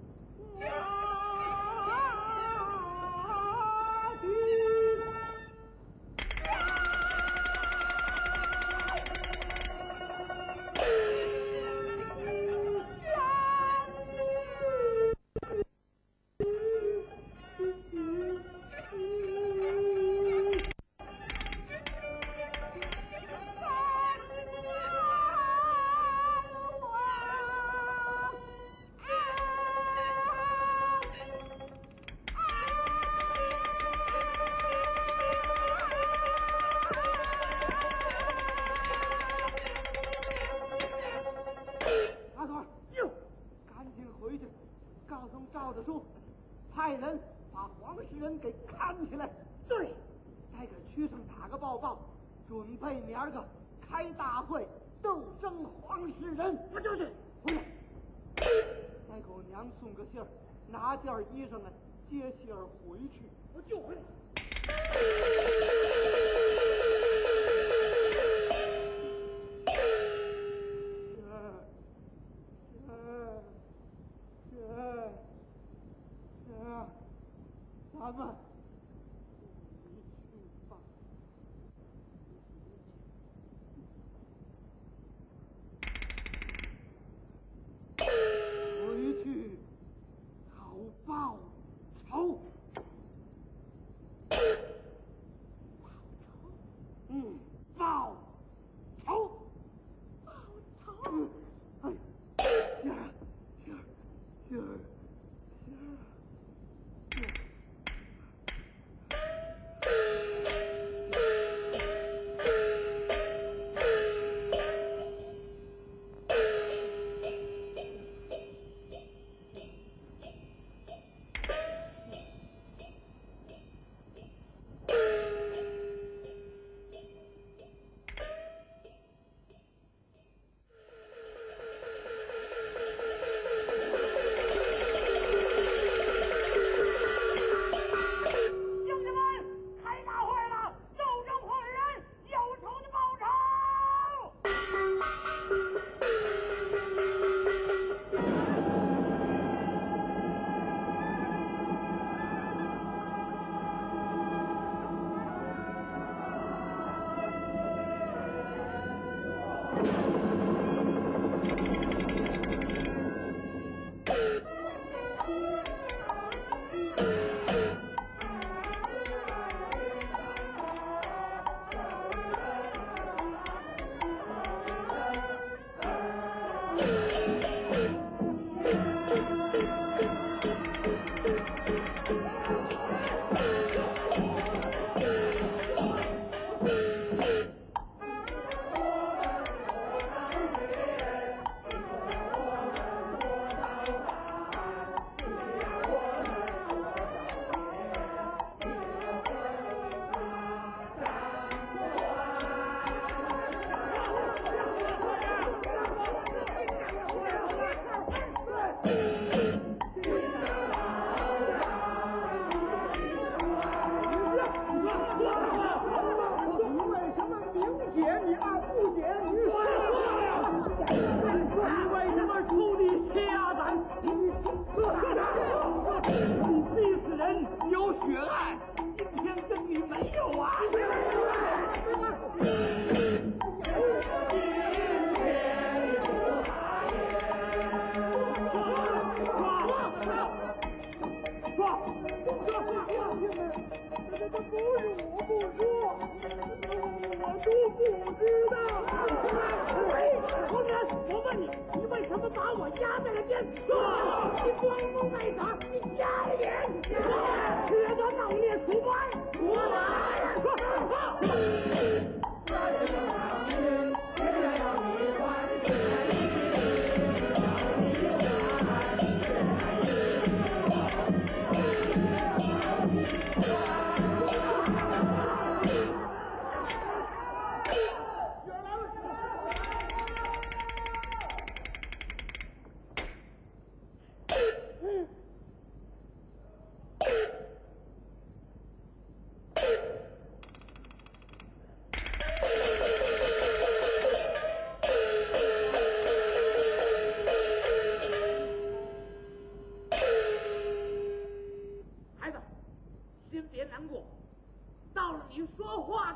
赵子书派人把黄世仁给看起来， 对， 再给区上打个报告，准备明儿个开大会斗争黄世仁。 我就是。 回来，再给我娘送个信儿，拿件衣裳来接信儿回去。 我就回来。 咱们回去好报仇。报仇。 报仇。 哎，信儿。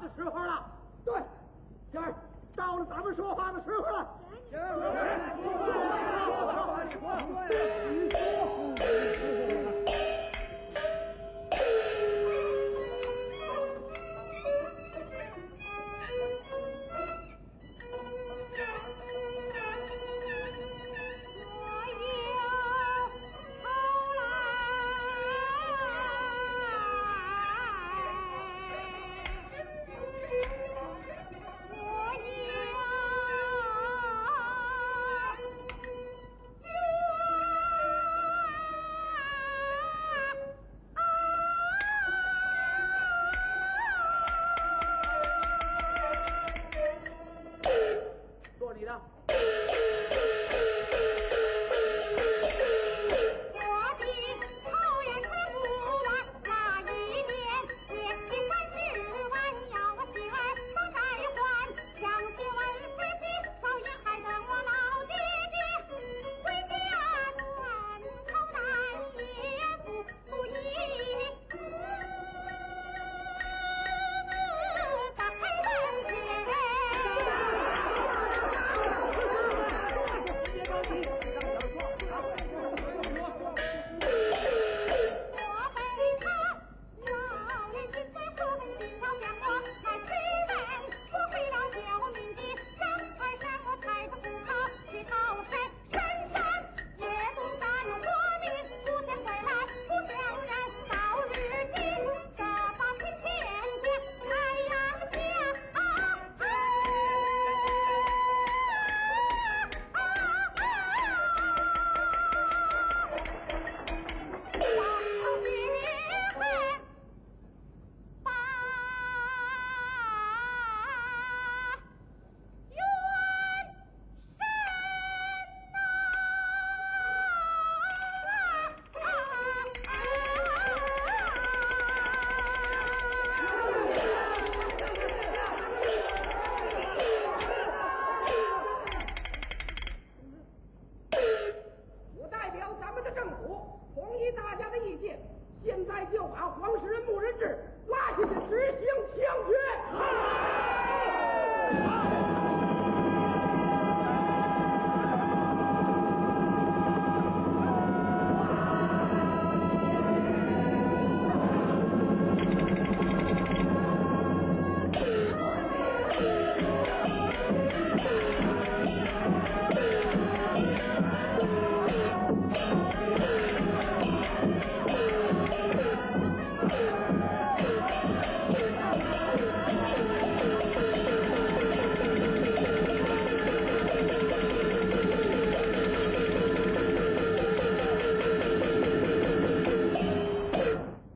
的时候了。对，今儿到了咱们说话的时候了。行。